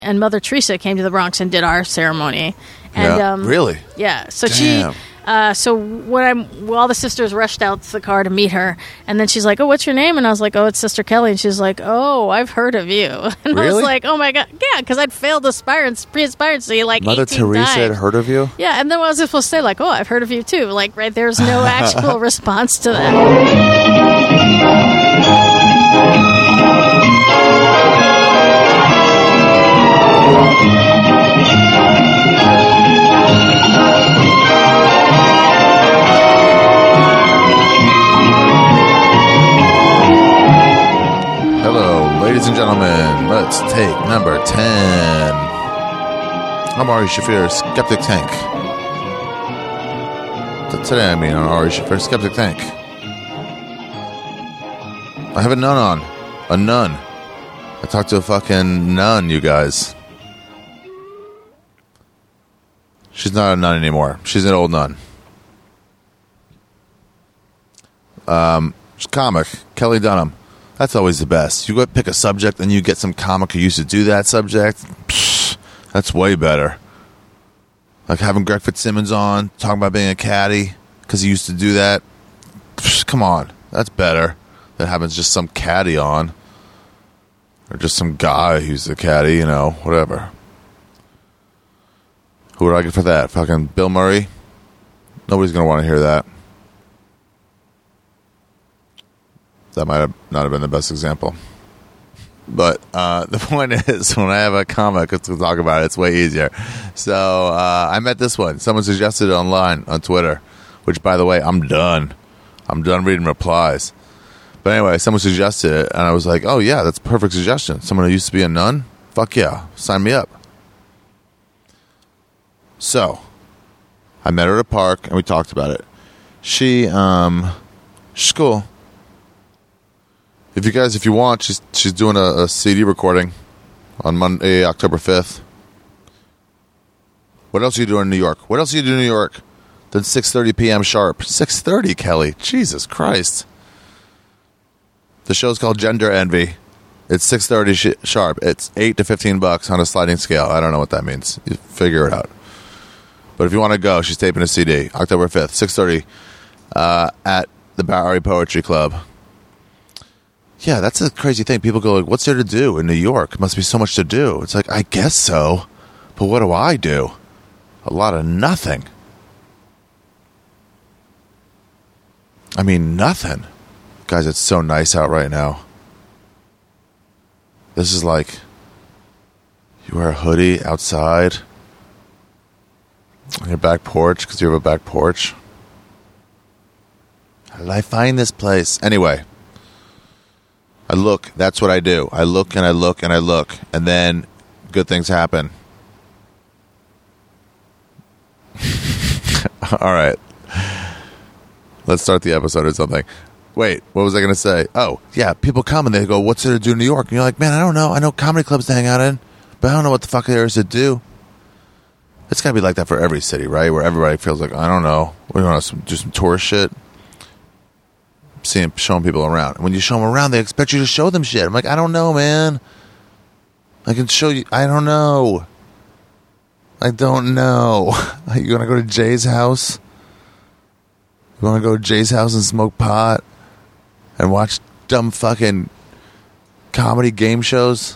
And Mother Teresa came to the Bronx and did our ceremony. And really? Yeah. So Damn. so when all the sisters rushed out to the car to meet her, and then she's like, "Oh, what's your name?" And I was like, "Oh, it's Sister Kelly." And she's like, "Oh, I've heard of you." And I was like, "Oh my god, yeah," because I'd failed pre-aspirancy like Mother 18 Teresa times. had heard of you? Yeah, and then what was I supposed to say? Like, "Oh, I've heard of you too." Like, right there's no actual response to that. Ladies and gentlemen, let's take number 10. I'm Ari Shaffir, Skeptic Tank. Today on Ari Shaffir, Skeptic Tank. I have a nun on. A nun. I talked to a fucking nun, you guys. She's not a nun anymore. She's an old nun. She's a comic. Kelly Dunham. That's always the best. You go pick a subject and you get some comic who used to do that subject. Psh, that's way better. Like having Greg Fitzsimmons on, talking about being a caddy because he used to do that. Psh, come on. That's better than having just some caddy on. Or just some guy who's a caddy, you know, whatever. Who would I get for that? Fucking Bill Murray? Nobody's going to want to hear that. That might have not have been the best example. But the point is, when I have a comic to talk about it, it's way easier. So I met this one. Someone suggested it online on Twitter, which, by the way, I'm done. I'm done reading replies. But anyway, someone suggested it, and I was like, oh, yeah, that's a perfect suggestion. Someone who used to be a nun? Fuck yeah. Sign me up. So I met her at a park, and we talked about it. She's cool. If you want, she's doing a CD recording on Monday, October 5th. What else are you doing in New York? What else are you doing in New York? Then 6:30 p.m. sharp. 6:30, Kelly. Jesus Christ. The show's called Gender Envy. It's 6:30 sharp. It's $8 to $15 on a sliding scale. I don't know what that means. You figure it out. But if you want to go, she's taping a CD, October 5th, 6:30, at the Bowery Poetry Club. Yeah, that's a crazy thing. People go like, what's there to do in New York? Must be so much to do. It's like, I guess so. But what do I do? A lot of nothing. I mean, nothing. Guys, it's so nice out right now. This is like, you wear a hoodie outside on your back porch because you have a back porch. How did I find this place? Anyway. I look. That's what I do. I look and I look and I look. And then good things happen. All right. Let's start the episode or something. Wait, what was I going to say? Oh, yeah. People come and they go, what's there to do in New York? And you're like, man, I don't know. I know comedy clubs to hang out in, but I don't know what the fuck there is to do. It's got to be like that for every city, right? Where everybody feels like, I don't know. We want to do some tourist shit. Showing people around. And when you show them around, they expect you to show them shit. I'm like, I don't know, man. I can show you. I don't know. You want to go to Jay's house? You want to go to Jay's house and smoke pot? And watch dumb fucking comedy game shows?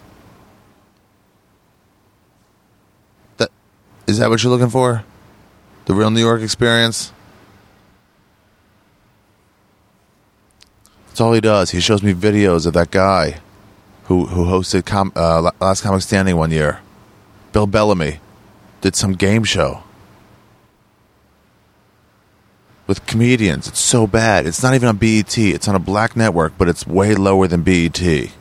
Is that what you're looking for? The real New York experience? That's all he does. He shows me videos of that guy who hosted Last Comic Standing one year. Bill Bellamy did some game show with comedians. It's so bad. It's not even on BET. It's on a black network, but it's way lower than BET.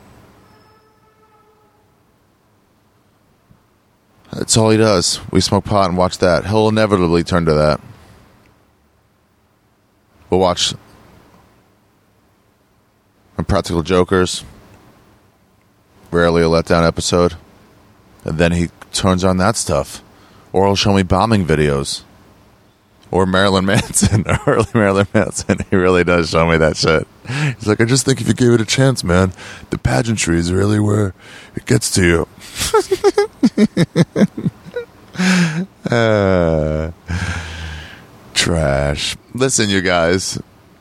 That's all he does. We smoke pot and watch that. He'll inevitably turn to that. We'll watch Impractical Jokers. Rarely a letdown episode. And then he turns on that stuff. Or he'll show me bombing videos. Or Marilyn Manson. Early Marilyn Manson. He really does show me that shit. He's like, I just think if you gave it a chance, man, the pageantry is really where it gets to you. Trash. Listen, you guys.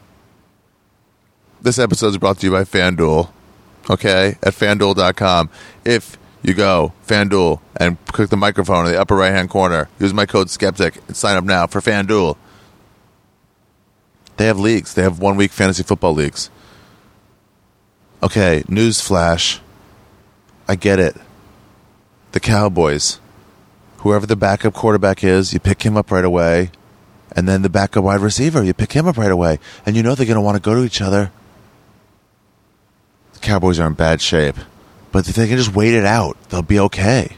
This episode is brought to you by FanDuel. Okay? At FanDuel.com. If you go FanDuel and click the microphone in the upper right-hand corner, use my code Skeptic and sign up now for FanDuel. They have leagues. They have 1 week fantasy football leagues. Okay, news flash. I get it. The Cowboys. Whoever the backup quarterback is, you pick him up right away. And then the backup wide receiver, you pick him up right away. And you know they're going to want to go to each other. The Cowboys are in bad shape. But if they can just wait it out, they'll be okay.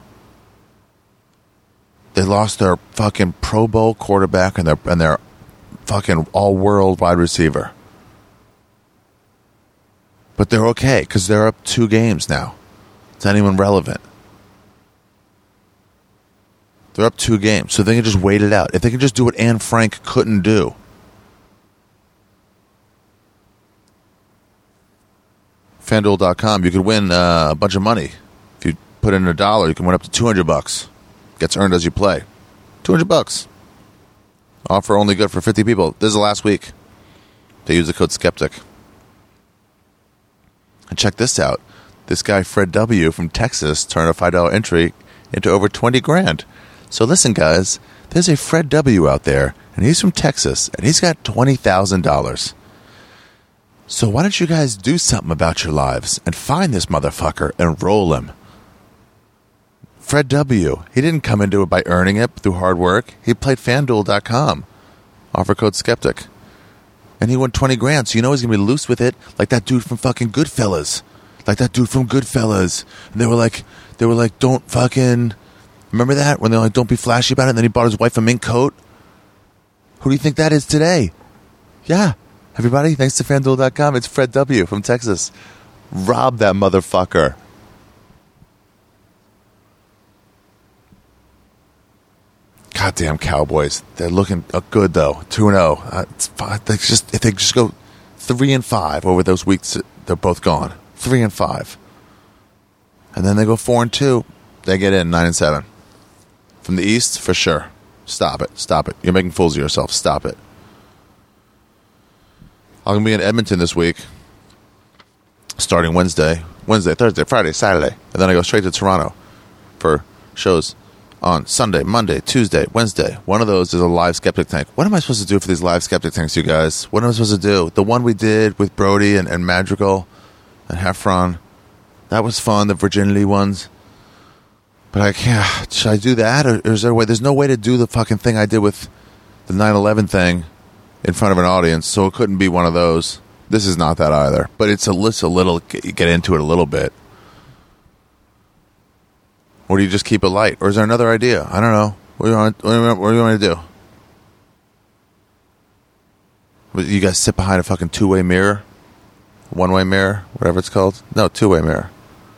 They lost their fucking Pro Bowl quarterback and their fucking all-world wide receiver. But they're okay, because they're up 2 games now. Is anyone relevant? They're up 2 games, so they can just wait it out. If they can just do what Anne Frank couldn't do. FanDuel.com, you could win a bunch of money. If you put in $1, you can win up to $200. Gets earned as you play. $200. Offer only good for 50 people. This is the last week. They use the code Skeptic. And check this out. This guy, Fred W. from Texas, turned a $5 entry into over 20 grand. So listen, guys. There's a Fred W. out there, and he's from Texas, and he's got $20,000. So why don't you guys do something about your lives and find this motherfucker and roll him? Fred W., he didn't come into it by earning it through hard work. He played FanDuel.com. Offer code Skeptic. And he won 20 grand, so you know he's going to be loose with it, like that dude from fucking Goodfellas. And they were like, don't fucking... Remember that? When they're like, don't be flashy about it, and then he bought his wife a mink coat? Who do you think that is today? Yeah. Everybody, thanks to FanDuel.com, it's Fred W. from Texas. Rob that motherfucker. Goddamn Cowboys. They're looking good, though. 2-0. It's fine. If they just go 3-5 over those weeks, they're both gone. 3-5. And then they go 4-2. They get in 9-7. From the East, for sure. Stop it. You're making fools of yourself. Stop it. I'm going to be in Edmonton this week, starting Wednesday, Thursday, Friday, Saturday. And then I go straight to Toronto for shows on Sunday, Monday, Tuesday, Wednesday. One of those is a live Skeptic Tank. What am I supposed to do for these live Skeptic Tanks, you guys? What am I supposed to do? The one we did with Brody and Madrigal and Heffron, that was fun, the virginity ones. But I can't. Should I do that? Or is there a way? There's no way to do the fucking thing I did with the 9/11 thing in front of an audience, so it couldn't be one of those. This is not that either. But it's a little, get into it a little bit. Or do you just keep it light? Or is there another idea? I don't know. What do you want to do? You guys sit behind a fucking two-way mirror? One-way mirror? Whatever it's called? No, two-way mirror.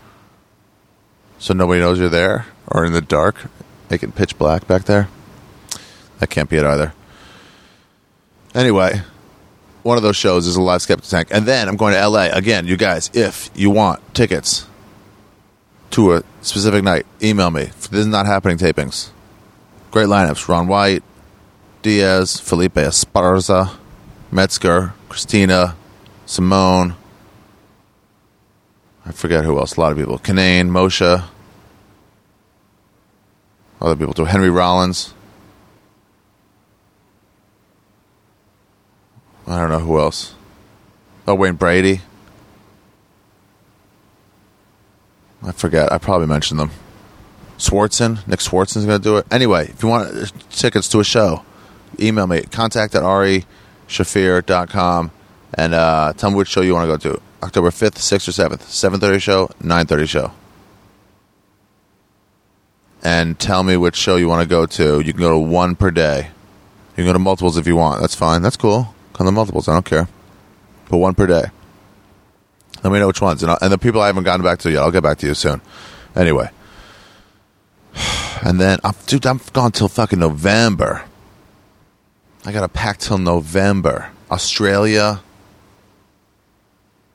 So nobody knows you're there? Or in the dark? Make it pitch black back there? That can't be it either. Anyway, one of those shows is a live Skeptic Tank. And then I'm going to LA. Again, you guys, if you want tickets to a specific night, email me. This is Not Happening tapings. Great lineups. Ron White, Diaz, Felipe Esparza, Metzger, Christina, Simone. I forget who else. A lot of people. Kanane, Moshe. Other people too. Henry Rollins. I don't know who else. Oh, Wayne Brady. I forget. I probably mentioned them. Nick Swartzen's going to do it. Anyway, if you want tickets to a show, email me. contact@arishafir.com and tell me which show you want to go to. October 5th, 6th, or 7th. 7:30 show, 9:30 show. And tell me which show you want to go to. You can go to one per day. You can go to multiples if you want. That's fine. That's cool. Come to multiples. I don't care. But one per day. Let me know which ones. And the people I haven't gotten back to yet, I'll get back to you soon. Anyway. And then, dude, I'm gone till fucking November. I got to pack till November. Australia.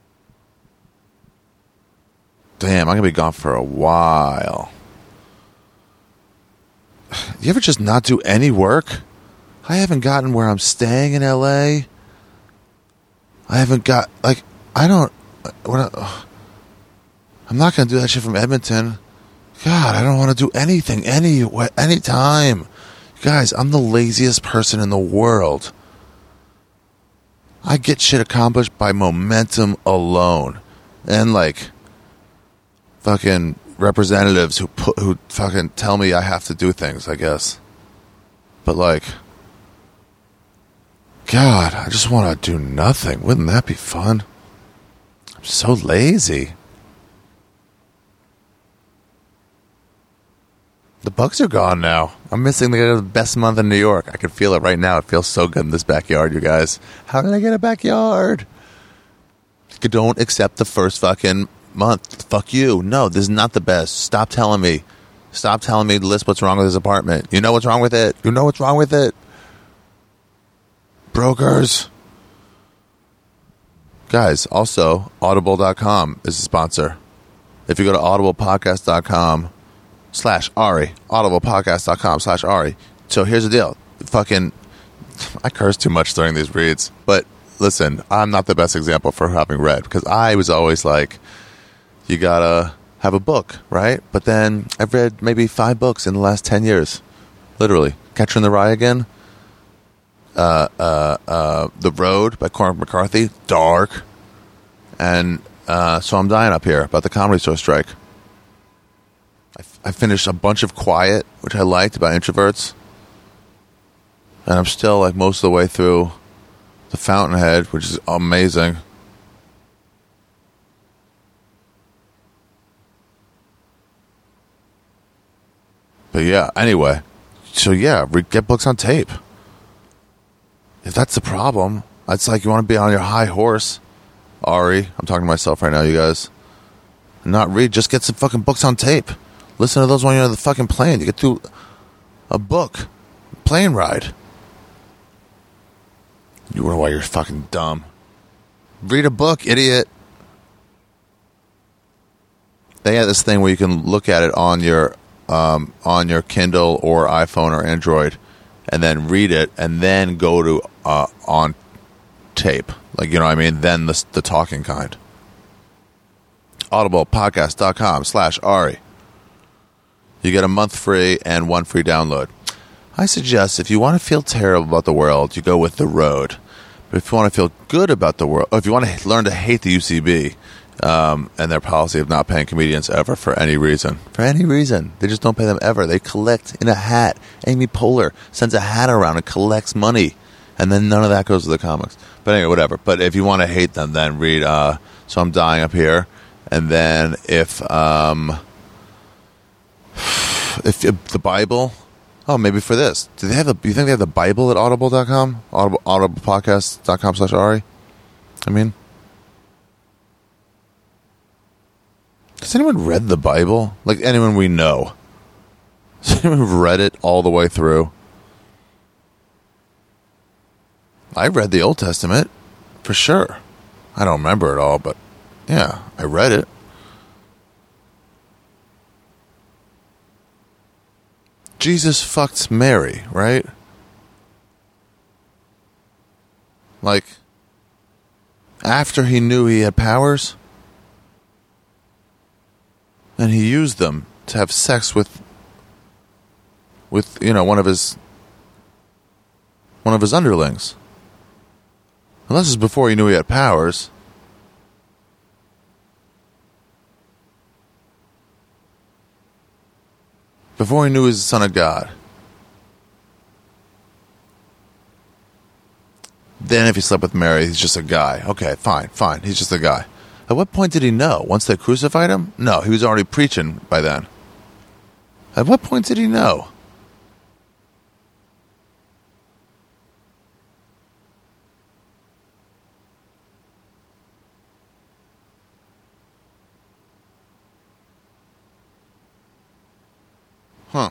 Damn, I'm going to be gone for a while. You ever just not do any work? I haven't gotten where I'm staying in LA. I haven't got, like, I don't, I'm not going to do that shit from Edmonton. God, I don't want to do anything, anytime. Guys, I'm the laziest person in the world. I get shit accomplished by momentum alone. And, like, fucking representatives who fucking tell me I have to do things, I guess. But, like, God, I just want to do nothing. Wouldn't that be fun? I'm so lazy. The bugs are gone now. I'm missing the best month in New York. I can feel it right now. It feels so good in this backyard, you guys. How did I get a backyard? Don't accept the first fucking month. Fuck you. No, this is not the best. Stop telling me. Stop telling me to list what's wrong with this apartment. You know what's wrong with it. You know what's wrong with it. Brokers. Guys, also, audible.com is a sponsor. If you go to audiblepodcast.com/Ari, audiblepodcast.com/Ari. So here's the deal. I curse too much during these reads, but listen, I'm not the best example for having read, because I was always like, you gotta have a book, right? But then I've read maybe 5 books in the last 10 years. Literally. Catcher in the Rye again. The Road by Cormac McCarthy. Dark. And So I'm Dying Up Here about the Comedy Store strike. I finished a bunch of Quiet, which I liked, about introverts. And I'm still like most of the way through The Fountainhead, which is amazing. But yeah, anyway. So yeah, get books on tape. If that's the problem, it's like you want to be on your high horse, Ari. I'm talking to myself right now, you guys. Not read, just get some fucking books on tape. Listen to those when you're on the fucking plane. You get through a book. Plane ride. You wonder why you're fucking dumb. Read a book, idiot. They have this thing where you can look at it on your Kindle or iPhone or Android, and then read it, and then go to on tape. Like, you know what I mean? Then the talking kind. audiblepodcast.com/Ari. You get a month free and 1 free download. I suggest if you want to feel terrible about the world, you go with The Road. But if you want to feel good about the world, or if you want to learn to hate the UCB and their policy of not paying comedians ever for any reason. For any reason. They just don't pay them ever. They collect in a hat. Amy Poehler sends a hat around and collects money. And then none of that goes to the comics. But anyway, whatever. But if you want to hate them, then read So I'm Dying Up Here. And then if the Bible... Oh, maybe for this. Do you think they have the Bible at audible.com? audiblepodcast.com/Ari? I mean... Has anyone read the Bible? Like, anyone we know? Has anyone read it all the way through? I read the Old Testament, for sure. I don't remember it all, but yeah, I read it. Jesus fucked Mary, right? Like, after he knew he had powers, and he used them to have sex with one of his underlings. Unless it's before he knew he had powers. Before he knew he was the son of God. Then if he slept with Mary, he's just a guy. Okay, fine. He's just a guy. At what point did he know? Once they crucified him? No, he was already preaching by then. At what point did he know? Huh.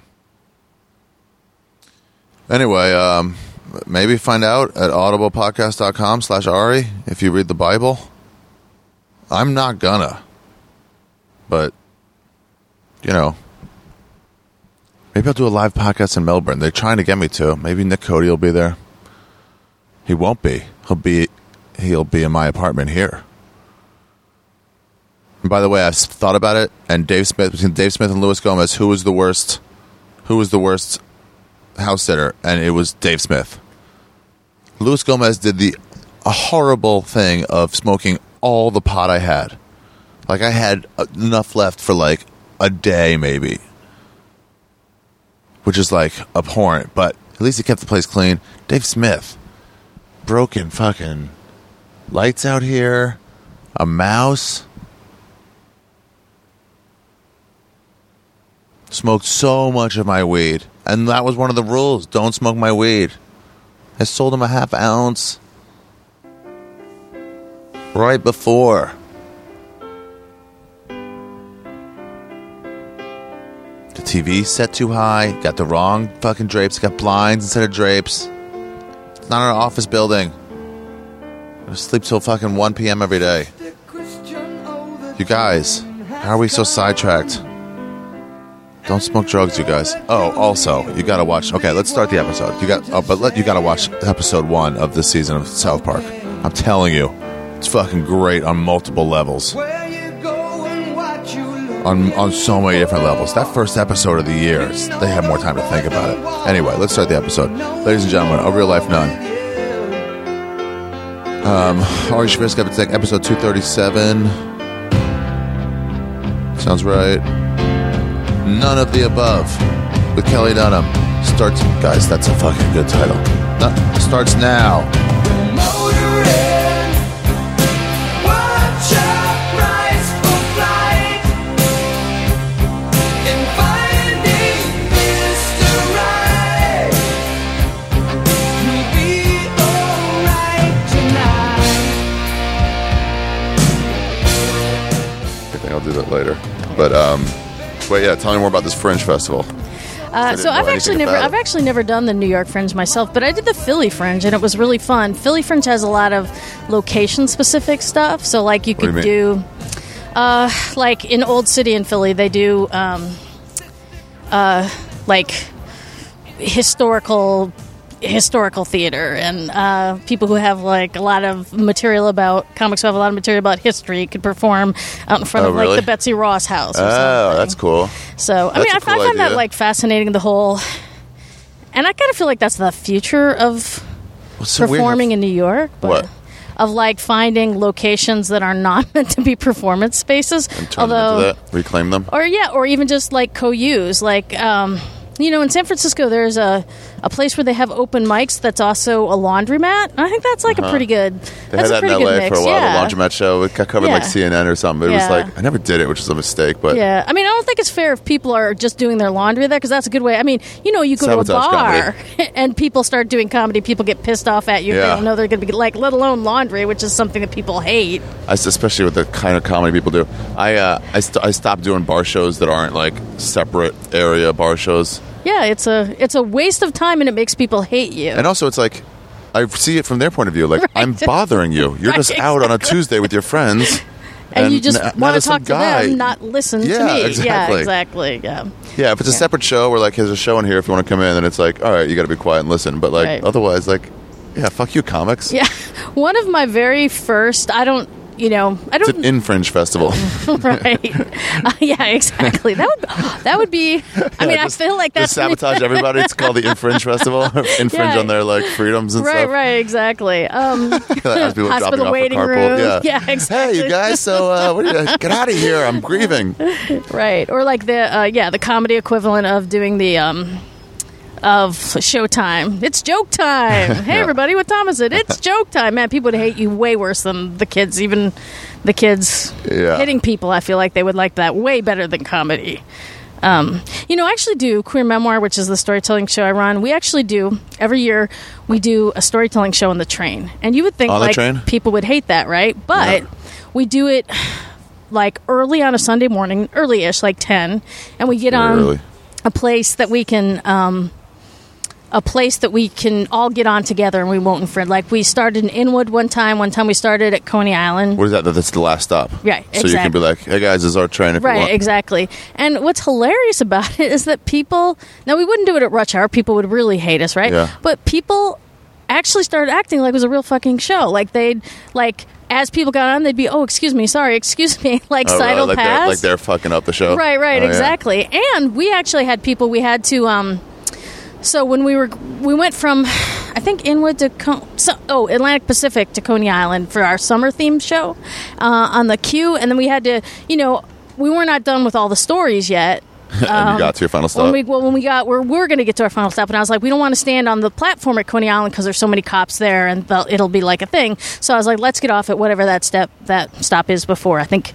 Anyway, maybe find out at audiblepodcast.com/Ari if you read the Bible. I'm not gonna. But, Maybe I'll do a live podcast in Melbourne. They're trying to get me to. Maybe Nick Cody will be there. He won't be. He'll be in my apartment here. And by the way, I've thought about it, and between Dave Smith and Luis Gomez, who was the worst house sitter? And it was Dave Smith. Luis Gomez did a horrible thing of smoking all the pot I had. Like, I had enough left for like a day maybe, which is like abhorrent, but at least he kept the place clean. Dave Smith, broken fucking lights out here, a mouse. Smoked so much of my weed. And that was one of the rules. Don't smoke my weed. I sold him a half ounce right before. The TV set too high. Got the wrong fucking drapes. Got blinds instead of drapes. It's not an office building. I sleep till fucking 1 p.m. every day. You guys, how are we so sidetracked? Don't smoke drugs, you guys. Oh, also, you gotta watch. Okay, let's start the episode. You gotta watch episode 1 of this season of South Park. I'm telling you, it's fucking great on multiple levels. On so many different levels. That first episode of the year, they have more time to think about it. Anyway, let's start the episode. Ladies and gentlemen, A Real Life Nun. Ari Shaffir's got to take episode 237. Sounds right. None of the Above with Kelly Dunham starts. Guys, that's a fucking good title. Starts now. I think I'll do that later. But yeah, tell me more about this Fringe Festival. So I've actually never done the New York Fringe myself, but I did the Philly Fringe, and it was really fun. Philly Fringe has a lot of location-specific stuff. So, like, you could do, like in Old City in Philly, they do, like historical theater, and people who have like a lot of material about comics who have a lot of material about history could perform out in front of like the Betsy Ross house. Or something. That's cool. So I find that like fascinating, the whole, and I kind of feel like that's the future of performing in New York. But what? Of like finding locations that are not meant to be performance spaces, and turn them into that, reclaim them, or even just like co-use, like. In San Francisco, there's a place where they have open mics that's also a laundromat. And I think that's like a pretty good mix. They had that in LA for a while, the laundromat show. It got covered like CNN or something. But it was like, I never did it, which is a mistake. But yeah, I mean, I don't think it's fair if people are just doing their laundry there, because that's a good way. I mean, you go to a bar and people start doing comedy, people get pissed off at you. They don't know they're going to be like, let alone laundry, which is something that people hate. Especially with the kind of comedy people do. I stopped doing bar shows that aren't like separate area bar shows. Yeah, it's a waste of time, and it makes people hate you. And also, it's like, I see it from their point of view. Like, I'm bothering you. You're just out on a Tuesday with your friends. And you just want to talk to them, not listen to me. Exactly. Yeah, exactly. Yeah. Yeah, if it's a separate show, or like, there's a show in here if you want to come in, then it's like, all right, you got to be quiet and listen. But like, otherwise, like, yeah, fuck you, comics. Yeah. One of my very first, It's an in-Fringe festival. Right. Yeah, exactly. That would be, I feel like that's... Just sabotage everybody. It's called the In-Fringe Festival. Infringe on their, like, freedoms and stuff. Right, exactly. Hospital waiting room. Yeah, exactly. Hey, you guys, so get out of here. I'm grieving. Right. Or like the comedy equivalent of doing the... of Showtime. It's joke time. Hey, everybody, what time is it? It's joke time. Man, people would hate you way worse than the kids. Even the kids hitting people, I feel like they would like that way better than comedy. I actually do Queer Memoir, which is the storytelling show I run. We actually do, every year, we do a storytelling show on the train. And you would think like people would hate that, right? But we do it like early on a Sunday morning, early-ish, like 10. And we get on a place that we can... a place that we can all get on together and we won't infringe. Like we started in Inwood one time we started at Coney Island. What is that? That's the last stop. Right, so you can be like, hey guys, this is our train if you want. Right, exactly. And what's hilarious about it is that people, now we wouldn't do it at rush hour, people would really hate us, right? Yeah. But people actually started acting like it was a real fucking show. Like they'd, like, as people got on, they'd be, oh, excuse me, sorry, excuse me, like sidle like pass. Like they're fucking up the show. Right, exactly. Yeah. And we actually had people, we had to, so when we went from, I think, Inwood to Atlantic Pacific to Coney Island for our summer themed show on the queue, and then we had to, we were not done with all the stories yet. And you got to your final stop. We were going to get to our final stop, and I was like, we don't want to stand on the platform at Coney Island because there's so many cops there, and it'll be like a thing. So I was like, let's get off at whatever that stop is before. I think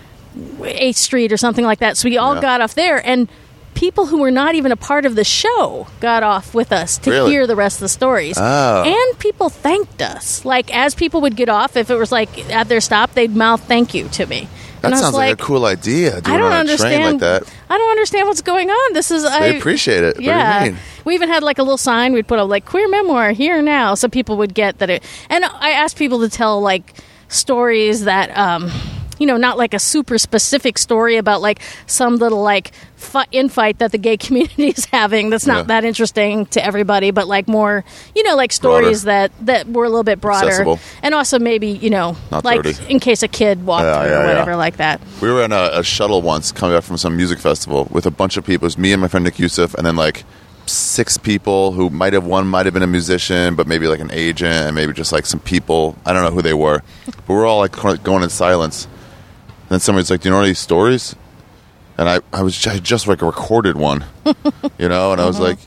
8th Street or something like that. So we all got off there, and people who were not even a part of the show got off with us to hear the rest of the stories. Oh. And people thanked us. Like, as people would get off, if it was like at their stop, they'd mouth thank you to me. That sounds like a cool idea. I don't understand. Like that. I don't understand what's going on. They appreciate it. Yeah. What do you mean? We even had like a little sign we'd put up, like, queer memoir here now, so people would get that. And I asked people to tell like stories that, not like a super specific story about like some little like infight that the gay community is having that's not that interesting to everybody, but like more, like stories that were a little bit broader. Accessible. And also maybe, not like dirty. In case a kid walked through or whatever like that. We were on a shuttle once coming back from some music festival with a bunch of people. It was me and my friend Nick Youssef, and then like 6 people who might have been a musician, but maybe like an agent, and maybe just like some people. I don't know who they were. But we're all like going in silence. And then somebody's like, do you know any stories? And I just like recorded one, and I was like,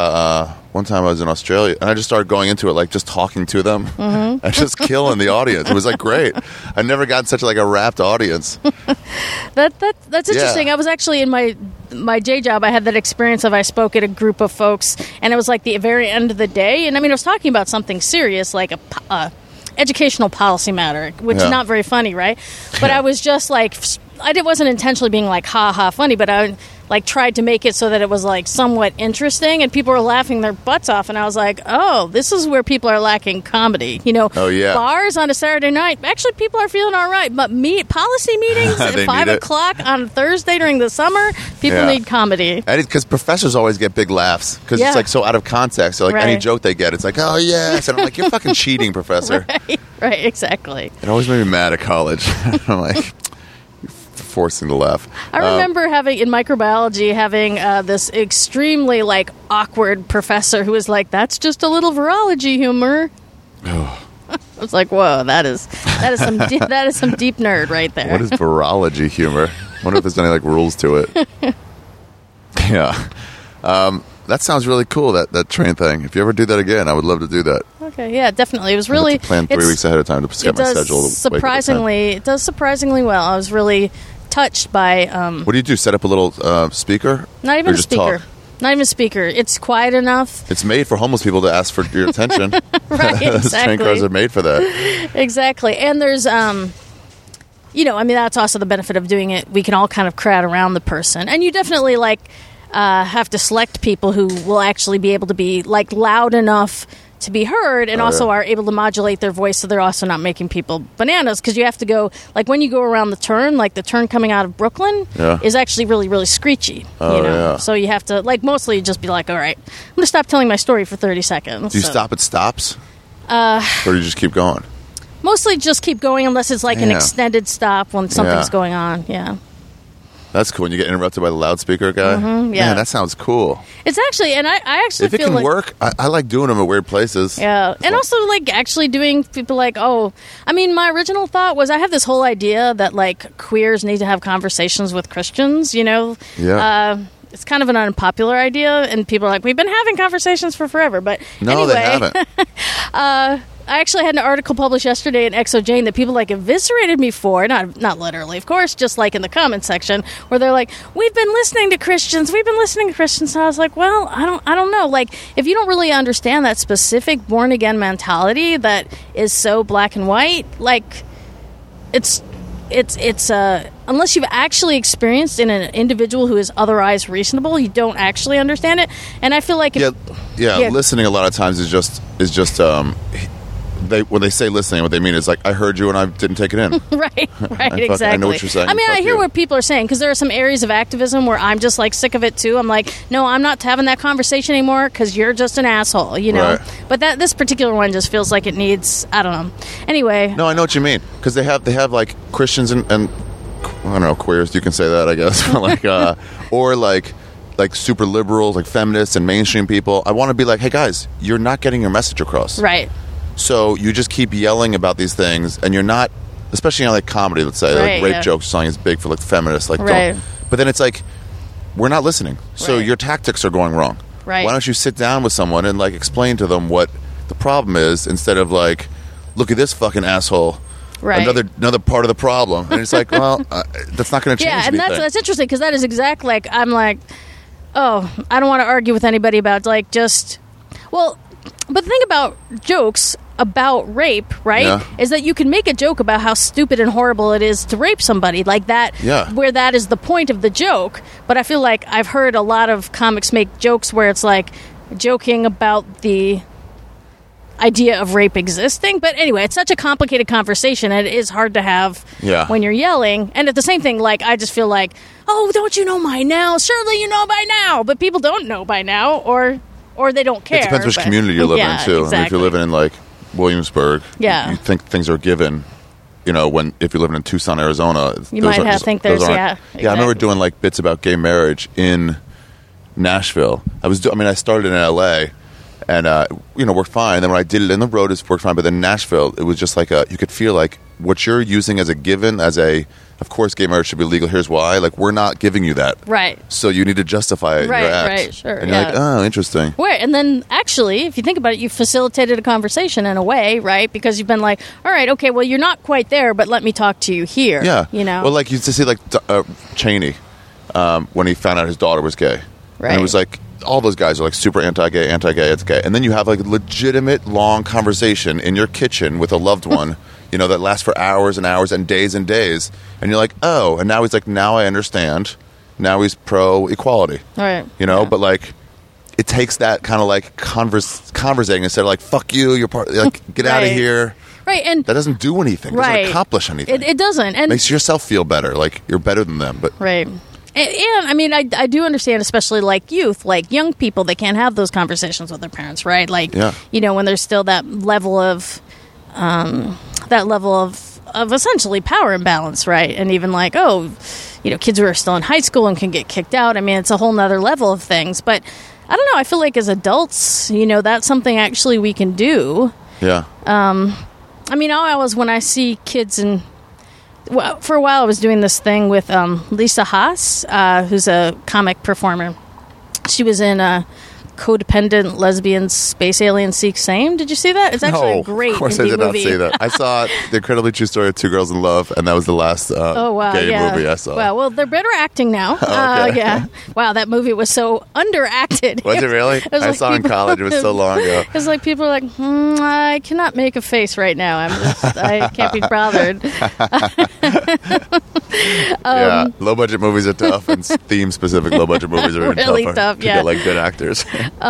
one time I was in Australia, and I just started going into it, like just talking to them and just killing the audience. It was like great. I never got such like a rapt audience. That's interesting. Yeah. I was actually in my day job. I had that experience of I spoke at a group of folks, and it was like the very end of the day. And I mean, I was talking about something serious, like a educational policy matter, which is not very funny, right? But I was just like, I wasn't intentionally being like ha ha funny, but I like tried to make it so that it was like somewhat interesting, and people were laughing their butts off, and I was like, oh, this is where people are lacking comedy. Bars on a Saturday night, actually people are feeling all right, but policy meetings at 5 o'clock on Thursday during the summer, people need comedy. Because professors always get big laughs because it's like so out of context. So like any joke they get, it's like, oh yes, and I'm like, you're fucking cheating, professor. Right, exactly. It always made me mad at college. I'm like, forcing to laugh. I remember in microbiology having this extremely like awkward professor who was like, that's just a little virology humor. I was like, whoa, that is some deep nerd right there. What is virology humor? I wonder if there's any like rules to it. Yeah. That sounds really cool, that train thing. If you ever do that again, I would love to do that. Okay, yeah, definitely. It was really... plan 3 weeks ahead of time to set my schedule. It does surprisingly well. I was really touched by... what do you do, set up a little speaker? Not even a speaker. Talk? Not even a speaker. It's quiet enough. It's made for homeless people to ask for your attention. Right, exactly. Those train cars are made for that. Exactly. And there's... that's also the benefit of doing it. We can all kind of crowd around the person. And you definitely, have to select people who will actually be able to be like loud enough to be heard, and also are able to modulate their voice, so they're also not making people bananas, because you have to go, like when you go around the turn, like the turn coming out of Brooklyn is actually really, really screechy. So you have to mostly just be like, all right, I'm going to stop telling my story for 30 seconds. Do you stop at stops? Or do you just keep going? Mostly just keep going unless it's like an extended stop when something's going on. Yeah. That's cool. When you get interrupted by the loudspeaker guy. Mm-hmm, yeah. Man, that sounds cool. It's actually, and I actually feel like... If it can work, I like doing them at weird places. Yeah. And also, actually doing people my original thought was I have this whole idea that, queers need to have conversations with Christians, Yeah. It's kind of an unpopular idea, and people are like, we've been having conversations for forever, but no, anyway. They haven't. I actually had an article published yesterday in Exo Jane that people eviscerated me for, not literally, of course, just in the comment section, where they're like, we've been listening to Christians. And I was like, well, I don't know. If you don't really understand that specific born again mentality that is so black and white, it's it's unless you've actually experienced in an individual who is otherwise reasonable, you don't actually understand it. And I feel like listening a lot of times is just when they say listening, what they mean is like, I heard you and I didn't take it in. right, exactly. I know what you're saying. I mean, I hear what people are saying, because there are some areas of activism where I'm just like sick of it too. I'm like, no, I'm not having that conversation anymore because you're just an asshole, you know. Right. But this particular one just feels like it needs, I don't know. Anyway. No, I know what you mean, because they have like Christians and I don't know, queers. You can say that, I guess. Like or like super liberals, like feminists and mainstream people. I want to be like, hey guys, you're not getting your message across. Right. So you just keep yelling about these things, and you're not, especially like comedy, let's say, like rape jokes or something is big for like feminists. Like, don't. But then it's like, we're not listening. So your tactics are going wrong. Right. Why don't you sit down with someone and like explain to them what the problem is, instead of like, look at this fucking asshole. Right. Another part of the problem. And it's like, well, that's not going to change anything. Yeah, and that's interesting, because that is exactly like, I'm like, oh, I don't want to argue with anybody about like just, well, but the thing about jokes about rape, right, is that you can make a joke about how stupid and horrible it is to rape somebody like that, where that is the point of the joke. But I feel like I've heard a lot of comics make jokes where it's like joking about the idea of rape existing. But anyway, it's such a complicated conversation, and it is hard to have when you're yelling. And at the same thing, like, I just feel like, oh, don't you know by now? Surely you know by now. But people don't know by now, or they don't care. It depends which community you're living in, too. Exactly. I mean, if you're living in, like, Williamsburg, you think things are given. You know, if you're living in Tucson, Arizona, you might think there's, exactly. Yeah, I remember doing, like, bits about gay marriage in Nashville. I started in L.A., and, worked fine. Then when I did it in the road, it worked fine. But then Nashville, it was just like you could feel like what you're using as a given, of course, gay marriage should be legal. Here's why. Like, we're not giving you that. Right. So you need to justify your act. Right, sure. And you're like, oh, interesting. Right. And then, actually, if you think about it, you facilitated a conversation in a way, right? Because you've been like, all right, okay, well, you're not quite there, but let me talk to you here. Yeah. You know? Well, like, you used to see, like, Cheney, when he found out his daughter was gay. Right. And it was like, all those guys are, like, super anti-gay. And then you have, like, a legitimate, long conversation in your kitchen with a loved one, that lasts for hours and hours and days. And you're like, oh, and now he's like, now I understand. Now he's pro-equality. Right. But, like, it takes that kind of, like, conversating instead of, like, fuck you, you're part, like, get out of here. Right. And that doesn't do anything. It doesn't accomplish anything. It doesn't. And makes yourself feel better. Like, you're better than them. But right. And I mean, I do understand, especially like youth, like young people, they can't have those conversations with their parents, right? Like, when there's still that level of essentially power imbalance, right? And even like, kids who are still in high school and can get kicked out. I mean, it's a whole nother level of things. But I don't know. I feel like as adults, that's something actually we can do. Yeah. I mean, when I see kids for a while I was doing this thing with Lisa Haas, who's a comic performer. She was in Codependent Lesbians, Space Alien Seek Same. Did you see that? It's actually a great indie movie. Of course I did not see that. I saw The Incredibly True Story of Two Girls in Love, and that was the last gay movie I saw. Wow, well, they're better acting now. Okay. Yeah. Wow, that movie was so underacted. Was it really? I saw it in college. It was so long ago. It was like people were like, I cannot make a face right now. I can't be bothered. Yeah, low-budget movies are tough, and theme-specific low-budget movies are really tough to get, like, good actors.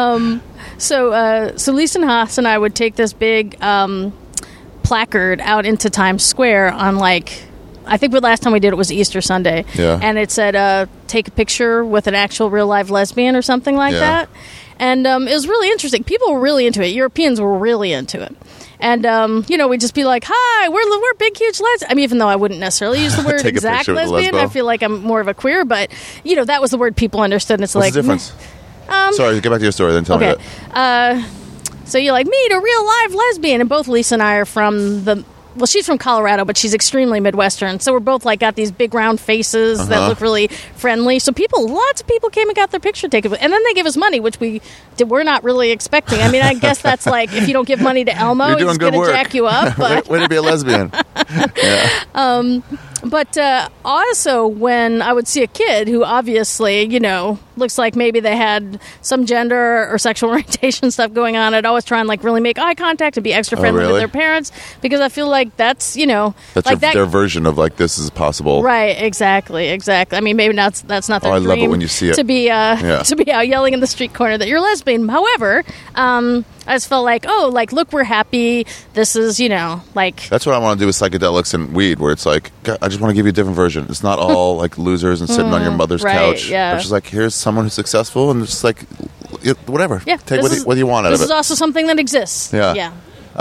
So Lisa Haas and I would take this big placard out into Times Square on, like, I think the last time we did it was Easter Sunday. Yeah. And it said, take a picture with an actual real-life lesbian or something like that. And it was really interesting. People were really into it. Europeans were really into it. And, we'd just be like, hi, we're big, huge lesbians. I mean, even though I wouldn't necessarily use the word exact lesbian, I feel like I'm more of a queer, but, that was the word people understood. And it's What's the difference? Sorry, get back to your story, then tell me that. So you like meet a real live lesbian, and both Lisa and I are from she's from Colorado, but she's extremely Midwestern. So we're both like got these big round faces that look really friendly. So lots of people came and got their picture taken, and then they give us money, which we're not really expecting. I mean, I guess that's like if you don't give money to Elmo, he's going to jack you up. But way to be a lesbian. Yeah. But also, when I would see a kid who obviously, looks like maybe they had some gender or sexual orientation stuff going on, I'd always try and really make eye contact and be extra friendly with their parents, because I feel like that's, that's their version of this is possible. Right, exactly. I mean, maybe that's not their dream. I love it when you see it. To be out yelling in the street corner that you're a lesbian. However, I just felt look, we're happy. This is, That's what I want to do with psychedelics and weed, where it's I just want to give you a different version. It's not all losers and sitting on your mother's couch. Yeah. It's just here's someone who's successful, and it's whatever. Yeah, take what you want out of it. This is also something that exists. Yeah.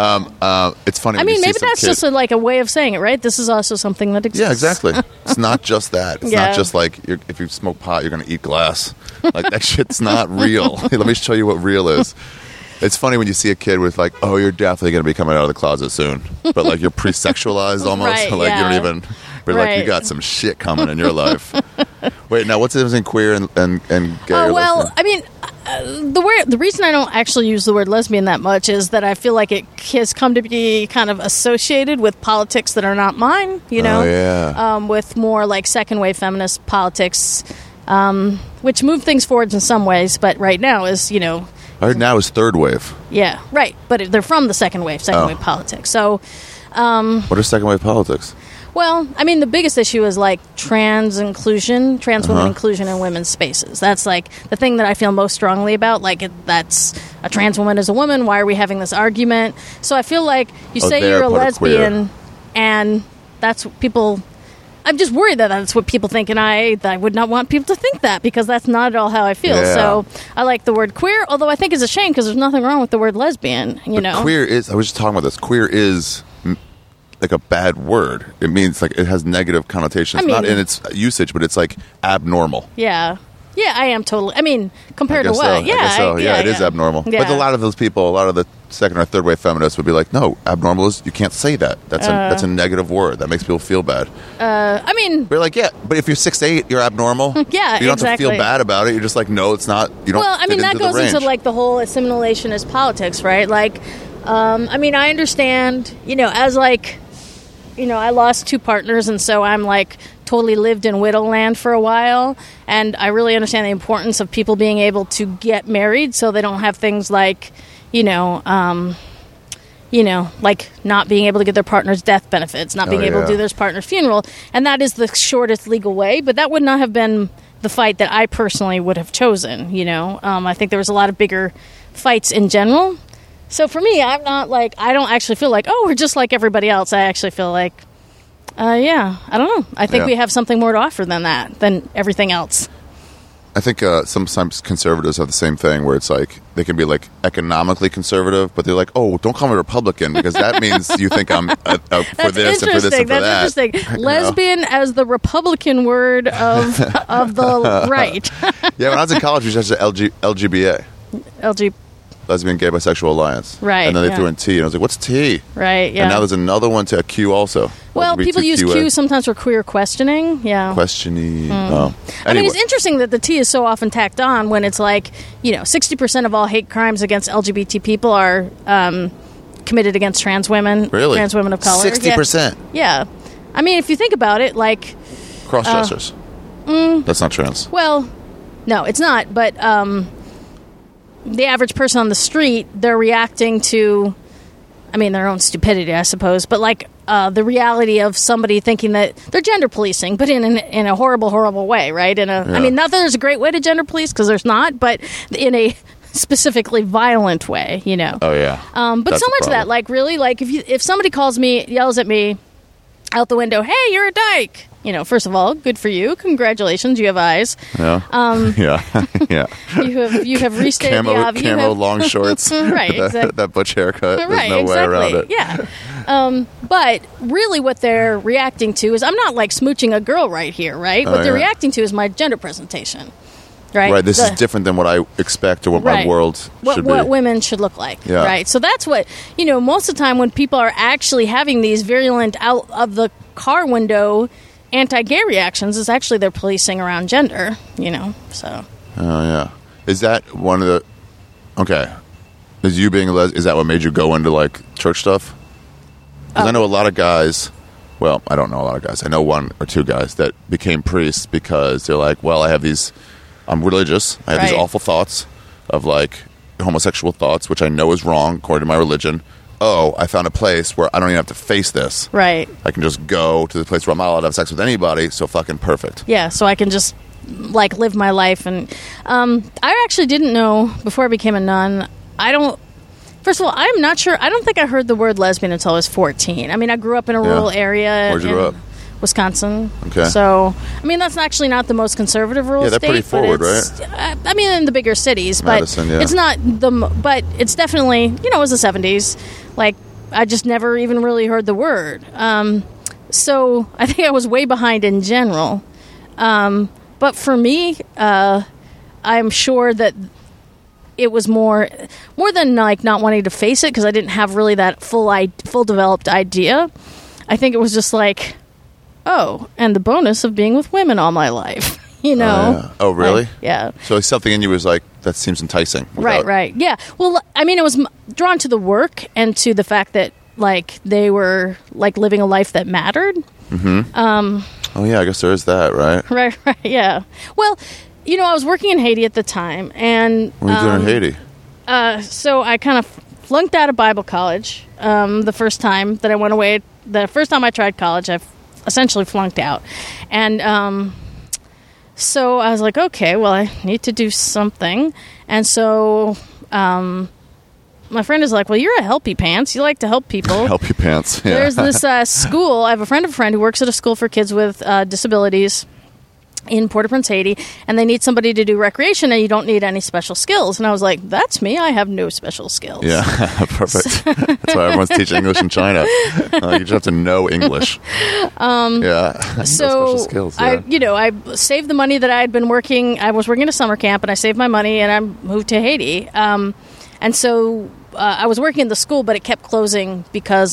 It's funny. I mean, maybe that's just a way of saying it, right? This is also something that exists. Yeah, exactly. It's not just that. It's not just if you smoke pot, you're going to eat glass. That shit's not real. Let me show you what real is. It's funny when you see a kid with oh, you're definitely going to be coming out of the closet soon, but you're pre-sexualized almost. Right, you don't even. But you got some shit coming in your life. Wait, now what's the difference in queer and gay? Oh well, I mean, the reason I don't actually use the word lesbian that much is that I feel like it has come to be kind of associated with politics that are not mine. Oh, yeah. With more second wave feminist politics, which move things forward in some ways, but right now is Right now is third wave. Yeah, right. But they're from the second wave politics. So, what is second wave politics? Well, I mean, the biggest issue is trans women inclusion in women's spaces. That's the thing that I feel most strongly about. That's a trans woman is a woman. Why are we having this argument? So I feel you say you're a lesbian, and that's what people. I'm just worried that that's what people think, and I would not want people to think that, because that's not at all how I feel. Yeah. So I like the word queer, although I think it's a shame because there's nothing wrong with the word lesbian. Queer is. I was just talking about this. Queer is a bad word. It means it has negative connotations, not in its usage, but it's abnormal. Yeah. Yeah, I am totally. I mean, compared to what? So. Yeah, I guess so. It is abnormal. Yeah. But a lot of those people, a lot of the second or third wave feminists would be no, abnormal is, you can't say that. That's a negative word. That makes people feel bad. I mean, we're but if you're 6'8", you're abnormal. Yeah, you don't have to feel bad about it. You're just no, it's not. You don't. Well, I mean, that goes into the whole assimilationist politics, right? I mean, I understand. As I lost 2 partners, and so I'm totally lived in widow land for a while, and I really understand the importance of people being able to get married so they don't have things not being able to get their partner's death benefits, not being able to do their partner's funeral, and that is the shortest legal way, but that would not have been the fight that I personally would have chosen, I think there was a lot of bigger fights in general. So for me, I'm not I don't actually feel oh, we're just like everybody else. I actually feel I don't know. I think we have something more to offer than that, than everything else. I think sometimes conservatives have the same thing where it's they can be economically conservative, but they're oh, don't call me Republican because that means you think I'm for this and for this and for that. That's interesting. Lesbian as the Republican word of the right. Yeah, when I was in college, we just had LGBA. Lesbian, Gay, Bisexual Alliance. Right. And then they threw in T, and I was what's T? Right, yeah. And now there's another one to Q also. Well, people use Q sometimes for queer questioning. Yeah. Questioning. Oh. Anyway. I mean, it's interesting that the T is so often tacked on when it's 60% of all hate crimes against LGBT people are committed against trans women. Really? Trans women of color. 60%? Yeah. I mean, if you think about it, cross-dressers. That's not trans. Well, no, it's not, but the average person on the street, they're reacting to, their own stupidity, I suppose, but the reality of somebody thinking that they're gender policing, but in a horrible, horrible way, right? I mean, not that there's a great way to gender police, because there's not, but in a specifically violent way, Oh, yeah. But that's so much of that, really, if somebody yells at me out the window, hey, you're a dyke. First of all, good for you. Congratulations, you have eyes. Yeah. Yeah. You have restated the obvious. Camo long shorts. Right, exactly. That butch haircut. There's right, no way around it. Yeah. But really what they're reacting to is, I'm not smooching a girl right here, right? What they're reacting to is my gender presentation. Right. Right. This is different than what I expect or what my world should be. What women should look like. Yeah. Right. So that's what, most of the time when people are actually having these virulent out of the car window anti-gay reactions, is actually they're policing around gender, so. Oh, yeah. Is that one of the... Okay. Is you being a is that what made you go into, church stuff? Because I know a lot of guys well, I don't know a lot of guys. I know one or two guys that became priests because they're like, well, I'm religious. I have these awful thoughts of like homosexual thoughts, which I know is wrong according to my religion. Oh, I found a place where I don't even have to face this. Right. I can just go to the place where I'm not allowed to have sex with anybody, so fucking perfect. Yeah, so I can just like live my life. And I actually didn't know before I became a nun. First of all, I'm not sure. I don't think I heard the word lesbian until I was 14. I mean, I grew up in a rural area. Where'd you grow up? Wisconsin. Okay. So, I mean, that's actually not the most conservative rural state. Yeah, they're pretty forward, right? I mean, in the bigger cities, Madison, but it's not but it's definitely, it was the 70s. Like, I just never even really heard the word. So, I think I was way behind in general. But for me, I'm sure that it was more than like not wanting to face it because I didn't have really that full developed idea. I think it was just like, oh, and the bonus of being with women all my life, Oh, yeah. Oh, really? Yeah. So something in you was like, that seems enticing. Right. Yeah. Well, I mean, it was drawn to the work and to the fact that like they were like living a life that mattered. Mm-hmm. Oh, yeah, I guess there is that, right? Right, yeah. Well, I was working in Haiti at the time, and what were you doing in Haiti? So I kind of flunked out of Bible college the first time that I went away. The first time I tried college, I essentially flunked out. And so I was like, okay, well, I need to do something. And so my friend is like, well, you're a helpy pants. You like to help people. Helpy pants, yeah. There's this school. I have a friend of a friend who works at a school for kids with disabilities in Port-au-Prince, Haiti, and they need somebody to do recreation, and you don't need any special skills. And I was like, that's me. I have no special skills. Yeah, perfect. That's why everyone's teaching English in China. You just have to know English. Yeah. So no special skills, yeah. I saved the money that I had been working. I was working at a summer camp, and I saved my money, and I moved to Haiti. And so I was working in the school, but it kept closing because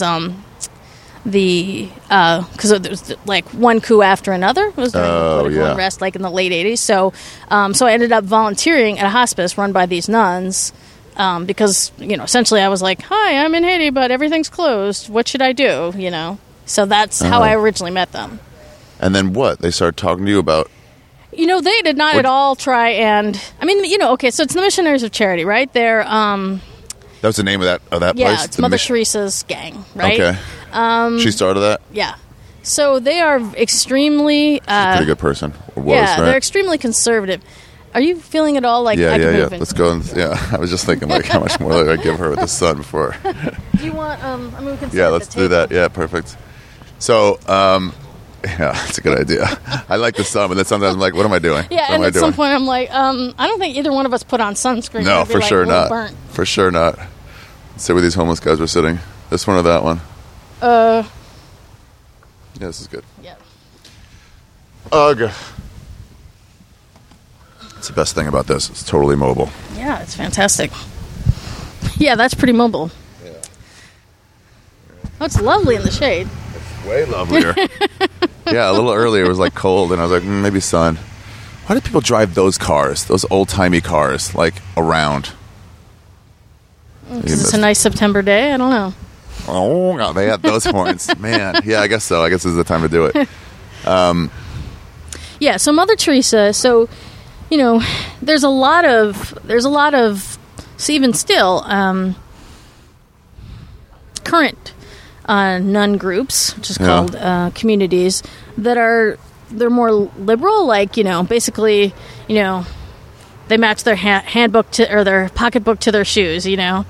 because there was like one coup after another. It was during the political unrest, like in the late 80s. So I ended up volunteering at a hospice run by these nuns because, essentially I was like, hi, I'm in Haiti, but everything's closed. What should I do? So that's how I originally met them. And then what? They started talking to you about... they did not at all try and... I mean, okay, so it's the Missionaries of Charity, right? They're... That was the name of that place? Yeah, it's Mother Teresa's gang, right? Okay. She started that? Yeah. So they are extremely... She's a pretty good person. Right? They're extremely conservative. Are you feeling at all like I can move in? Let's go. I was just thinking, like, how much more did I give her with the sun before? Do you want... we can yeah, let's do that. Yeah, perfect. So, yeah, that's a good idea. I like the sun, but then sometimes I'm like, what am I doing? Yeah, and at some point I'm like, I don't think either one of us put on sunscreen. No, for sure not. Burnt. For sure not. Let's see where these homeless guys were sitting. This one or that one? Yeah, this is good. Yeah. Ugh. That's the best thing about this. It's totally mobile. Yeah, it's fantastic. Yeah, that's pretty mobile. Yeah. Oh, it's lovely in the shade. It's way lovelier. Yeah, a little earlier it was like cold, and I was like, maybe sun. Why do people drive those cars, those old-timey cars, like around? Because it's a nice September day? I don't know. Oh, God, they had those horns. Man, yeah, I guess so. I guess this is the time to do it. Yeah, so Mother Teresa, so, there's a lot of, so even still, current nun groups, which is called communities, they're more liberal, like, basically, they match their handbook or their pocketbook to their shoes,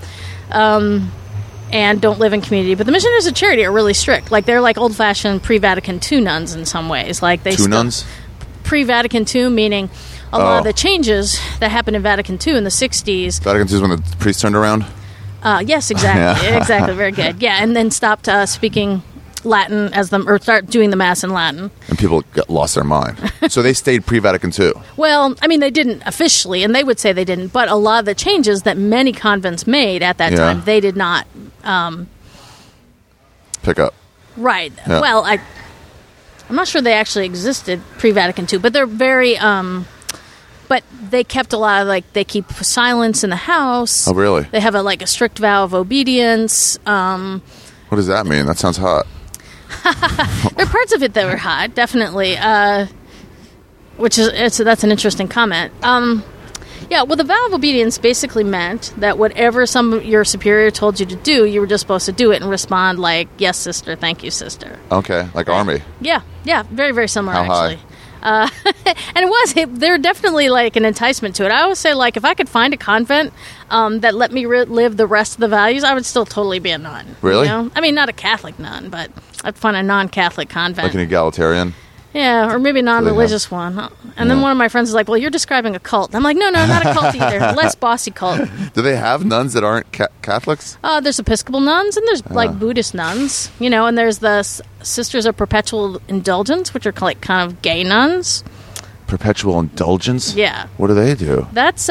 and don't live in community. But the Missionaries of Charity are really strict. Like, they're like old-fashioned pre-Vatican II nuns in some ways. Like nuns? Pre-Vatican II, meaning a lot of the changes that happened in Vatican II in the 60s. Vatican II is when the priests turned around? Yes, exactly. Yeah. Exactly, very good. Yeah, and then stopped speaking Latin or start doing the Mass in Latin. And people lost their mind. So they stayed pre-Vatican II. Well, I mean, they didn't officially, and they would say they didn't, but a lot of the changes that many convents made at that time, they did not... pick up. Right. Yeah. Well, I'm not sure they actually existed pre-Vatican II, but they're very... but they kept a lot of, they keep silence in the house. Oh, really? They have a strict vow of obedience. What does that mean? That sounds hot. There are parts of it that were hot, definitely. That's an interesting comment. Yeah, well, the vow of obedience basically meant that whatever your superior told you to do, you were just supposed to do it and respond like, yes, sister, thank you, sister. Okay, like Army. Yeah, very, very similar, How actually. High? And there definitely like an enticement to it. I always say, like, if I could find a convent that let me live the rest of the values, I would still totally be a nun. Really? You know? I mean, not a Catholic nun, but I'd find a non-Catholic convent. Like an egalitarian? Yeah, or maybe a non-religious one. And then one of my friends is like, well, you're describing a cult. I'm like, no, not a cult either. Less bossy cult. Do they have nuns that aren't Catholics? There's Episcopal nuns, and there's like Buddhist nuns, and there's the Sisters of Perpetual Indulgence, which are like kind of gay nuns. Perpetual Indulgence? Yeah. What do they do? That's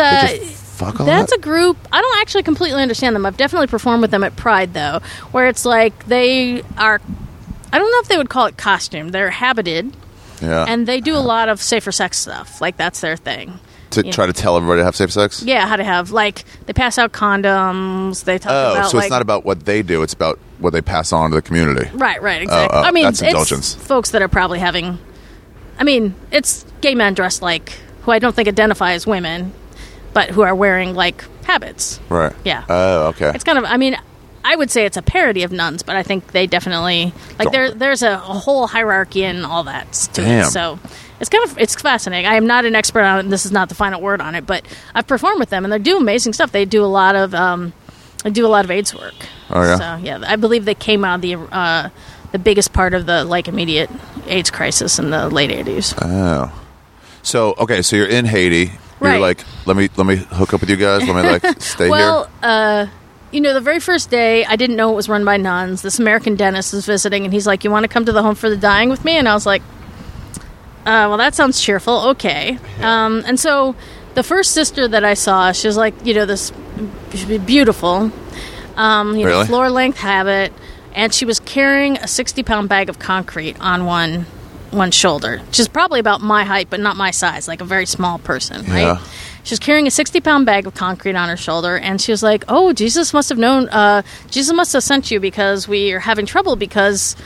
a group. I don't actually completely understand them. I've definitely performed with them at Pride, though, where it's like they are, I don't know if they would call it costume. They're habited. Yeah. And they do a lot of safer sex stuff. Like, that's their thing. To try to tell everybody to have safe sex? Yeah, how to have, like, they pass out condoms. They talk about, so it's not about what they do. It's about what they pass on to the community. Right, exactly. I mean, that's indulgence. It's folks that are probably having, I mean, it's gay men dressed like, who I don't think identify as women, but who are wearing, like, habits. Right. Yeah. Oh, okay. It's kind of, I mean, I would say it's a parody of nuns, but I think they definitely, like, there's a whole hierarchy and all that to it. So it's fascinating. I am not an expert on it, and this is not the final word on it, but I've performed with them, and they do amazing stuff. They do a lot of AIDS work. Oh, yeah? So, yeah, I believe they came out of the biggest part of the, like, immediate AIDS crisis in the late 80s. Oh. So, okay, so you're in Haiti. Right. You're like, let me hook up with you guys. Let me, like, stay here. Well, the very first day, I didn't know it was run by nuns. This American dentist is visiting, and he's like, you want to come to the Home for the Dying with me? And I was like, well, that sounds cheerful. Okay. And so the first sister that I saw, she was like, this beautiful, really? floor-length habit, and she was carrying a 60-pound bag of concrete on one shoulder, which is probably about my height, but not my size, like a very small person, right? Yeah. She was carrying a 60-pound bag of concrete on her shoulder, and she was like, oh, Jesus must have known, Jesus must have sent you because we are having trouble because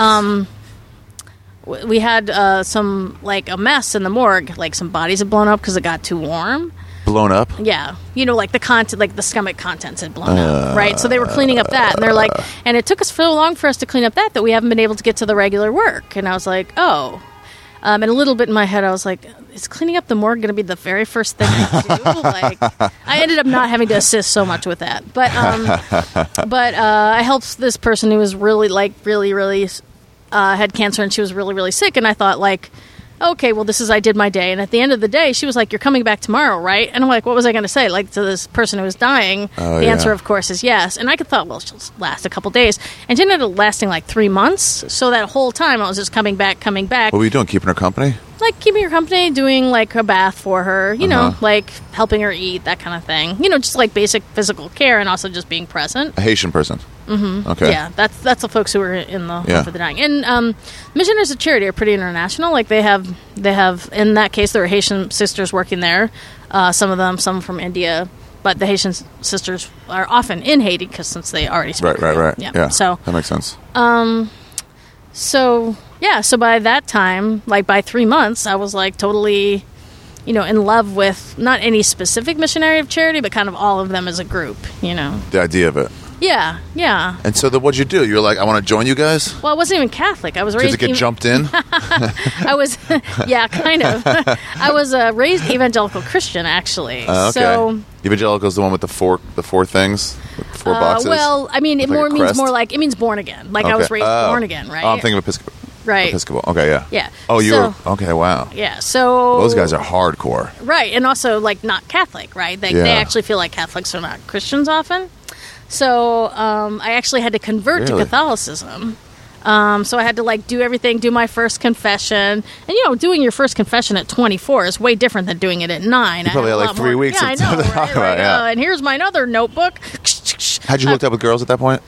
we had a mess in the morgue, like some bodies had blown up because it got too warm. Blown up? Yeah. Like the stomach contents had blown up, right? So they were cleaning up that, and they're like, and it took us so long for us to clean up that we haven't been able to get to the regular work. And I was like, oh. And a little bit in my head, I was like, is cleaning up the morgue going to be the very first thing I do? Like, I ended up not having to assist so much with that. But I helped this person who was really had cancer, and she was really, really sick. And I thought, like, okay, well, I did my day. And at the end of the day, she was like, you're coming back tomorrow, right? And I'm like, what was I going to say? Like, to this person who was dying, the answer, of course, is yes. And I thought, well, she'll last a couple days. And she ended up lasting like 3 months. So that whole time, I was just coming back. What were you doing, keeping her company? Like, keeping her company, doing, like, a bath for her, like, helping her eat, that kind of thing. Just, like, basic physical care and also just being present. A Haitian person? Mm-hmm. Okay. Yeah, that's the folks who are in the Home for the Dying. And Missionaries of Charity are pretty international. Like, they have, in that case, there are Haitian sisters working there. Some from India. But the Haitian sisters are often in Haiti since they already speak Creole. Right. Yeah. So that makes sense. So by that time, like by 3 months, I was like totally, in love with not any specific missionary of charity, but kind of all of them as a group, The idea of it. Yeah. And so what did you do? You're like, I want to join you guys? Well, I wasn't even Catholic. I was raised... Did it get jumped in? I was, yeah, kind of. I was raised evangelical Christian, actually. Okay. So evangelical is the one with the four things, the 4 boxes. Well, I mean, it means born again. Like I was raised born again, right? Oh, I'm thinking of Episcopal. Right. Episcopal. Okay, yeah. Yeah. Oh, you were... Okay, wow. Yeah, so... Those guys are hardcore. Right, and also, like, not Catholic, right? They actually feel like Catholics are not Christians often. So I actually had to convert to Catholicism. So I had to, like, do my first confession. And, doing your first confession at 24 is way different than doing it at 9. You probably had, like, 3 weeks. Yeah, I know, right? And here's my other notebook. Had you hooked up with girls at that point?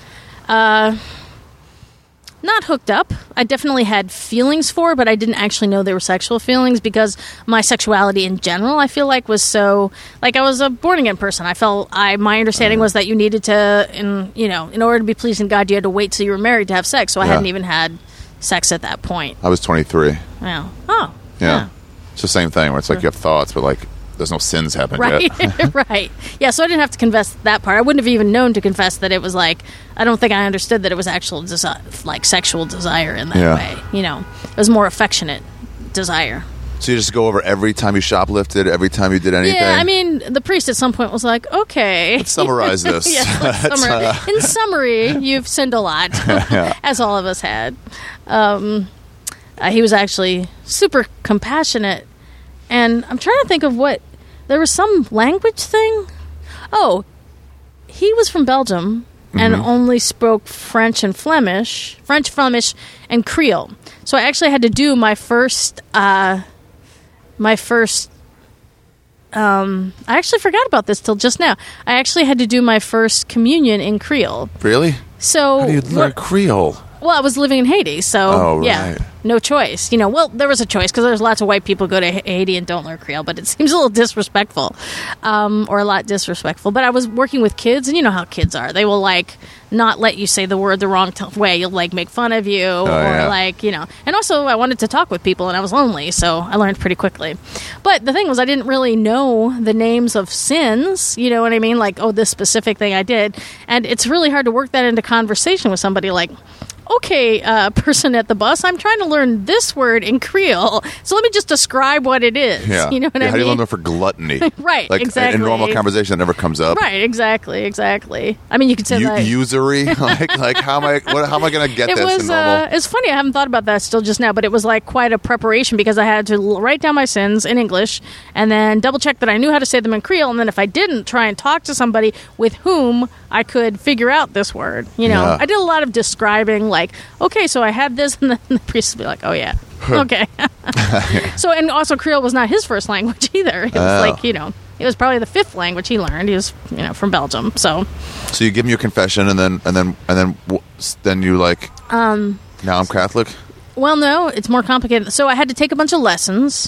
Not hooked up. I definitely had feelings for, but I didn't actually know they were sexual feelings because my sexuality in general, I feel like, was so... Like, I was a born-again person. My understanding was that you needed to, in order to be pleasing God, you had to wait till you were married to have sex. So I hadn't even had sex at that point. I was 23. Yeah. Oh. Yeah. It's the same thing where it's like you have thoughts, but like there's no sins happened yet. Right. Yeah, so I didn't have to confess that part. I wouldn't have even known to confess that it was like, I don't think I understood that it was actual like sexual desire in that way. You know, it was more affectionate desire. So you just go over every time you shoplifted, every time you did anything? Yeah, I mean, the priest at some point was like, okay. Let's summarize this. In summary, you've sinned a lot, as all of us had. He was actually super compassionate. And I'm trying to think of what... There was some language thing? Oh, he was from Belgium and only spoke French, Flemish, and Creole. So I actually had to do my first... I actually forgot about this till just now. I actually had to do my first communion in Creole. Really? So how do you learn Creole? Well, I was living in Haiti, so right. No choice. You know, well, there was a choice because there's lots of white people who go to Haiti and don't learn Creole, but it seems a little disrespectful, or a lot disrespectful. But I was working with kids, and you know how kids are. They will, like, not let you say the word the wrong way. You'll, like, make fun of you, like, you know. And also, I wanted to talk with people, and I was lonely, so I learned pretty quickly. But the thing was, I didn't really know the names of sins, you know what I mean? Like, oh, this specific thing I did. And it's really hard to work that into conversation with somebody like... Okay, person at the bus, I'm trying to learn this word in Creole, so let me just describe what it is. Yeah. You know what I mean? How do you learn for gluttony? Right, like, exactly. In normal conversation, that never comes up. Right, exactly. I mean, you could say that. Usury? like how am I going to get this in normal? It's funny, I haven't thought about that still just now, but it was like quite a preparation because I had to write down my sins in English and then double check that I knew how to say them in Creole, and then if I didn't, try and talk to somebody with whom I could figure out this word. You know, I did a lot of describing, like, okay, so I had this, and then the priest would be like, oh, yeah, okay. So, and also Creole was not his first language either. It was like, you know, it was probably the fifth language he learned. He was, you know, from Belgium, so. So you give him your confession, and then you like, now I'm Catholic? Well, no, it's more complicated. So I had to take a bunch of lessons.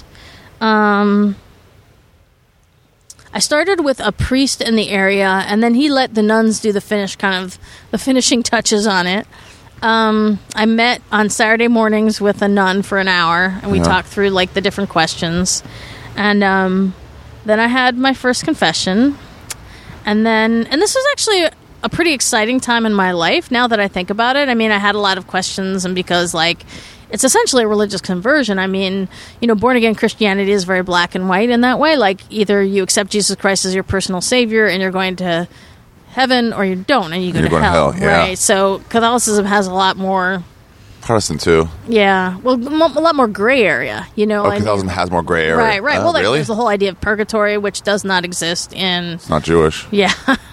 I started with a priest in the area, and then he let the nuns do the finishing touches on it. I met on Saturday mornings with a nun for an hour, and we talked through like the different questions. And then I had my first confession, and this was actually a pretty exciting time in my life. Now that I think about it, I mean, I had a lot of questions, and because like. It's essentially a religious conversion. I mean, you know, born-again Christianity is very black and white in that way. Like, either you accept Jesus Christ as your personal savior and you're going to heaven, or you don't and you go to hell. Right? So Catholicism has a lot more... Protestant, too. Yeah. Well, a lot more gray area, you know. Catholicism has more gray area. Right. Well, really? There's the whole idea of purgatory, which does not exist in... It's not Jewish. Yeah.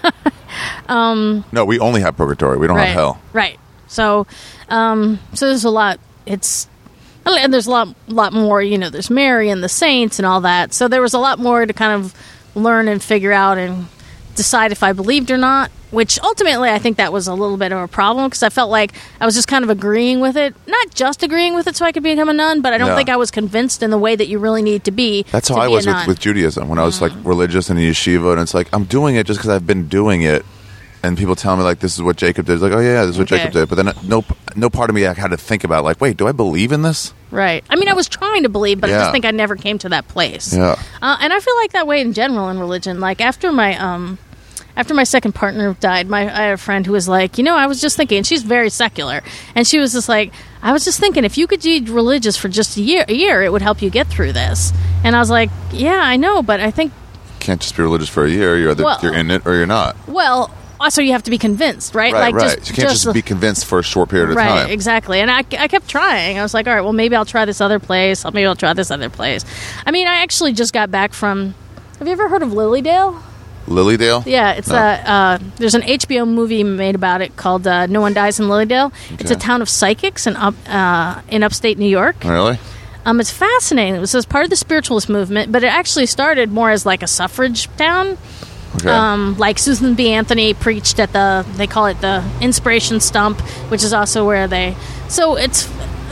No, we only have purgatory. We don't have hell. Right. So there's a lot... And there's a lot more, you know, there's Mary and the saints and all that. So there was a lot more to kind of learn and figure out and decide if I believed or not, which ultimately I think that was a little bit of a problem because I felt like I was just kind of agreeing with it. Not just agreeing with it so I could become a nun, but I don't think I was convinced in the way that you really need to be. That's how I was with Judaism when I was like religious in yeshiva, and it's like I'm doing it just because I've been doing it. And people tell me, like, this is what Jacob did. It's like, oh, yeah, this is what Jacob did. But then no part of me had to think about, like, wait, do I believe in this? Right. I mean, I was trying to believe, but I just think I never came to that place. Yeah. And I feel like that way in general in religion. Like, after my second partner died, I had a friend who was like, you know, I was just thinking, and she's very secular, and she was just like, I was just thinking, if you could be religious for just a year, it would help you get through this. And I was like, yeah, I know, but I think... You can't just be religious for a year. You're in it or you're not. Well... Also, you have to be convinced, right? Right. You can't just be convinced for a short period of time. Right, exactly. And I kept trying. I was like, all right, well, maybe I'll try this other place. Maybe I'll try this other place. I mean, I actually just got back from... Have you ever heard of Lilydale? Lilydale? Yeah, it's there's an HBO movie made about it called No One Dies in Lilydale. Okay. It's a town of psychics in upstate New York. Really? It's fascinating. It was part of the spiritualist movement, but it actually started more as like a suffrage town. Okay. Like Susan B. Anthony preached at they call it the Inspiration Stump, which is also where so it's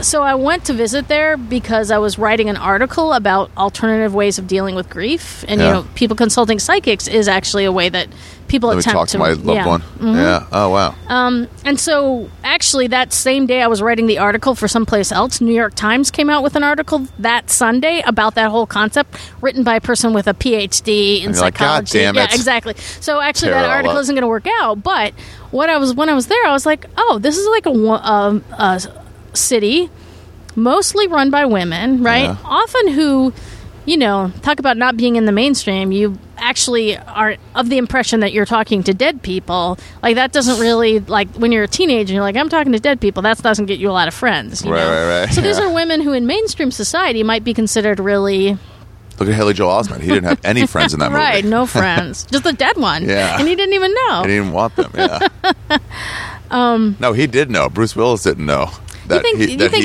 So I went to visit there because I was writing an article about alternative ways of dealing with grief, and people consulting psychics is actually a way that people Let me attempt talk to my loved one. Mm-hmm. Yeah. Oh wow. And so actually that same day I was writing the article for someplace else. New York Times came out with an article that Sunday about that whole concept, written by a person with a PhD in psychology. God damn it. Yeah, exactly. So actually Tear that it all article up. isn't going to work out. But when I was there, I was like, oh, this is like a city mostly run by women, right? Yeah. Often who, talk about not being in the mainstream. You actually are of the impression that you're talking to dead people. Like, that doesn't really, like, when you're a teenager and you're like, I'm talking to dead people, that doesn't get you a lot of friends. Right. So these are women who in mainstream society might be considered really... Look at Haley Joel Osment. He didn't have any friends in that movie. Right, no friends. Just a dead one. Yeah. And he didn't even know. He didn't even want them, yeah. No, he did know. Bruce Willis didn't know. You think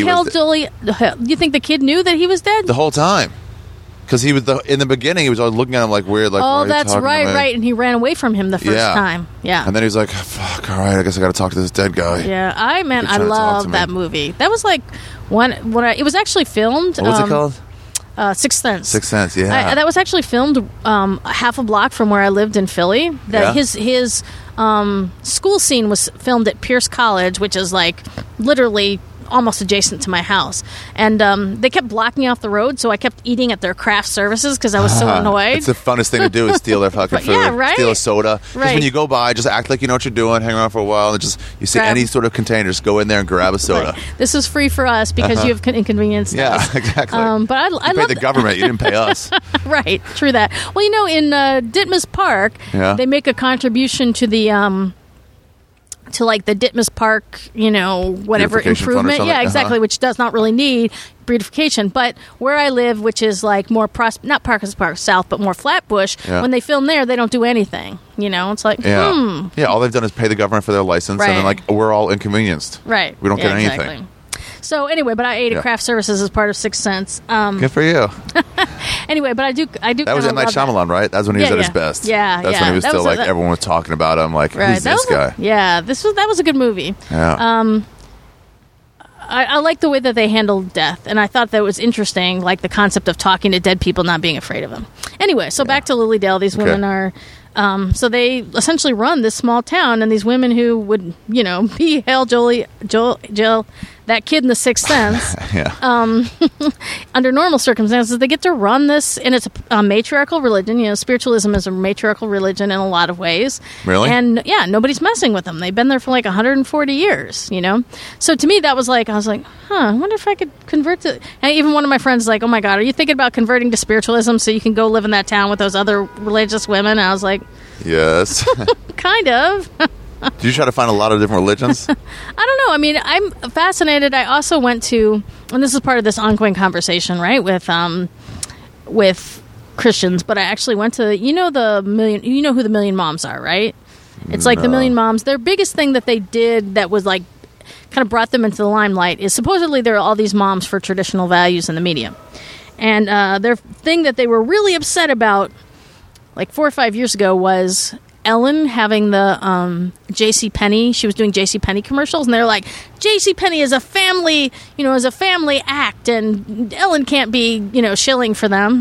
the kid knew that he was dead? The whole time. Because he was in the beginning, he was always looking at him like weird. Like, oh, that's right. And he ran away from him the first time. Yeah. And then he was like, fuck, all right, I guess I got to talk to this dead guy. Yeah, I love that movie. That was like it was actually filmed. What was it called? Sixth Sense. Sixth Sense, yeah. That was actually filmed half a block from where I lived in Philly. His school scene was filmed at Pierce College, which is like literally almost adjacent to my house, and they kept blocking off the road, so I kept eating at their craft services because I was so annoyed. It's the funnest thing to do is steal their fucking food. Yeah, right? Steal a soda. Just when you go by, just act like you know what you're doing, hang around for a while, and just you see any sort of container, just go in there and grab a soda. Right. This is free for us because you have inconvenienced us. Yeah, exactly. But I paid the government, you didn't pay us. Right, true that. Well, in Ditmas Park, they make a contribution to the to like the Ditmas Park, whatever improvement. Yeah, exactly, which does not really need beautification. But where I live, which is like more not Park South, but more Flatbush, when they film there, they don't do anything. It's like, Yeah, all they've done is pay the government for their license, and then like we're all inconvenienced. Right. We don't get anything. Exactly. So anyway, but I ate at Craft Services as part of Sixth Sense. Good for you. Anyway, but I do. That was M. Night Shyamalan, right? That's when he was at his best. Yeah, that's when he was still like everyone was talking about him. Like, who's this guy? That was a good movie. Yeah. I like the way that they handled death, and I thought that was interesting, like the concept of talking to dead people, not being afraid of them. Anyway, so back to Lilydale. These women are. So they essentially run this small town, and these women who would, be Hale, Jill, that kid in the Sixth Sense. Under normal circumstances, they get to run this, and it's a matriarchal religion. Spiritualism is a matriarchal religion in a lot of ways. Really? And nobody's messing with them. They've been there for like 140 years. So to me, that was like, I was like, I wonder if I could convert to. And even one of my friends was like, oh my God, are you thinking about converting to spiritualism so you can go live in that town with those other religious women? And I was like, yes. Kind of. Did you try to find a lot of different religions? I don't know. I mean, I'm fascinated. I also went to, and this is part of this ongoing conversation, right, with Christians, but I actually went to, who the Million Moms are, right? It's like the Million Moms. Their biggest thing that they did that was like kind of brought them into the limelight is supposedly there are all these moms for traditional values in the media. And their thing that they were really upset about like 4 or 5 years ago was Ellen having the JCPenney. She was doing JCPenney commercials, and they're like, JCPenney is a family, family act, and Ellen can't be, shilling for them.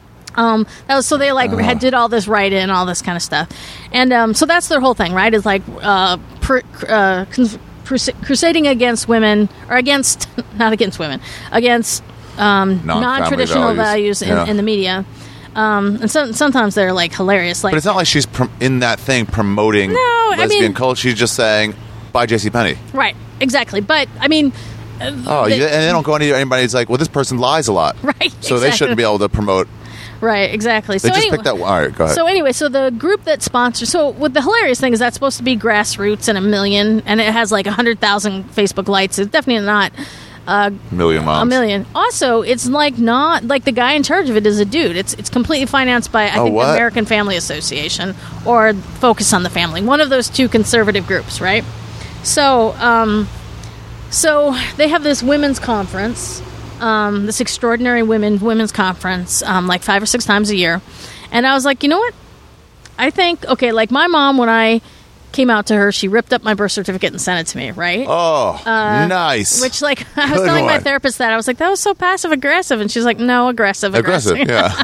So they did all this write-in, all this kind of stuff, and so that's their whole thing, right? Is like crusading against women, or not against women, against non-traditional values in the media. And sometimes they're like hilarious. Like, but it's not like she's in that thing promoting lesbian culture. She's just saying, buy JCPenney. Right, exactly. But, I mean... and they don't go anybody's like, well, this person lies a lot. Right, so they shouldn't be able to promote... Right, exactly. They just picked that... All right, go ahead. So anyway, so the group that sponsors... So what the hilarious thing is that's supposed to be grassroots and 1 million, and it has like 100,000 Facebook likes. It's definitely not... Million Moms. 1 million. Also, it's like not like the guy in charge of it is a dude. It's completely financed by I think the American Family Association or Focus on the Family. One of those two conservative groups, right? So, so they have this women's conference, this extraordinary women's conference, like 5 or 6 times a year. And I was like, you know what? I think like my mom when I came out to her. She ripped up my birth certificate and sent it to me, right? Oh, nice. Which, like, I was telling my therapist that. I was like, that was so passive-aggressive. And she's like, no, aggressive. Yeah.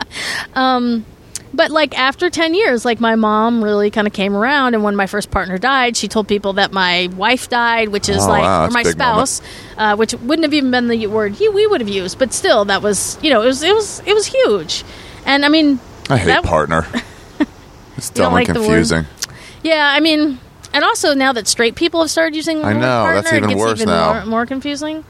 But, like, after 10 years, like, my mom really kind of came around. And when my first partner died, she told people that my wife died, which is, or my spouse, which wouldn't have even been the word we would have used. But still, that was, it was huge. And, I mean... I hate partner. It's dumb and confusing. Yeah, I mean... And also, now that straight people have started using the word partner, that's even it gets worse even now. More confusing.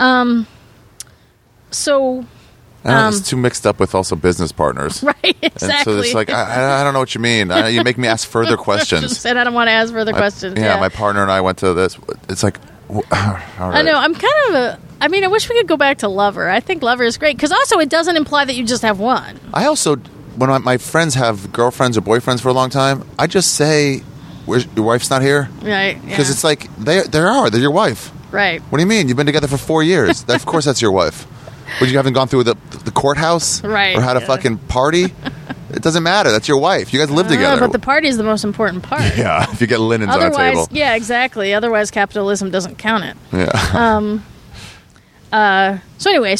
It's too mixed up with also business partners. Right, exactly. And so it's like, I don't know what you mean. You make me ask further questions. Just said I don't want to ask further questions. Yeah, my partner and I went to this. It's like, all right. I know, I'm kind of I wish we could go back to lover. I think lover is great, because also it doesn't imply that you just have one. I also, when my friends have girlfriends or boyfriends for a long time, I just say, your wife's not here? Right, Because it's like, they're your wife. Right. What do you mean? You've been together for 4 years. Of course that's your wife. But you haven't gone through the courthouse? Right. Or had a fucking party? It doesn't matter. That's your wife. You guys live together. But the party is the most important part. Yeah, if you get linens on a table. Yeah, exactly. Otherwise, capitalism doesn't count it. Yeah. So anyway,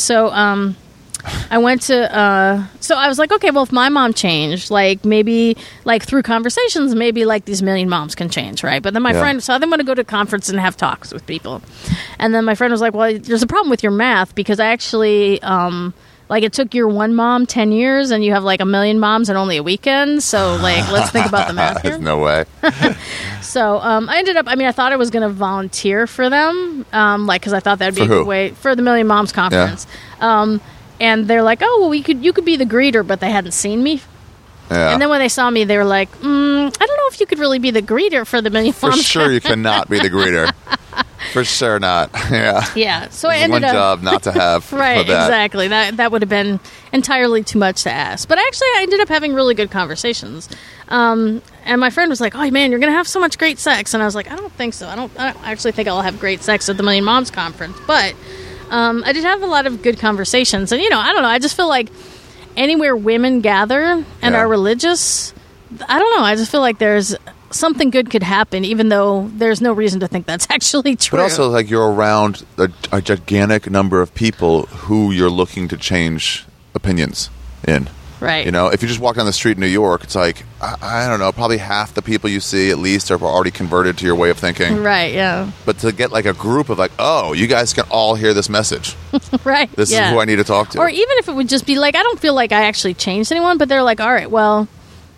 I went to, so I was like, okay, well, if my mom changed, like, maybe, like, through conversations, maybe, like, these million moms can change, right? But then my friend, so I then want to go to a conference and have talks with people. And then my friend was like, well, there's a problem with your math, because I actually, like, it took your one mom 10 years, and you have, like, 1 million moms in only a weekend, so, like, let's think about the math here. There's no way. So I ended up, I thought I was going to volunteer for them, like, because I thought that would be a good way, for the Million Moms Conference. Yeah. And they're like, oh, well, you could be the greeter, but they hadn't seen me. Yeah. And then when they saw me, they were like, I don't know if you could really be the greeter for the Million Moms. For sure you cannot be the greeter. For sure not. Yeah. Yeah. So I ended up... one job not to have. Right, exactly. That would have been entirely too much to ask. But actually, I ended up having really good conversations. And my friend was like, oh, man, you're going to have so much great sex. And I was like, I don't think so. I don't actually think I'll have great sex at the Million Moms Conference. But... I did have a lot of good conversations. And, I don't know. I just feel like anywhere women gather and are religious, I don't know. I just feel like there's something good could happen, even though there's no reason to think that's actually true. But also, like, you're around a gigantic number of people who you're looking to change opinions in. Right. If you just walk down the street in New York, it's like, I don't know, probably half the people you see at least are already converted to your way of thinking. Right, yeah. But to get like a group of like, oh, you guys can all hear this message. Right. This is who I need to talk to. Or even if it would just be like, I don't feel like I actually changed anyone, but they're like, all right, well,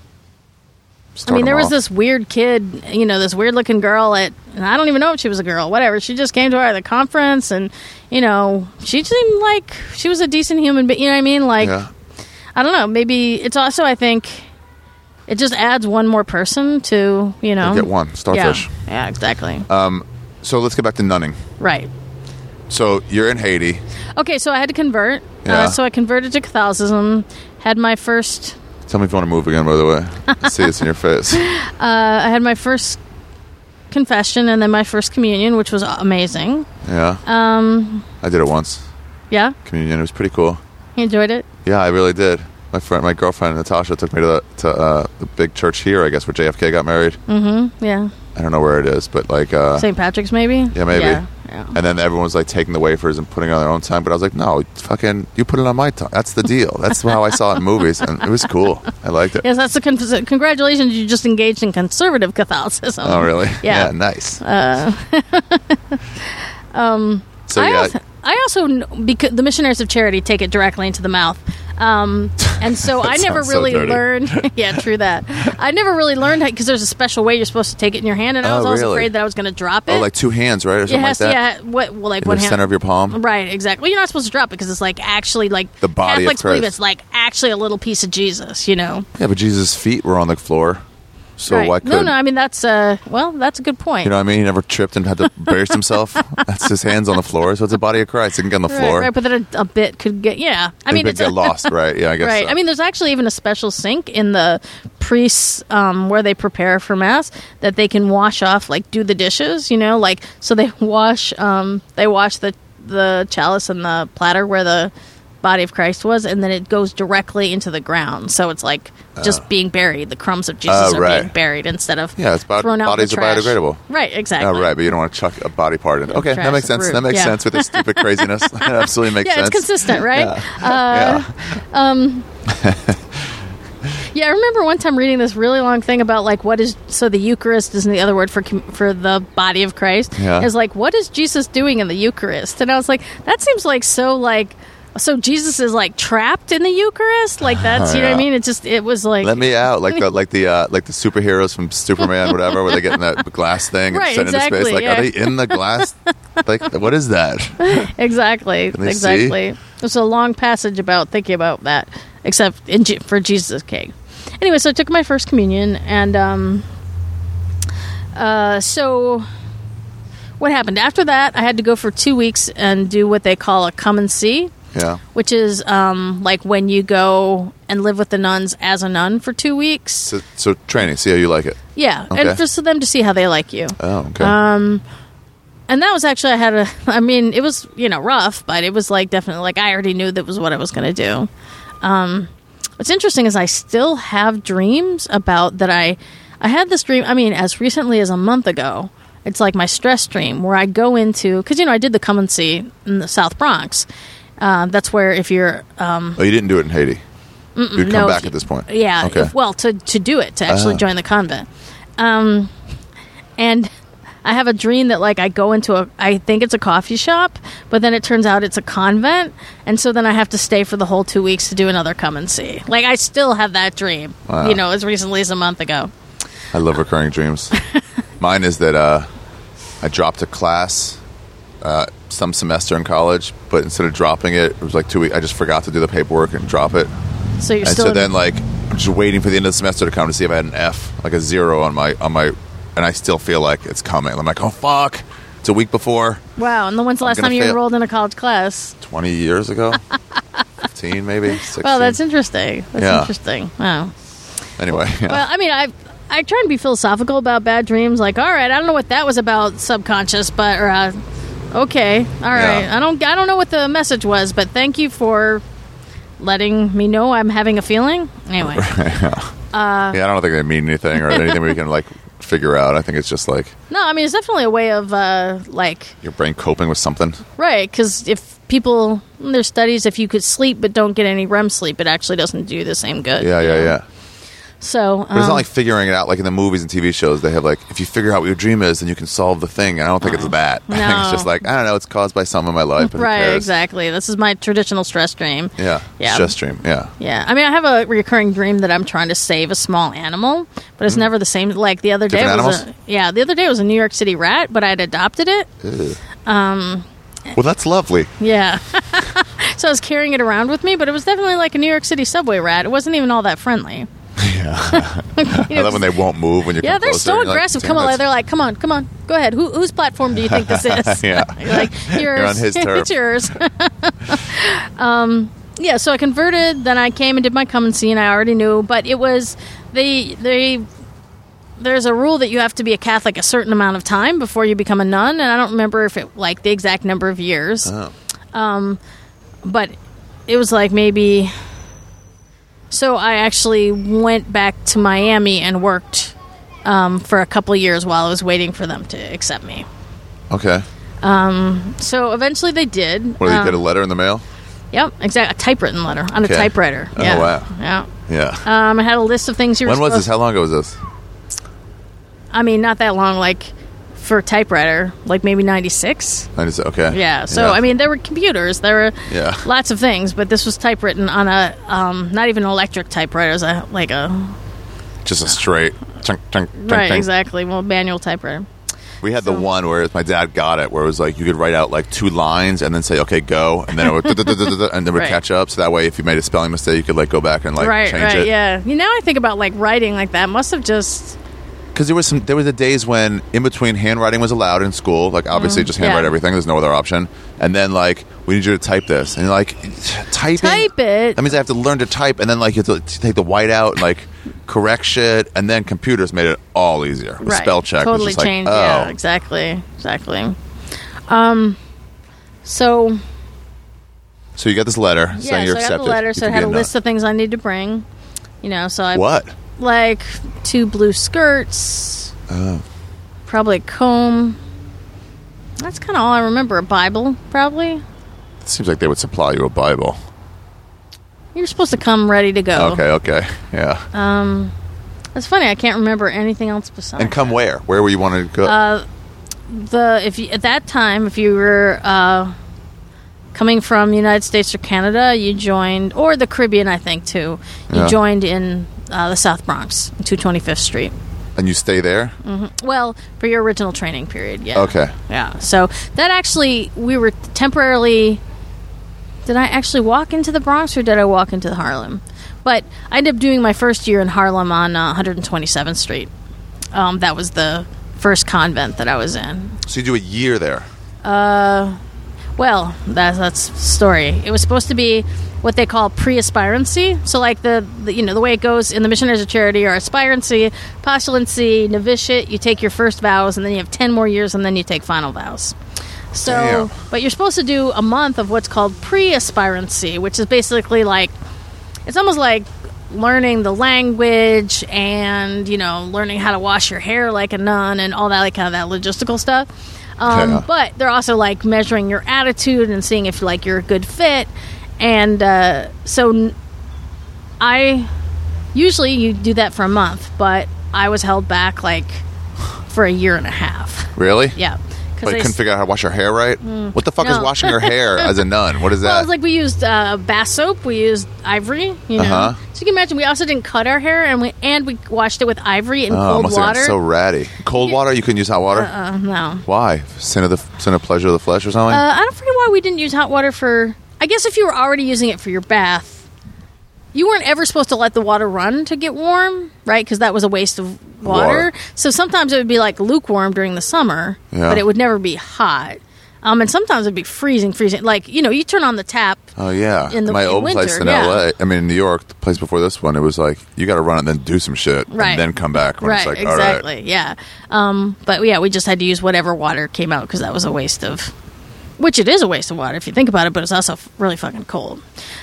there was this weird kid, this weird looking girl and I don't even know if she was a girl, whatever. She just came to our conference and, she seemed like she was a decent human, but you know what I mean? Like, I don't know. Maybe it's also, I think, it just adds one more person to, You get one. Starfish. Yeah, exactly. So let's get back to nunning. Right. So you're in Haiti. Okay, so I had to convert. Yeah. So I converted to Catholicism, had my first... Tell me if you want to move again, by the way. I see this in your face. I had my first confession and then my first communion, which was amazing. Yeah. I did it once. Yeah? Communion. It was pretty cool. You enjoyed it? Yeah, I really did. My girlfriend Natasha took me to the big church here, I guess, where JFK got married. Mm-hmm. Yeah. I don't know where it is, but like St. Patrick's, maybe. Yeah, maybe. Yeah. And then everyone was like taking the wafers and putting it on their own time, but I was like, no, fucking, you put it on my time. That's the deal. That's how I saw it in movies, and it was cool. I liked it. Yes, that's the congratulations. You just engaged in conservative Catholicism. Oh, really? Yeah, nice. I also, because the Missionaries of Charity take it directly into the mouth. And so I never really learned. Yeah, true that. I never really learned because there's a special way you're supposed to take it in your hand, and I was always afraid that I was going to drop it. Oh, like two hands, right? Or something like that? Yeah, like in one the hand. Center of your palm? Right, exactly. Well, you're not supposed to drop it because it's like actually like the body Catholics of Christ. believe it's like actually a little piece of Jesus, Yeah, but Jesus' feet were on the floor. So right. why couldn't... No, I mean, that's a good point. You know what I mean? He never tripped and had to brace himself. That's his hands on the floor. So it's a body of Christ. It can get on the floor. Right, but then a bit could get, it get lost, right? Yeah, I guess right. So. I mean, there's actually even a special sink in the priests where they prepare for Mass that they can wash off, like do the dishes, so they wash the chalice and the platter where the body of Christ was, and then it goes directly into the ground. So it's like just being buried. The crumbs of Jesus are being buried instead of thrown out bodies in the are trash. biodegradable. Right, exactly. Oh, right, but you don't want to chuck a body part in. Okay, that makes sense. Rude. That makes sense with this stupid craziness. That absolutely makes sense. Yeah, it's consistent, right? Yeah, I remember one time reading this really long thing about like the Eucharist isn't the other word for the body of Christ. Yeah. It's like, what is Jesus doing in the Eucharist? And I was like, that seems like so Jesus is like trapped in the Eucharist, like that's you know what I mean. It was like, let me out, like the superheroes from Superman, whatever, where they get in that glass thing and send into space. Like, are they in the glass? Like, what is that? Exactly. See? There's a long passage about thinking about that, except for Jesus' cake. Anyway, so I took my first communion, and so what happened after that? I had to go for 2 weeks and do what they call a come and see. Yeah. Which is like when you go and live with the nuns as a nun for 2 weeks. So training, see how you like it. Yeah, okay. And for them to see how they like you. Oh, okay. And that was actually, it was, rough, but it was like definitely, like I already knew that was what I was going to do. What's interesting is I still have dreams about that. I had this dream, as recently as a month ago. It's like my stress dream where I go into, because, I did the come and see in the South Bronx. That's where if you're... you didn't do it in Haiti? You'd come back at this point? Yeah. Okay. To do it, to actually join the convent. And I have a dream that, like, I go into I think it's a coffee shop, but then it turns out it's a convent, and so then I have to stay for the whole 2 weeks to do another come and see. Like, I still have that dream, as recently as a month ago. I love recurring dreams. Mine is that I dropped a class some semester in college, but instead of dropping it, it was like 2 weeks. I just forgot to do the paperwork and drop it. So you're then like I'm just waiting for the end of the semester to come to see if I had an F, like a 0 on my, and I still feel like it's coming. I'm like, oh fuck, it's a week before. Wow, and when's the last time you enrolled in a college class? 20 years ago, 15 maybe, 16. Well, that's interesting. Interesting. Wow. Anyway. Yeah. Well, I try and be philosophical about bad dreams. Like, all right, I don't know what that was about, subconscious, but okay, all right. Yeah. I don't know what the message was, but thank you for letting me know I'm having a feeling. Anyway. I don't think they mean anything or anything we can like figure out. I think it's just like no. It's definitely a way of like your brain coping with something, right? Because if people, there's studies, if you could sleep but don't get any REM sleep, it actually doesn't do the same good. Yeah. So, but it's not like figuring it out like in the movies and TV shows. They have like, if you figure out what your dream is, then you can solve the thing. And I don't think it's that. No. I think it's just like, I don't know, it's caused by something in my life. But right, exactly. This is my traditional stress dream. Yeah. Stress dream. Yeah. Yeah. I have a recurring dream that I'm trying to save a small animal, but it's never the same. Like the other day the other day was a New York City rat, but I had adopted it. Well, that's lovely. Yeah. So I was carrying it around with me, but it was definitely like a New York City subway rat. It wasn't even all that friendly. Yeah. I love when they won't move when you come they're closer. so aggressive. Like, they're like, come on, go ahead. Whose platform do you think this is? Yeah. You're like, yours. You're on his turf. It's yours. So I converted, then I came and did my come and see, and I already knew, but it was, there's a rule that you have to be a Catholic a certain amount of time before you become a nun, and I don't remember if it, like, the exact number of years. Oh. But it was like maybe... So I actually went back to Miami and worked for a couple of years while I was waiting for them to accept me. Okay. So eventually they did. What, did you get a letter in the mail? Yep, exactly. A typewritten letter on a typewriter. Oh, yeah. wow. Yeah. I had a list of things you were When was this? How long ago was this? Not that long, like... For a typewriter, like maybe 96. 96, okay. Yeah, so, there were computers, there were lots of things, but this was typewritten on a, not even an electric typewriter, it was just a straight, chunk, right, exactly, manual typewriter. We had the one where my dad got it, where it was like, you could write out like 2 lines and then say, okay, go, and then it would, and then it would catch up, so that way if you made a spelling mistake, you could like go back and like change it. Yeah. Now I think about like writing like that, must have just... Because there was the days when in between handwriting was allowed in school, like obviously just handwrite everything. There's no other option. And then like we need you to type this, and you're like, type it. That means I have to learn to type, and then like you have to take the white out and like correct shit. And then computers made it all easier. The spell check totally was just changed. Like, oh. Yeah, exactly. So So you got this letter saying Yeah, you're so I accepted. got the letter, so it had a list of things I need to bring. So I... What? Like 2 blue skirts. Probably a comb. That's kind of all I remember. A Bible, probably. It seems like they would supply you a Bible. You're supposed to come ready to go. Okay. Yeah. It's funny. I can't remember anything else besides. And come that. where? Where were you wanting to go? At that time, if you were coming from the United States or Canada, you joined, or the Caribbean, I think too. You joined in the South Bronx, 225th Street. And you stay there? Mm-hmm. Well, for your original training period, yeah. Okay. Yeah. So that actually, we were temporarily. Did I actually walk into the Bronx or did I walk into Harlem? But I ended up doing my first year in Harlem on 127th Street. That was the first convent that I was in. So you do a year there? Well, that's the story. It was supposed to be what they call pre-aspirancy. So like the way it goes in the Missionaries of Charity are aspirancy, postulancy, novitiate. You take your first vows and then you have 10 more years and then you take final vows. So, Damn. But you're supposed to do a month of what's called pre-aspirancy, which is basically like, it's almost like learning the language and, learning how to wash your hair like a nun and all that, like kind of that logistical stuff. But they're also like measuring your attitude and seeing if you're a good fit. And so usually you do that for a month, but I was held back like for a year and a half. Really? Yeah. But you couldn't figure out how to wash your hair right? What the fuck is washing your hair as a nun? What is that? Well, it's like we used bath soap. We used ivory, So you can imagine we also didn't cut our hair, and we washed it with ivory in cold must water. have gotten so ratty. Cold water? You couldn't use hot water? No. Why? Sin of pleasure of the flesh or something? I don't forget why we didn't use hot water for... I guess if you were already using it for your bath, you weren't ever supposed to let the water run to get warm, right? Because that was a waste of water. So sometimes it would be like lukewarm during the summer, but it would never be hot. And sometimes it'd be freezing. Like, you turn on the tap. Oh, yeah. In my old winter, place in L.A., in New York, the place before this one, it was like, you got to run it and then do some shit. Right. And then come back. When it's like, exactly. All right. Yeah. But yeah, we just had to use whatever water came out because that was a waste of... Which it is a waste of water if you think about it, but it's also really fucking cold.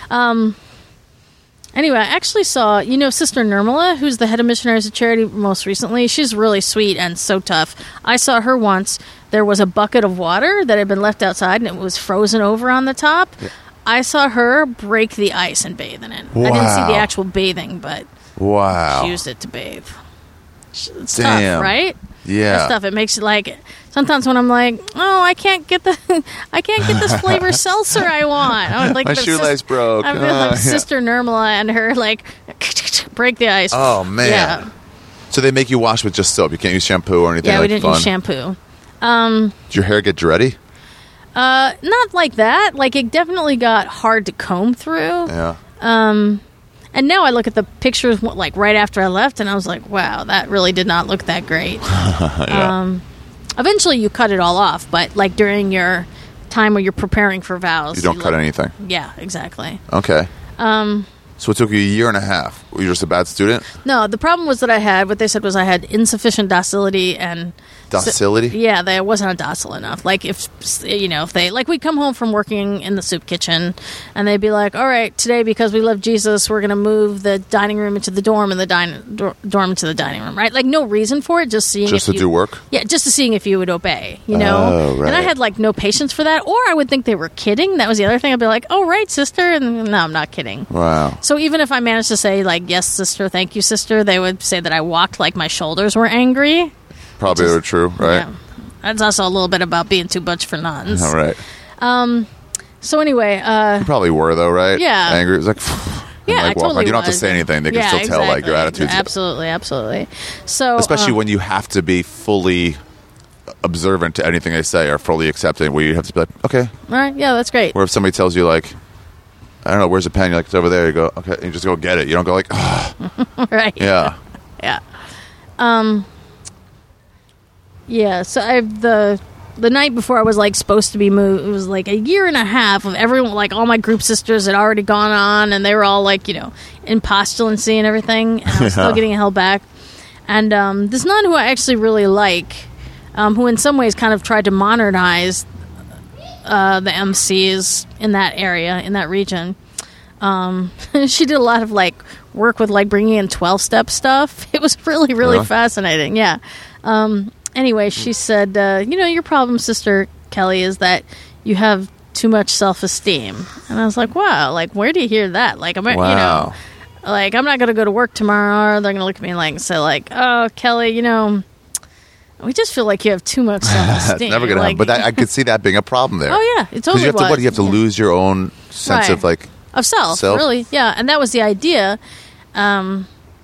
Anyway, I actually saw, Sister Nirmala, who's the head of Missionaries of Charity most recently. She's really sweet and so tough. I saw her once. There was a bucket of water that had been left outside, and it was frozen over on the top. Yeah. I saw her break the ice and bathe in it. Wow. I didn't see the actual bathing, but she used it to bathe. It's Damn. tough, right? Yeah. That stuff. It makes it like... Sometimes when I'm like, I can't get this flavor seltzer I want. I would like my shoelace broke. I feel like Sister Nirmala and her like break the ice. Oh man! Yeah. So they make you wash with just soap. You can't use shampoo or anything. Yeah, we didn't fun. use shampoo. Did your hair get dready? Not like that. Like it definitely got hard to comb through. Yeah. And now I look at the pictures like right after I left, and I was like, wow, that really did not look that great. Yeah. Eventually, you cut it all off, but like during your time where you're preparing for vows, you don't cut anything. Yeah, exactly. Okay. So it took you a year and a half. Were you just a bad student? No, the problem was that what they said was I had insufficient docility and... Docility? Yeah, I wasn't docile enough. Like, if they... Like, we'd come home from working in the soup kitchen, and they'd be like, all right, today, because we love Jesus, we're going to move the dining room into the dorm and the dorm into the dining room, right? Like, no reason for it, just seeing Just to do work? Yeah, just to seeing if you would obey, Oh, right. And I had, like, no patience for that, or I would think they were kidding. That was the other thing. I'd be like, oh, right, sister, and no, I'm not kidding. Wow. So even if I managed to say, like, yes, sister, thank you, sister, they would say that I walked like my shoulders were angry. Probably were true, right? Yeah. That's also a little bit about being too much for nuns. All right. So anyway... you probably were, though, right? Yeah. Angry. It's like... Yeah, I totally You don't have to say anything. They can still tell, like, your attitude's... Absolutely. So... Especially when you have to be fully observant to anything they say or fully accepting, where you have to be like, okay. All right, yeah, that's great. Or if somebody tells you, like... I don't know, where's the pen? You're like, it's over there. You go, okay. And you just go get it. You don't go like, ah. Right. Yeah. Yeah. Yeah, so the night before I was, like, supposed to be moved, it was, like, a year and a half of everyone, like, all my group sisters had already gone on, and they were all, like, in postulancy and everything, and I was still getting held back. And this nun who I actually really like, who in some ways kind of tried to modernize the MCs in that area, in that region. She did a lot of like work with like bringing in 12-step stuff. It was really, really fascinating. Yeah. Anyway, she said, your problem, Sister Kelly, is that you have too much self-esteem. And I was like, wow, like, where do you hear that? Like, I'm not going to go to work tomorrow. They're going to look at me like and say like, oh, Kelly, we just feel like you have too much self-esteem. It's never going to happen. But I could see that being a problem there. Oh, yeah. It totally you have to lose your own sense of like... Of self, really. Yeah. And that was the idea. And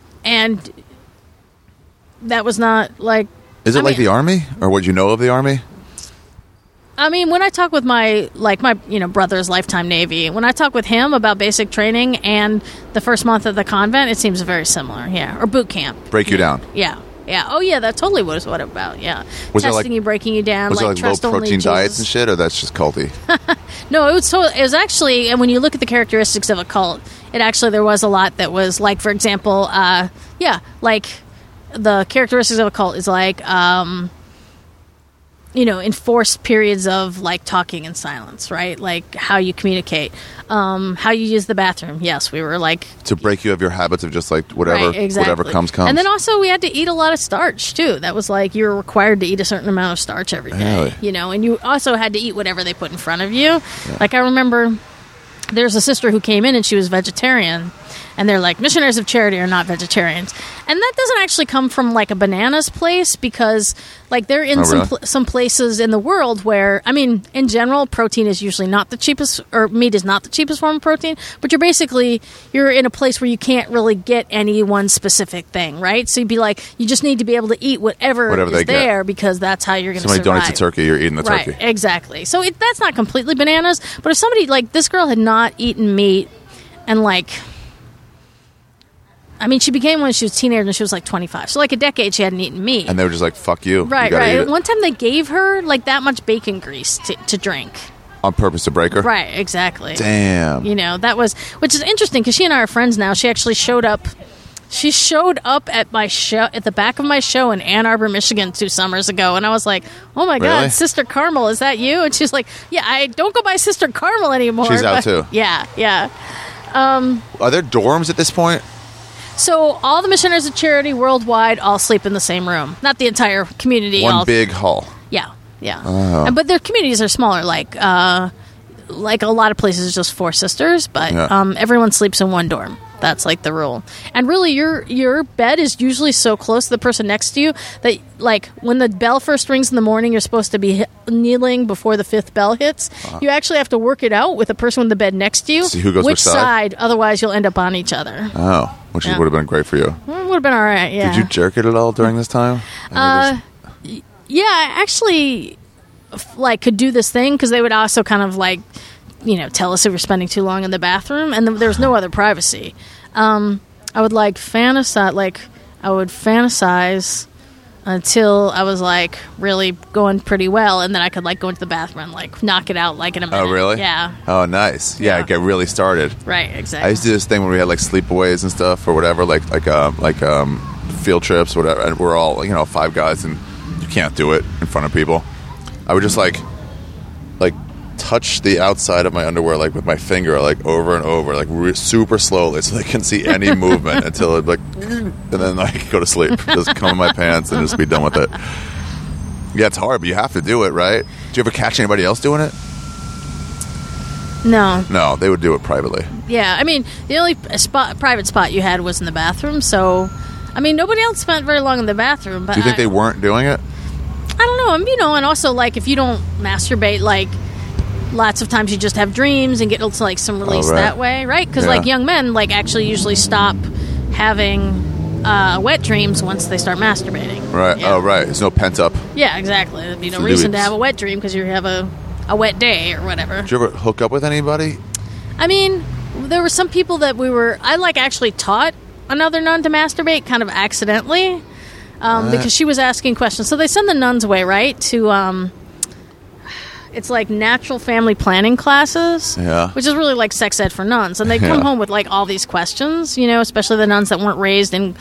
that was not like... Is it like the Army? Or what you know of the Army? I mean, when I talk with my brother's Lifetime Navy, when I talk with him about basic training and the first month at the convent, it seems very similar. Yeah. Or boot camp. Break you down. Yeah. Yeah. Oh, yeah. That totally was what it's about. Yeah. Testing you, breaking you down. Was it like low-protein diets and shit, or that's just culty? No, it was actually, and when you look at the characteristics of a cult, there was a lot that was like, for example, like the characteristics of a cult is like, enforced periods of like talking in silence, right? Like how you communicate, how you use the bathroom. Yes, we were like to break you of your habits of just like whatever, right, exactly. Whatever comes. And then also we had to eat a lot of starch too. That was like you were required to eat a certain amount of starch every day, really? And you also had to eat whatever they put in front of you. Yeah. Like I remember there's a sister who came in and she was vegetarian. And they're like, missionaries of charity are not vegetarians. And that doesn't actually come from like a bananas place because like they're in some places in the world where, I mean, in general, protein is usually not the cheapest, or meat is not the cheapest form of protein. But you're in a place where you can't really get any one specific thing, right? So you'd be like, you just need to be able to eat whatever is there because that's how you're going to survive. Somebody donates a turkey, you're eating the turkey. Right, exactly. So that's not completely bananas. But if somebody, like this girl had not eaten meat and like... I mean, she became when she was a teenager and she was like 25. So like a decade she hadn't eaten meat. And they were just like, fuck you. Right, right. One time they gave her like that much bacon grease to drink. On purpose to break her? Right, exactly. Damn. That was, which is interesting because she and I are friends now. She actually showed up. She showed up at my show, at the back of my show in Ann Arbor, Michigan 2 summers ago. And I was like, oh my God, Sister Carmel, is that you? And she's like, yeah, I don't go by Sister Carmel anymore. She's out too. Yeah, yeah. Are there dorms at this point? So all the missionaries of charity worldwide all sleep in the same room. Not the entire community. One big hall. Yeah, yeah. Oh. But their communities are smaller. Like a lot of places, it's just 4 sisters, but everyone sleeps in one dorm. That's like the rule. And really, your bed is usually so close to the person next to you that, like, when the bell first rings in the morning, you're supposed to be kneeling before the 5th bell hits. You actually have to work it out with the person with the bed next to you. See who goes which side? Otherwise, you'll end up on each other. Oh, which would have been great for you. Well, it would have been all right, yeah. Did you jerk it at all during this time? Yeah, I actually, like, could do this thing because they would also kind of, like, tell us if we're spending too long in the bathroom, and there's no other privacy. I would fantasize until I was like really going pretty well, and then I could like go into the bathroom and like knock it out like in a minute. Oh, really? Yeah. Oh, nice. Yeah, get really started. Right, exactly. I used to do this thing where we had like sleepaways and stuff or whatever, like field trips, or whatever, and we're all 5 guys, and you can't do it in front of people. I would just like touch the outside of my underwear like with my finger like over and over like super slowly so they can see any movement until it like and then like go to sleep, just come in my pants and just be done with it. Yeah, it's hard, but you have to do it, right? Do you ever catch anybody else doing it? No, they would do it privately. Yeah, I mean the only private spot you had was in the bathroom, so I mean nobody else spent very long in the bathroom. But do you think they weren't doing it? I don't know. And also like if you don't masturbate, like lots of times you just have dreams and get like some release that way, right? Because like young men like actually usually stop having wet dreams once they start masturbating. Right. Yeah. Oh, right. There's no pent up. Yeah, exactly. There'd be no reason to have a wet dream because you have a wet day or whatever. Did you ever hook up with anybody? I mean, there were some people that I like actually taught another nun to masturbate kind of accidentally because she was asking questions. So they send the nuns away, right, to it's like natural family planning classes, which is really like sex ed for nuns. And they come home with like all these questions, especially the nuns that weren't raised in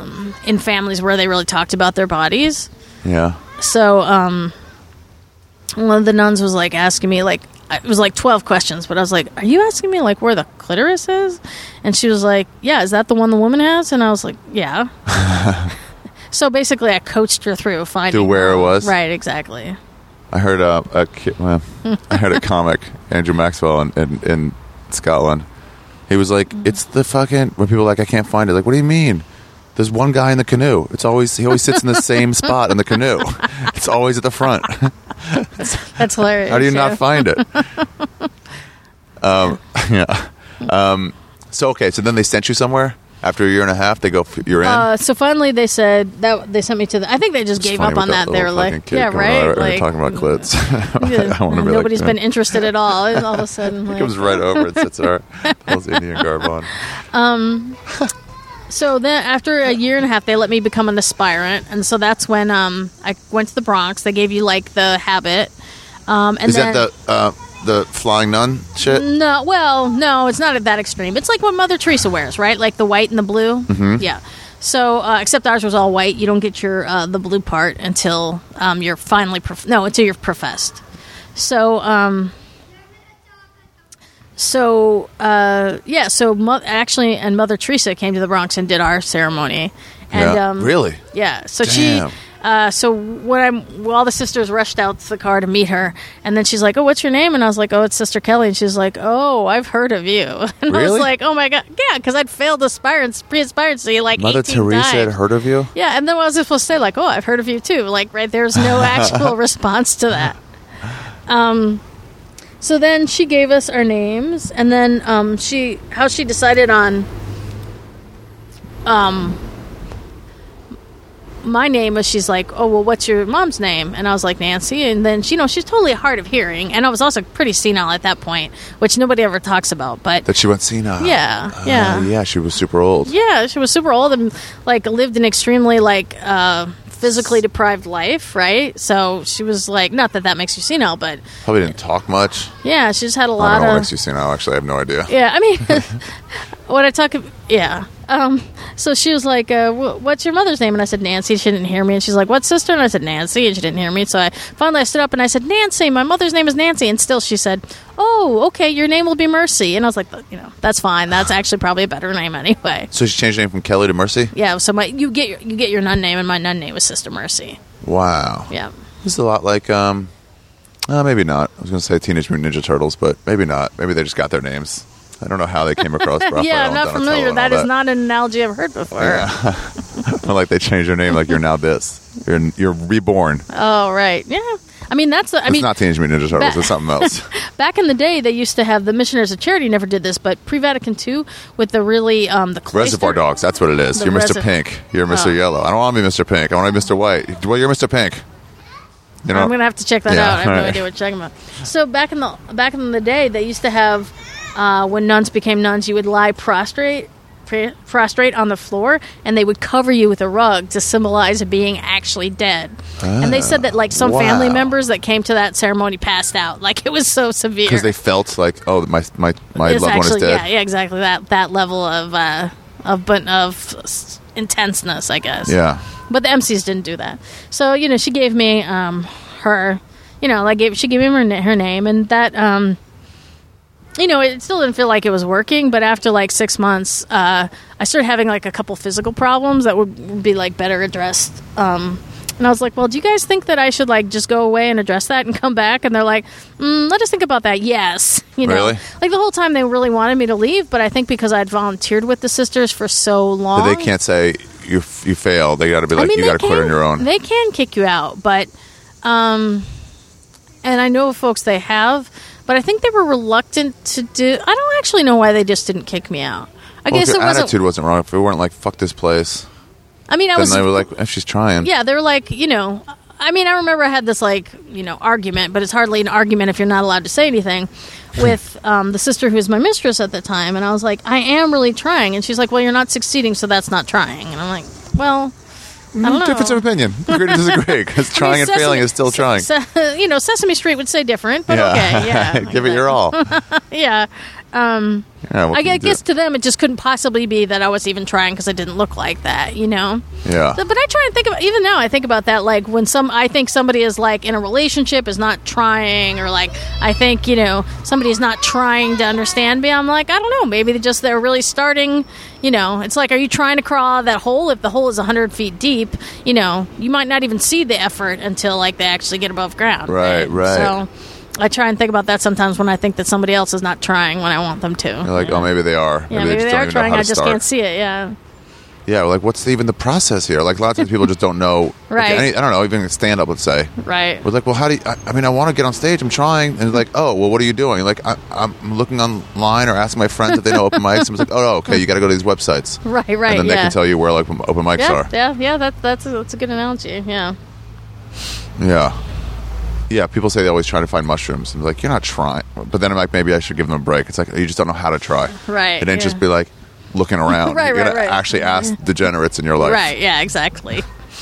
families where they really talked about their bodies. Yeah. So one of the nuns was like asking me, like, it was like 12 questions, but I was like, are you asking me like where the clitoris is? And she was like, yeah, is that the one the woman has? And I was like, yeah. So basically I coached her through finding to where it was. Right, exactly. I heard I heard a comic, Andrew Maxwell in Scotland. He was like, it's the fucking, when people are like, I can't find it. Like, what do you mean? There's one guy in the canoe. He always sits in the same spot in the canoe. It's always at the front. That's hilarious. How do you not find it? Yeah. So, okay. So then they sent you somewhere after a year and a half. They go, you're in. So finally they said that they sent me to I think they just gave up on that. They were like, yeah, right. Like, talking about clits. I want to be nobody's been interested at all. And all of a sudden, he comes right over and sits there, pulls the Indian garb on. So then after a year and a half, they let me become an aspirant. And so that's when I went to the Bronx. They gave you like the habit. Is that the flying nun shit? No, it's not at that extreme. It's like what Mother Teresa wears, right? Like the white and the blue. Mm-hmm. Yeah. So except ours was all white. You don't get your the blue part until you're finally until you're professed. So actually, and Mother Teresa came to the Bronx and did our ceremony. And, really? Yeah. So Damn. All the sisters rushed out to the car to meet her, and then she's like, "Oh, what's your name?" And I was like, "Oh, it's Sister Kelly." And she's like, "Oh, I've heard of you." And really? I was like, "Oh my god, yeah," because I'd failed pre-aspirancy like Mother 18 Teresa times. had heard of you. Yeah, and then what was I supposed to say? Like, "Oh, I've heard of you too." Like, right there's no actual response to that. So then she gave us our names, and then she decided on my name was, she's like, "Oh, well, what's your mom's name?" And I was like, "Nancy." And then she's totally hard of hearing, and I was also pretty senile at that point, which nobody ever talks about. But that she went senile. Yeah, she was super old. Yeah, she was super old and like lived an extremely like physically deprived life, right? So she was like, not that makes you senile, but probably didn't talk much. Yeah, she just had a lot I don't know of. What makes you senile? Actually, I have no idea. Yeah, I mean, when I talk, yeah. So she was like, "What's your mother's name?" And I said, "Nancy." She didn't hear me, and she's like, "What sister?" And I said, "Nancy," and she didn't hear me. So I finally stood up and I said, "Nancy, my mother's name is Nancy." And still she said, "Oh, okay, your name will be Mercy." And I was like, that's fine. That's actually probably a better name anyway. So she changed her name from Kelly to Mercy? Yeah. So you get your nun name, and my nun name was Sister Mercy. Wow. Yeah. This is a lot like maybe not. I was going to say Teenage Mutant Ninja Turtles, but maybe not. Maybe they just got their names. I don't know how they came across. Yeah, I'm not familiar. That is not an analogy I've heard before. Yeah. Like they changed their name. Like you're now this. You're reborn. Oh right. Yeah. I mean it's not Teenage Mutant Ninja Turtles. It's something else. Back in the day, they used to have the Missionaries of Charity. Never did this, but pre-Vatican II with the really the cloister. Reservoir Dogs. That's what it is. You're Mr. Pink. You're Mr. Yellow. I don't want to be Mr. Pink. I want to be Mr. White. Well, you're Mr. Pink. I'm going to have to check that out. I have no idea what you're talking about. So back in the day, they used to have when nuns became nuns, you would lie prostrate on the floor, and they would cover you with a rug to symbolize being actually dead. And they said that like some family members that came to that ceremony passed out. Like it was so severe because they felt like, oh, my loved one is dead. Yeah, exactly that level of intenseness, I guess. Yeah. But the MCs didn't do that. So she gave me her, she gave me her name, and that. It still didn't feel like it was working, but after like 6 months, I started having like a couple physical problems that would be like better addressed. And I was like, well, do you guys think that I should like just go away and address that and come back? And they're like, let us think about that. Yes. Really? Like the whole time they really wanted me to leave, but I think because I'd volunteered with the sisters for so long. But they can't say you failed. They got to be like, you got to quit on your own. They can kick you out, but, and I know folks they have, but I think they were reluctant to do. I don't actually know why they just didn't kick me out. I guess if your attitude wasn't wrong. If we weren't like, fuck this place. I mean, then they were like, she's trying. Yeah, they were like, I mean, I remember I had this like, argument, but it's hardly an argument if you're not allowed to say anything, with the sister who was my mistress at the time. And I was like, I am really trying. And she's like, well, you're not succeeding, so that's not trying. And I'm like, well, I don't know. Difference of opinion. Agree to disagree, because trying and failing is still trying. Sesame Street would say different, but okay, yeah. Give it your all. Yeah. Yeah, what I can you guess do? to them it just couldn't possibly be that I was even trying because I didn't look like that, you know? Yeah. But I try and think about, even now I think about that, like when I think somebody is like in a relationship is not trying, or like I think, you know, somebody is not trying to understand me. I'm like, I don't know, maybe they're really starting, you know, it's like, are you trying to crawl out of that hole? If the hole is 100 feet deep, you know, you might not even see the effort until like they actually get above ground. Right. So I try and think about that sometimes when I think that somebody else is not trying when I want them to. You're like, oh, maybe they are. Yeah, maybe just they don't are even know trying. how to I just start. can't see it. Yeah. Yeah, like what's even the process here? Like a lot of times people just don't know. Right. Like, I don't know, even stand up, let's say. Right. We're like, well, how do you, I mean, I want to get on stage. I'm trying. And it's like, oh, well, what are you doing? Like, I'm looking online or asking my friends if they know open mics. I'm like, oh, okay, you got to go to these websites. Right. And then they can tell you where like open mics are. Yeah. That's a good analogy. Yeah. Yeah. Yeah, people say they always try to find mushrooms. And like, you're not trying. But then I'm like, maybe I should give them a break. It's like, you just don't know how to try. Right. It didn't just be like looking around. Right, You're going right. to actually ask degenerates in your life. Right. Yeah. Exactly.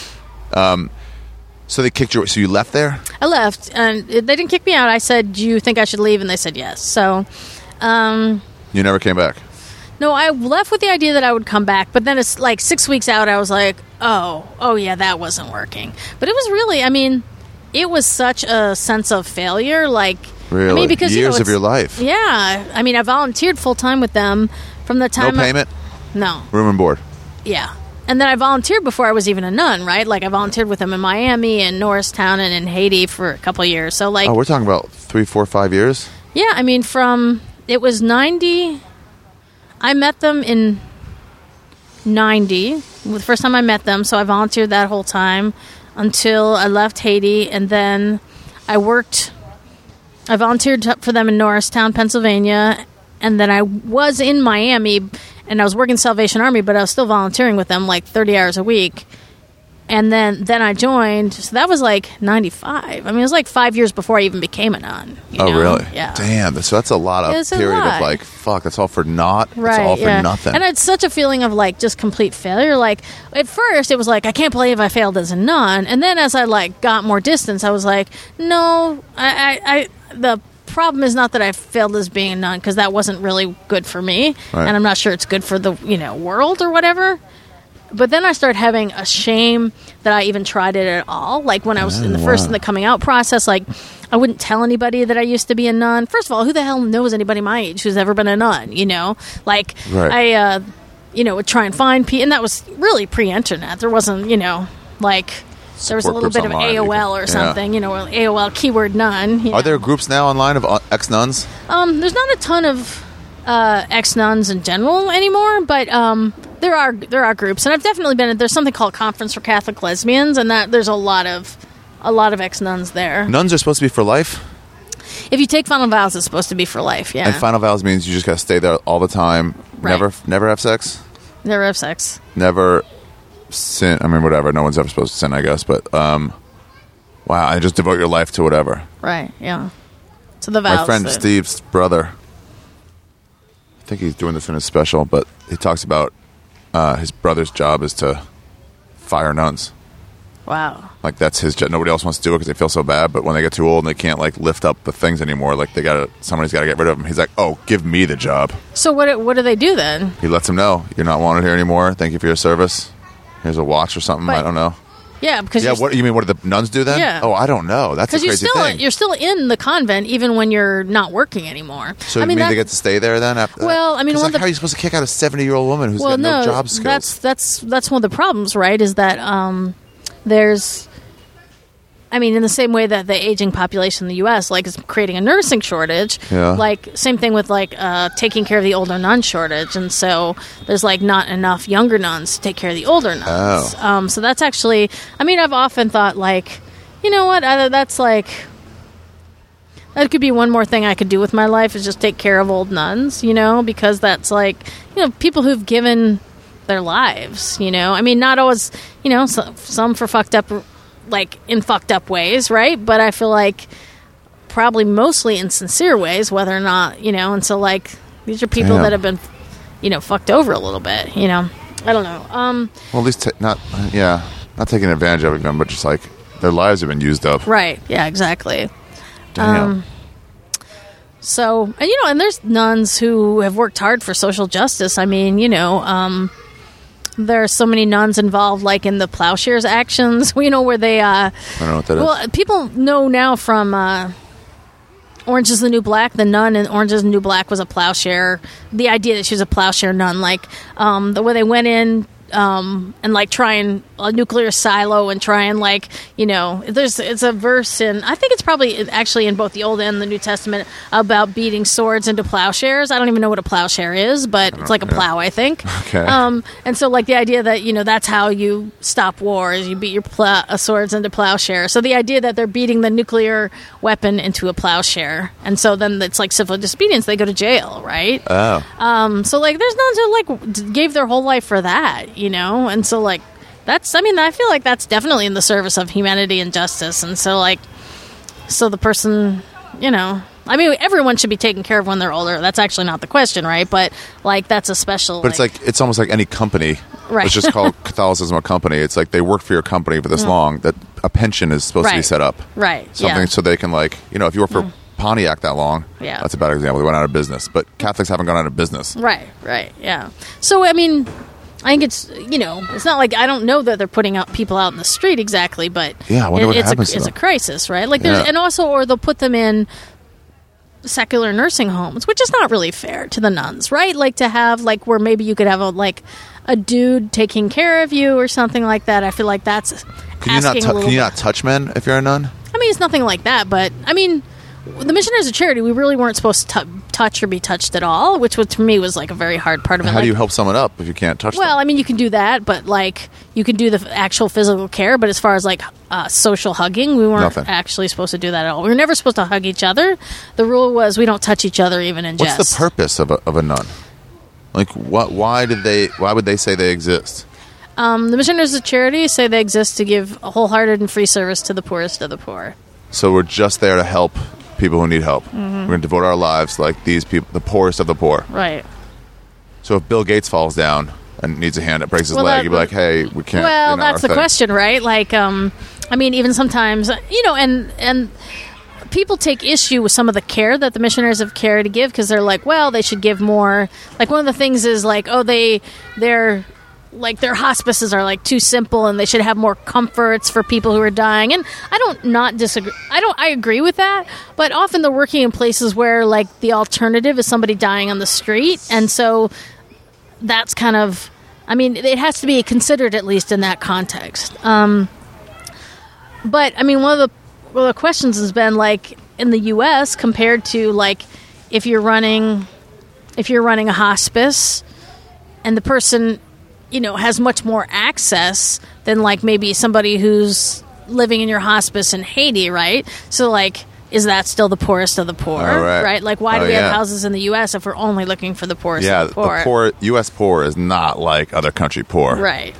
So they kicked you. So you left there? I left, and they didn't kick me out. I said, "Do you think I should leave?" And they said yes. So, You never came back? no, I left with the idea that I would come back. But then it's like 6 weeks out, I was like, "Oh yeah, that wasn't working." But it was really, I mean, it was such a sense of failure. Like, Really? I mean, because Years of it's- your life? Yeah, I mean, I volunteered full time with them from the time. No payment? No. Room and board? Yeah. And then I volunteered before I was even a nun, right? Like I volunteered with them in Miami and Norristown and in Haiti for a couple of years. So like, Oh, we're talking about 3, 4, 5 years? yeah, I mean, it was 90. I met them in 90, the first time I met them. So I volunteered that whole time until I left Haiti. And then I volunteered for them in Norristown, Pennsylvania. And then I was in Miami and I was working Salvation Army, but I was still volunteering with them like 30 hours a week. And then I joined. So that was like 95. I mean, it was like 5 years before I even became a nun. You Oh, know? really? Yeah. Damn. So that's a lot of It's a period lot. of like, fuck, that's all for naught. Right, It's all for yeah. nothing. And it's such a feeling of like just complete failure. Like at first it was like, I can't believe I failed as a nun. And then as I like got more distance, I was like, no, the problem is not that I failed as being a nun, because that wasn't really good for me. Right. And I'm not sure it's good for the, world or whatever. But then I started having a shame that I even tried it at all. Like when I was in the coming out process, like I wouldn't tell anybody that I used to be a nun. First of all, who the hell knows anybody my age who's ever been a nun, Like Right. I, would try and find people. And that was really pre-internet. There wasn't, like there was a Support little groups bit of online, AOL or yeah. something, AOL keyword nun. Are there groups now online of ex-nuns? There's not a ton of ex-nuns in general anymore, but there are groups, and I've definitely been. There's something called Conference for Catholic Lesbians, and that there's a lot of ex-nuns there. Nuns are supposed to be for life? If you take final vows, it's supposed to be for life. Yeah, And final vows means you just got to stay there all the time. Right. Never have sex? never have sex. Never sin. I mean, whatever. No one's ever supposed to sin, I guess. But, wow, I just devote your life to whatever. Right. Yeah. So the vows. My friend Steve's brother, I think he's doing this in his special, but he talks about his brother's job is to fire nuns. Wow. Like that's his job. Nobody else wants to do it because they feel so bad. But when they get too old and they can't like lift up the things anymore, like somebody's got to get rid of them. He's like, "Oh, give me the job." So what do they do then? He lets them know you're not wanted here anymore. Thank you for your service. Here's a watch or something. But- I don't know. Yeah, because Yeah, what you mean? What do the nuns do then? Yeah. Oh, I don't know. That's a because crazy thing. you're still in the convent even when you're not working anymore. So I you mean that- they get to stay there then? After Well, I mean, 'Cause, one like, of the- how are you supposed to kick out a 70-year-old woman who's got no job skills? That's one of the problems, right? Is that there's, I mean, in the same way that the aging population in the U.S. like is creating a nursing shortage, Yeah. like same thing with like taking care of the older nun shortage, and so there's like not enough younger nuns to take care of the older nuns. Oh. So that's actually, I mean, I've often thought like, you know what, that's like. That could be one more thing I could do with my life is just take care of old nuns, because that's like, people who've given their lives, I mean, not always, some for fucked up, like in fucked up ways, right? But I feel like probably mostly in sincere ways, whether or not, and so like these are people Damn. that have been, fucked over a little bit, I don't know. Well, at least not taking advantage of them, but just like their lives have been used up. Right. Yeah, exactly. Damn. So, and and there's nuns who have worked hard for social justice. I mean, there are so many nuns involved, like in the Plowshares actions, where they... I don't know what that is. Well, people know now from Orange is the New Black. The nun in Orange is the New Black was a plowshare. The idea that she was a plowshare nun, like the way they went in and like try and a nuclear silo and try and it's a verse in, I think it's probably actually in both the Old and the New Testament, about beating swords into plowshares. I don't even know what a plowshare is, but it's like a plow, I think. Okay. And so like the idea that that's how you stop war, is you beat your swords into plowshares. So the idea that they're beating the nuclear weapon into a plowshare, and so then it's like civil disobedience, they go to jail, right? Oh. So like there's nuns who like gave their whole life for that, and so like that's, I feel like that's definitely in the service of humanity and justice. And so the person, everyone should be taken care of when they're older. That's actually not the question, right? But like that's a special. But it's almost like any company. Right. It's just called Catholicism a company. It's like they work for your company for this long that a pension is supposed to be set up. Right. Something so they can if you work for Pontiac that long, that's a bad example. They went out of business. But Catholics haven't gone out of business. Right, yeah. So, I think it's, it's not like I don't know that they're putting out people out in the street exactly, but I wonder what happens to it's them. a crisis, right? Like there's, and also, or they'll put them in secular nursing homes, which is not really fair to the nuns, right? Like to have where maybe you could have a dude taking care of you or something like that. I feel like that's Can you not touch men if you're a nun? It's nothing like that, but the Missionaries of Charity, we really weren't supposed to touch or be touched at all, which to me was a very hard part of it. How do you help someone up if you can't touch them? Well, you can do that, but you can do the actual physical care. But as far as social hugging, we weren't actually supposed to do that at all. We were never supposed to hug each other. The rule was we don't touch each other even in jest. What's the purpose of a nun? Why would they say they exist? The Missionaries of Charity say they exist to give a wholehearted and free service to the poorest of the poor. So we're just there to help people who need help. We're going to devote our lives like these people, the poorest of the poor. Right. So if Bill Gates falls down and needs a hand, it breaks his leg, you'd be like, hey, we can't. Well, that's the question, right? Even sometimes, and people take issue with some of the care that the Missionaries of Charity give, because they're like, well, they should give more. One of the things is they're their hospices are too simple and they should have more comforts for people who are dying. And I don't not disagree. I agree with that, but often they're working in places where the alternative is somebody dying on the street. And so that's kind of, it has to be considered at least in that context. But one of the questions has been in the U.S. compared to if you're running a hospice and the person has much more access than maybe somebody who's living in your hospice in Haiti, right? So is that still the poorest of the poor, right? Why do we have houses in the U.S. if we're only looking for the poorest of the poor? Yeah, the poor U.S. poor is not like other country poor. Right.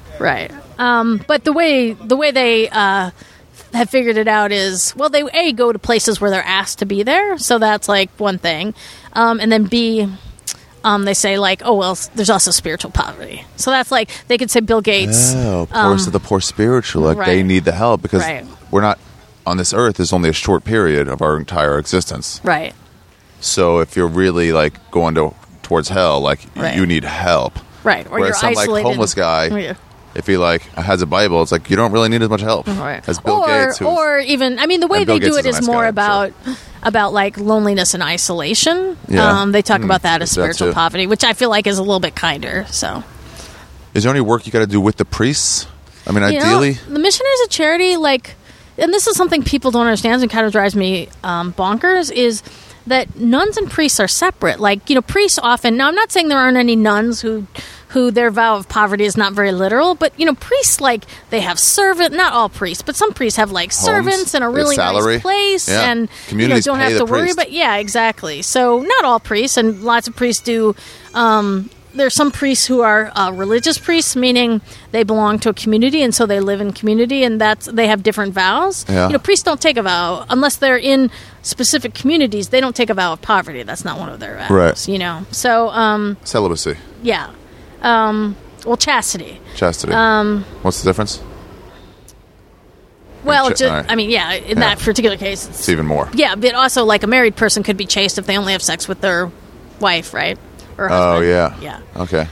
But the way they have figured it out is, well, they go to places where they're asked to be there, so that's one thing, and then B, they say there's also spiritual poverty. So that's they could say Bill Gates. Oh, poorest of the poor spiritual. They need the help because we're not on this earth. Is only a short period of our entire existence. Right. So if you're really going towards hell, you need help. Right. Or whereas you're some isolated. homeless guy, if he has a Bible, it's you don't really need as much help as Bill Gates. Or even the way they do it is more about loneliness and isolation. Yeah. They talk about that as spiritual too. poverty, which I feel is a little bit kinder. So, is there any work you got to do with the priests? Ideally, the Missionaries of Charity, and this is something people don't understand and kind of drives me bonkers, is that nuns and priests are separate. Priests often. Now, I'm not saying there aren't any nuns who their vow of poverty is not very literal, but priests they have not all priests, but some priests have servants and a really nice place, and communities don't pay have to the worry. priest. But exactly. So not all priests, and lots of priests do. There's some priests who are religious priests, meaning they belong to a community, and so they live in community, and they have different vows. Yeah. Priests don't take a vow unless they're in specific communities. They don't take a vow of poverty. That's not one of their vows. Right. So celibacy. Yeah. Chastity. Chastity. What's the difference? Well, All right. I mean, yeah, in that particular case, It's even more. Yeah, but also, like, a married person could be chaste if they only have sex with their wife, right? Or husband. Oh, yeah. Yeah. Okay.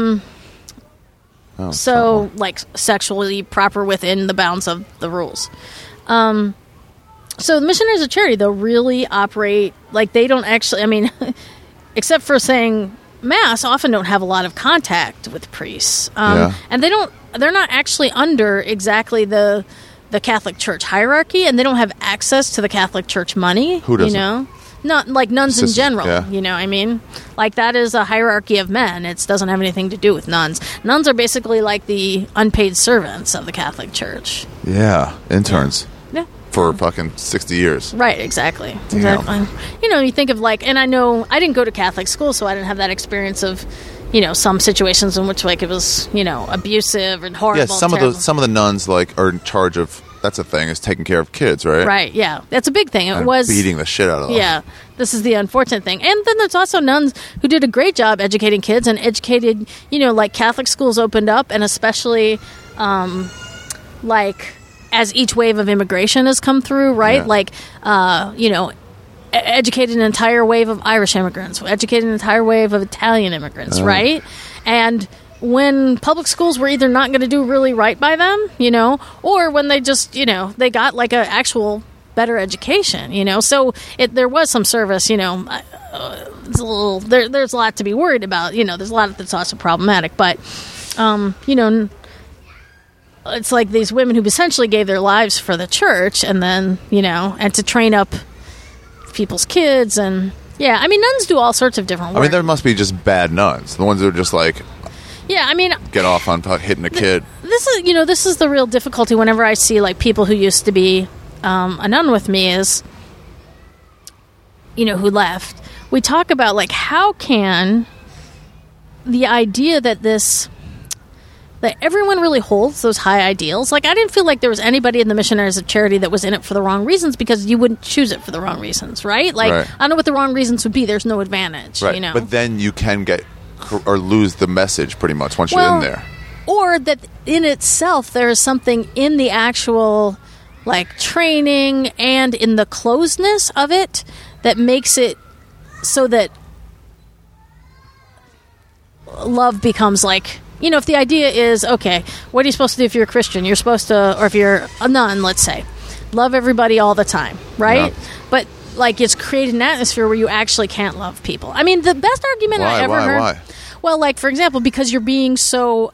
So, like, sexually proper within the bounds of the rules. So the Missionaries of Charity, they'll really operate, like, they don't actually, I mean, except for saying Mass, often don't have a lot of contact with priests. And they're not actually under exactly the Catholic Church hierarchy, and they don't have access to the Catholic Church money. Who doesn't? You know? Not like nuns in general, you know what I mean? Like, that is a hierarchy of men. It doesn't have anything to do with nuns. Nuns are basically like the unpaid servants of the Catholic Church. Yeah, interns. Yeah. For fucking 60 years. Right, exactly. Damn. Exactly. You know, you think of, like, and I know I didn't go to Catholic school, so I didn't have that experience of, you know, some situations in which, like, it was, you know, abusive and horrible. Yeah, some of the nuns, like, are in charge of, that's a thing, is taking care of kids, right? Right, yeah. That's a big thing. It and was beating the shit out of them. Yeah. This is the unfortunate thing. And then there's also nuns who did a great job educating kids and educated, you know, like, Catholic schools opened up, and especially, like, as each wave of immigration has come through, right? Yeah. Like, you know, educated an entire wave of Irish immigrants, educated an entire wave of Italian immigrants, right? And when public schools were either not going to do really right by them, you know, or when they just, you know, they got like an actual better education, you know. So there was some service, you know. It's a little, there's a lot to be worried about, you know. There's a lot that's also problematic, but, you know, it's like these women who essentially gave their lives for the church, and then, you know, and to train up people's kids, and yeah, I mean, nuns do all sorts of different work. I mean, there must be just bad nuns, the ones that are just like, yeah, I mean, get off on hitting a kid. This is the real difficulty whenever I see, like, people who used to be a nun with me, is, you know, who left. We talk about, like, how can the idea that everyone really holds those high ideals. Like, I didn't feel like there was anybody in the Missionaries of Charity that was in it for the wrong reasons, because you wouldn't choose it for the wrong reasons, right? Like, right. I don't know what the wrong reasons would be. There's no advantage, Right. you know? But then you can get or lose the message pretty much once you're in there. Or that in itself there is something in the actual, like, training and in the closeness of it that makes it so that love becomes, like, you know, if the idea is, okay, what are you supposed to do if you're a Christian? You're supposed to, or if you're a nun, let's say, love everybody all the time, right? Yeah. But, like, it's created an atmosphere where you actually can't love people. I mean, the best argument I ever heard... Why? Well, like, for example, because you're being so...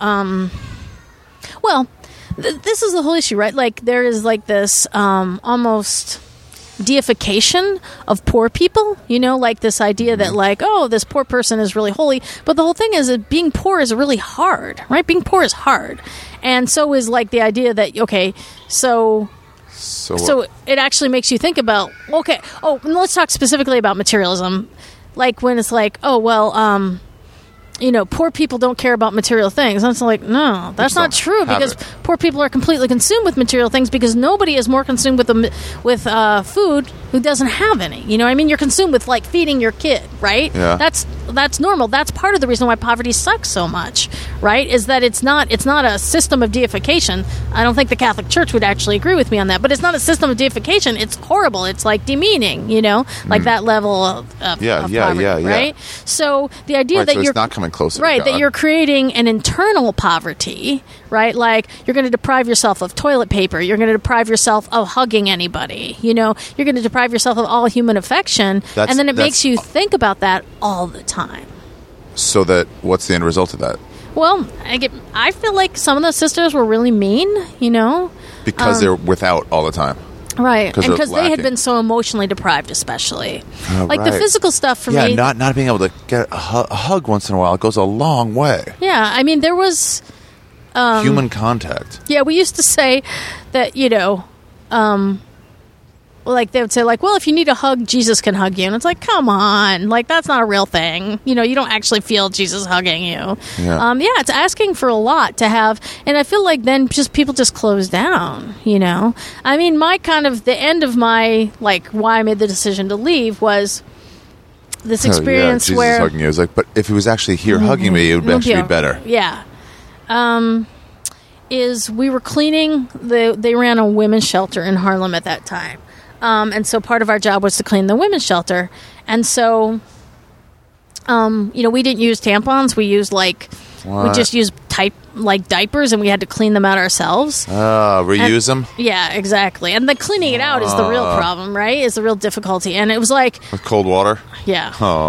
this is the whole issue, right? Like, there is, like, this almost deification of poor people, you know, like this idea that, like, oh, this poor person is really holy. But the whole thing is that being poor is really hard, right? Being poor is hard. And so is, like, the idea that, okay, so it actually makes you think about, okay, let's talk specifically about materialism. Like, when it's like, oh, well, you know, poor people don't care about material things. And it's like, no, that's not true, because poor people are completely consumed with material things, because nobody is more consumed with food who doesn't have any. You know what I mean? You're consumed with, like, feeding your kid, right? Yeah. That's normal. That's part of the reason why poverty sucks so much, right? Is that it's not a system of deification. I don't think the Catholic Church would actually agree with me on that, but it's not a system of deification. It's horrible. It's, like, demeaning, you know, like that level of poverty, right? So the idea that so you're it's not coming closer, right? to God. That you're creating an internal poverty, right? Like, you're going to deprive yourself of toilet paper. You're going to deprive yourself of hugging anybody. You know, you're going to deprive yourself of all human affection, and then it makes you think about that all the time. So what's the end result of that? Well, I feel like some of the sisters were really mean, you know, because they're without all the time. Right, and because they had been so emotionally deprived, especially. Like, the physical stuff for me... Yeah, not being able to get a hug once in a while goes a long way. Yeah, I mean, there was... human contact. Yeah, we used to say that, you know... like, they would say, like, well, if you need a hug, Jesus can hug you. And it's like, come on. Like, that's not a real thing. You know, you don't actually feel Jesus hugging you. Yeah, it's asking for a lot to have. And I feel like then people just close down, you know. I mean, the end of my, like, why I made the decision to leave was this experience Jesus where... hugging you. I was like, but if he was actually here hugging me, it would actually be better. Yeah. is we were cleaning. They ran a women's shelter in Harlem at that time. And so part of our job was to clean the women's shelter. And so, we didn't use tampons. We used we just used diapers, and we had to clean them out ourselves. Reuse them? Yeah, exactly. And the cleaning it out is the real problem, right? Is the real difficulty. And it was like... With cold water? Yeah.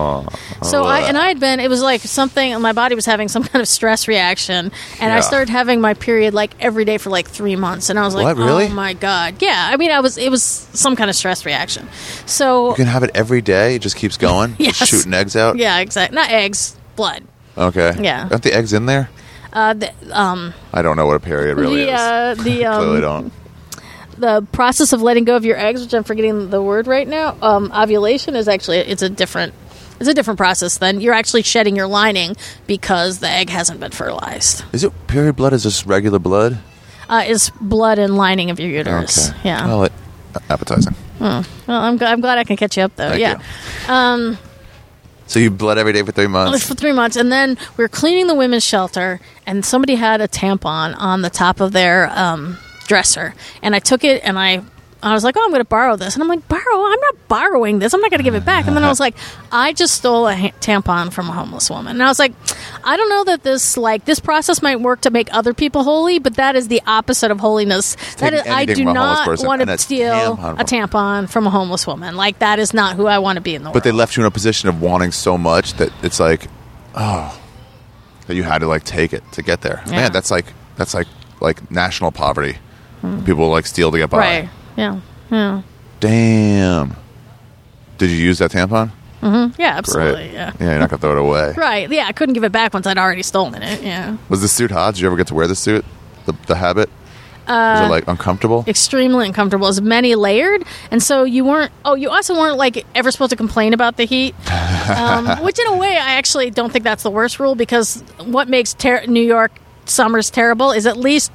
It was like something, my body was having some kind of stress reaction, and I started having my period every day for 3 months, and I was like, what, really? Oh my God. Yeah, I mean, it was some kind of stress reaction. So... You can have it every day? It just keeps going? Yes. Just shooting eggs out? Yeah, exactly. Not eggs, blood. Okay. Yeah. Aren't the eggs in there? I don't know what a period really is. Clearly don't. The process of letting go of your eggs, which I'm forgetting the word right now, ovulation is actually it's a different process. Then you're actually shedding your lining because the egg hasn't been fertilized. Is it period blood? Is this regular blood? It's blood and lining of your uterus. Okay. Yeah. Well, appetizing. Well, I'm glad I can catch you up though. Thank you. So you bled every day for 3 months? For 3 months. And then we were cleaning the women's shelter, and somebody had a tampon on the top of their dresser. And I took it, and I was like, I'm going to borrow this. And I'm like, borrow? I'm not borrowing this. I'm not going to give it back. And then I was like, I just stole a tampon from a homeless woman. And I was like, I don't know that this process might work to make other people holy, but that is the opposite of holiness. That is, I do not want to steal a tampon from a homeless woman. That is not who I want to be in the world. But they left you in a position of wanting so much that it's that you had to take it to get there. Yeah. Man, that's like national poverty. People steal to get by. Right. Yeah. Damn. Did you use that tampon? Mm-hmm. Yeah, absolutely. Great. Yeah. Yeah, you're not gonna throw it away. Right. Yeah, I couldn't give it back once I'd already stolen it. Yeah. Was the suit hot? Did you ever get to wear the suit? The habit? Was it uncomfortable? Extremely uncomfortable. It was many layered, and so you also weren't ever supposed to complain about the heat. Which in a way, I actually don't think that's the worst rule, because what makes New York summers terrible is at least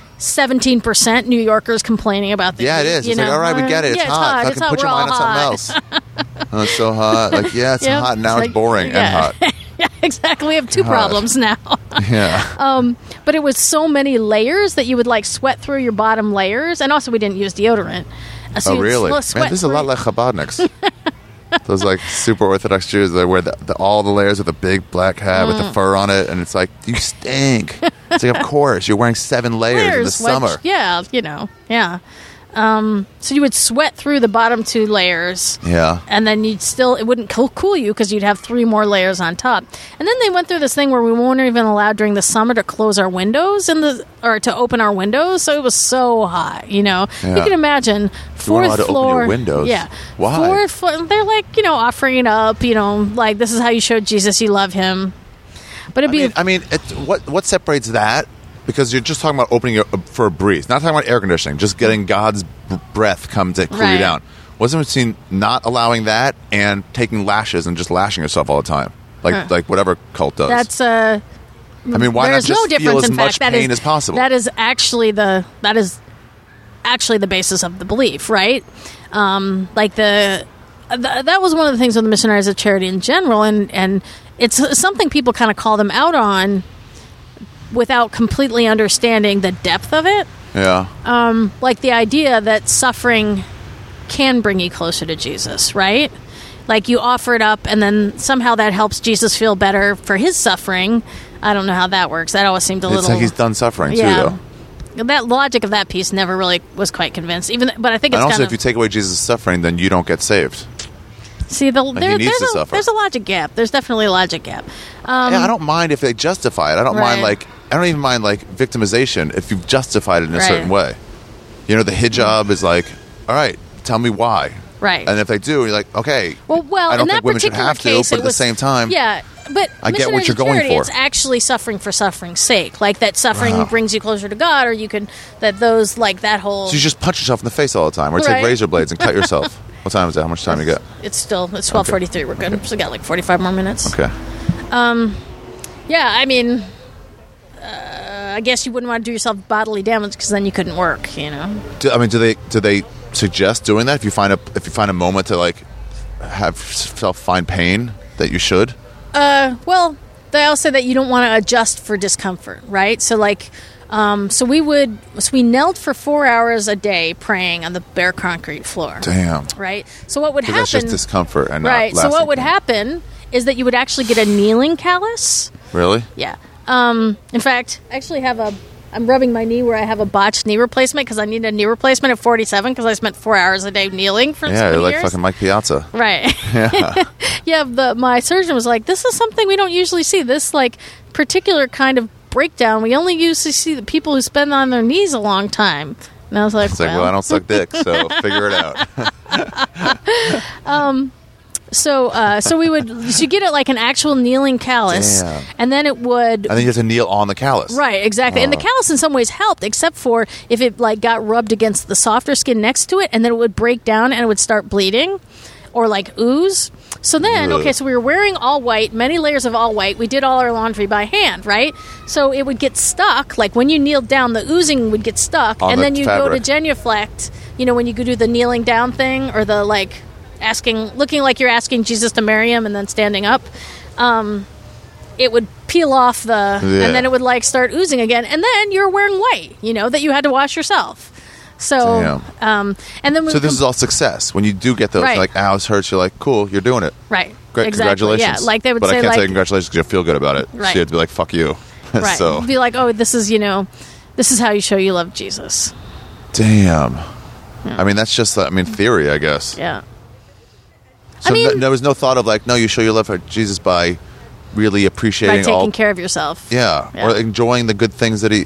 17% New Yorkers complaining about the heat. Yeah, it is. It's all right, we get it. It's hot. It's hot. Put your mind on something else. Oh, it's so hot. It's hot. Now it's boring and hot. Yeah, exactly. We have two problems now. Yeah. But it was so many layers that you would sweat through your bottom layers, and also we didn't use deodorant. So really? Man, this is a lot like Chabadniks. Those super Orthodox Jews that wear all the layers with a big black hat with the fur on it, and it's you stink. It's of course you're wearing 7 layers in the summer. Yeah, yeah. So you would sweat through the bottom 2 layers. Yeah. And then it wouldn't cool you because you'd have 3 more layers on top. And then they went through this thing where we weren't even allowed during the summer to close our windows or to open our windows. So it was so hot, Yeah. You can imagine 4th floor. You weren't allowed to open your windows. Yeah. Why? 4th floor. They're offering it up, this is how you show Jesus you love him. But what separates that? Because you're just talking about opening it for a breeze, not talking about air conditioning, just getting God's breath come to cool you down. What's the difference between not allowing that and taking lashes and just lashing yourself all the time, like whatever cult does? That's why not just feel as much pain as possible? That is actually the basis of the belief, right? That was one of the things with the Missionaries of Charity in general, and it's something people kind of call them out on without completely understanding the depth of it. Yeah. The idea that suffering can bring you closer to Jesus, right? You offer it up, and then somehow that helps Jesus feel better for his suffering. I don't know how that works. That always seemed a little... It's he's done suffering, too, though. That logic of that piece never really was quite convinced. But I think it's if you take away Jesus' suffering, then you don't get saved. See, there's a logic gap. There's definitely a logic gap. I don't mind if they justify it. I don't mind I don't even mind victimization if you've justified it in a certain way. The hijab is all right, tell me why. Right. And if they do, you're okay. Well, I don't in think women should have case, to, but at the same time, but I get what you're going for. It's actually suffering for suffering's sake. That suffering brings you closer to God, or you can that whole. So you just punch yourself in the face all the time, or take razor blades and cut yourself. What time is that? How much time you got? It's 12:43. We're good. So we got 45 more minutes. Okay. I guess you wouldn't want to do yourself bodily damage because then you couldn't work. Do they suggest doing that if you find a moment to have find pain that you should? Well, they all say that you don't want to adjust for discomfort, right? So So we knelt for 4 hours a day praying on the bare concrete floor. Damn. Right? So what would happen... That's just discomfort and not right. So what would pain. happen is that you would actually get a kneeling callus. Really? Yeah. In fact, I actually I'm rubbing my knee where I have a botched knee replacement because I need a knee replacement at 47 because I spent 4 hours a day kneeling for so many you're like years. fucking Mike Piazza. Right. Yeah. My surgeon was like, this is something we don't usually see. This like particular kind of breakdown. We only usually see the people who spend on their knees a long time. And I was like, it's like, well, I don't suck dick, so figure it out. So we would you get it like an actual kneeling callus, Damn. and then it would. And then you have to kneel on the callus. Right, exactly. And the callus in some ways helped, except for if it like got rubbed against the softer skin next to it, and then it would break down and it would start bleeding, or like ooze. So then, so we were wearing all white, many layers of all white. We did all our laundry by hand, right? So it would get stuck. Like when you kneeled down, the oozing would get stuck, on and the then you fabric. go to genuflect. You know, when you go do the kneeling down thing, or the like. Looking like you're asking Jesus to marry him and then standing up, it would peel off and then it would like start oozing again, and then you're wearing white, that you had to wash yourself. So, and then so this is all success. When you do get those, right. like, ows, hurts, you're like, cool, you're doing it. Right. Great, exactly. congratulations. Yeah, like they would but say, I can't like, say congratulations because you feel good about it. Right. So you have to be like, fuck you. Right. So be like, oh, this is how you show you love Jesus. Damn. Yeah. I mean, that's just, theory, I guess. Yeah. So there was no thought of like, no, you show your love for Jesus by really appreciating by taking care of yourself. Yeah, or enjoying the good things that he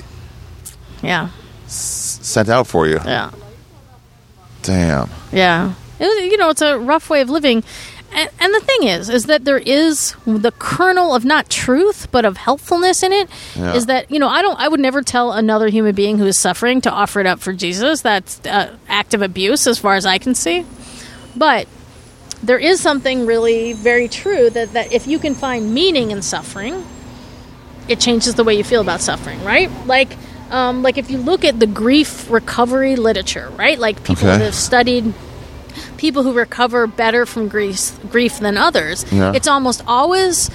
sent out for you. Yeah. Damn. Yeah. It's a rough way of living. And the thing is that there is the kernel of not truth, but of helpfulness in it. Yeah. Is that, I would never tell another human being who is suffering to offer it up for Jesus. That's act of abuse as far as I can see. But there is something really very true that if you can find meaning in suffering, it changes the way you feel about suffering, right? Like if you look at the grief recovery literature, right? Like people that have studied people who recover better from grief than others. Yeah. It's almost always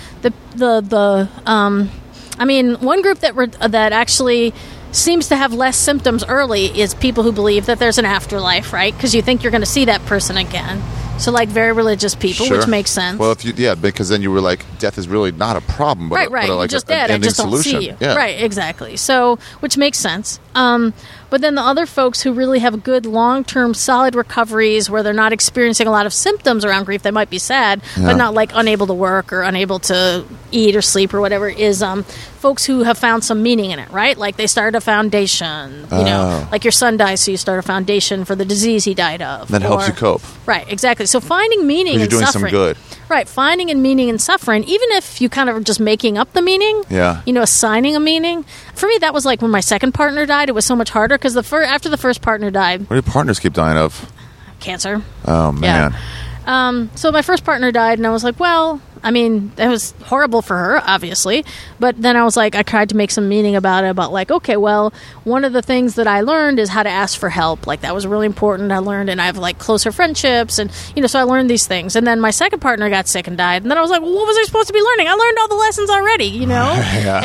one group that actually seems to have less symptoms early is people who believe that there's an afterlife, right? Because you think you're going to see that person again. So, like, very religious people, sure. Which makes sense. Well, because then you were like, death is really not a problem, but right. But like just an dead. ending I just don't solution. see you. Yeah. Right, exactly. So, which makes sense. But then the other folks who really have good long-term solid recoveries where they're not experiencing a lot of symptoms around grief, they might be sad, but not like unable to work or unable to eat or sleep or whatever, is folks who have found some meaning in it, right? Like they started a foundation, like your son dies, so you start a foundation for the disease he died of. That helps you cope. Right, exactly. So finding meaning in doing suffering. Some good. Right, finding and meaning in suffering, even if you kind of are just making up the meaning, assigning a meaning. For me, that was like when my second partner died, it was so much harder because after the first partner died... What do your partners keep dying of? Cancer. Oh, man. Yeah. So my first partner died, and I was like, well... that was horrible for her, obviously. But then I was like, I tried to make some meaning about it, about like, okay, well, one of the things that I learned is how to ask for help. Like, that was really important. I learned, and I have like closer friendships, and, so I learned these things. And then my second partner got sick and died. And then I was like, well, what was I supposed to be learning? I learned all the lessons already, Yeah. It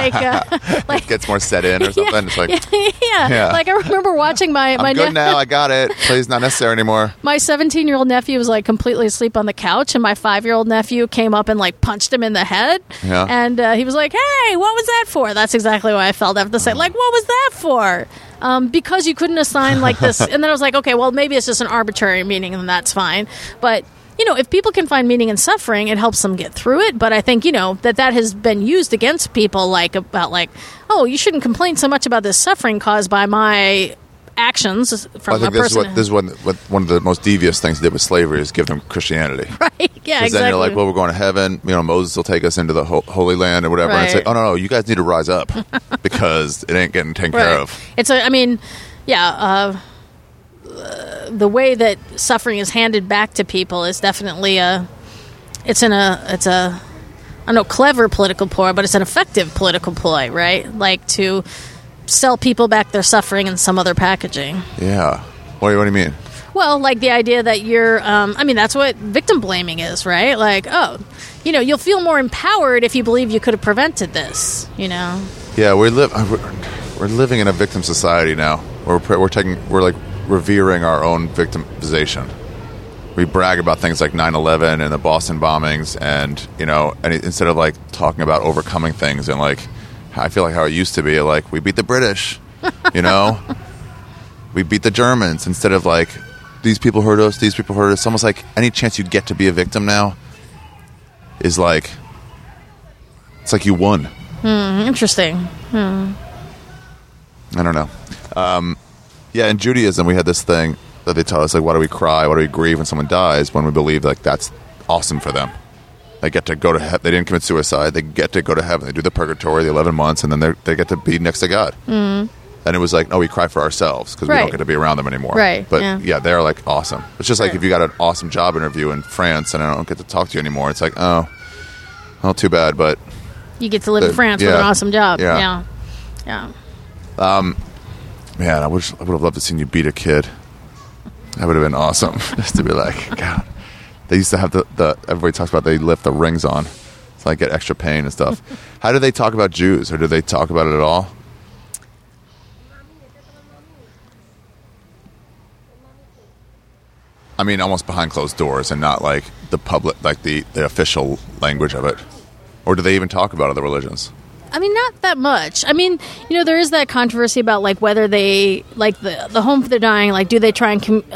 felt like... it gets more set in or something. Yeah, it's like, yeah. Like, I remember watching my I'm good now. I got it. Play's not necessary anymore. My 17-year-old nephew was like completely asleep on the couch, and my 5-year-old nephew came up and like punched him in the head. Yeah. And he was like, hey, what was that for? That's exactly what I felt after the say. Like, what was that for? Because you couldn't assign like this. And then I was like, okay, well, maybe it's just an arbitrary meaning, and that's fine. But if people can find meaning in suffering, it helps them get through it. But I think, that has been used against people, like, about like, oh, you shouldn't complain so much about this suffering caused by my actions from a person. This is what one of the most devious things they did with slavery is give them Christianity. Right, yeah, exactly. Then you're like, well, we're going to heaven. Moses will take us into the Holy Land or whatever. Right. And it's like, oh, no, you guys need to rise up because it ain't getting taken care of. It's the way that suffering is handed back to people is definitely clever political ploy, but it's an effective political ploy, right? Like to sell people back their suffering in some other packaging. Yeah. What do you mean? Well, like the idea that you're, that's what victim blaming is, right? Like, oh, you'll feel more empowered if you believe you could have prevented this, Yeah, we live... we're living in a victim society now. We're like revering our own victimization. We brag about things like 9/11 and the Boston bombings, and instead of like talking about overcoming things and like, I feel like how it used to be, like we beat the British, we beat the Germans, instead of like these people hurt us, these people hurt us. It's almost like any chance you get to be a victim now is like, it's like you won. Interesting. I don't know. Yeah, in Judaism we had this thing that they taught us, like, why do we cry, why do we grieve when someone dies, when we believe like that's awesome for them. They get to go to heaven. They didn't commit suicide. They get to go to heaven. They do the purgatory, the 11 months, and then they get to be next to God. And it was like, no, we cry for ourselves because we don't get to be around them anymore. Right. But yeah, they're like awesome. It's just like if you got an awesome job interview in France and I don't get to talk to you anymore, it's like, oh, well, too bad, but you get to live in France with an awesome job. Yeah. Man, I would have loved to seen you beat a kid. That would have been awesome. Just to be like, God. They used to have the everybody talks about they lift the rings on. So I get extra pain and stuff. How do they talk about Jews, or do they talk about it at all? I mean, almost behind closed doors and not like the public, like the official language of it. Or do they even talk about other religions? I mean, not that much. I mean, there is that controversy about like whether they like the home for the dying. Like, do they try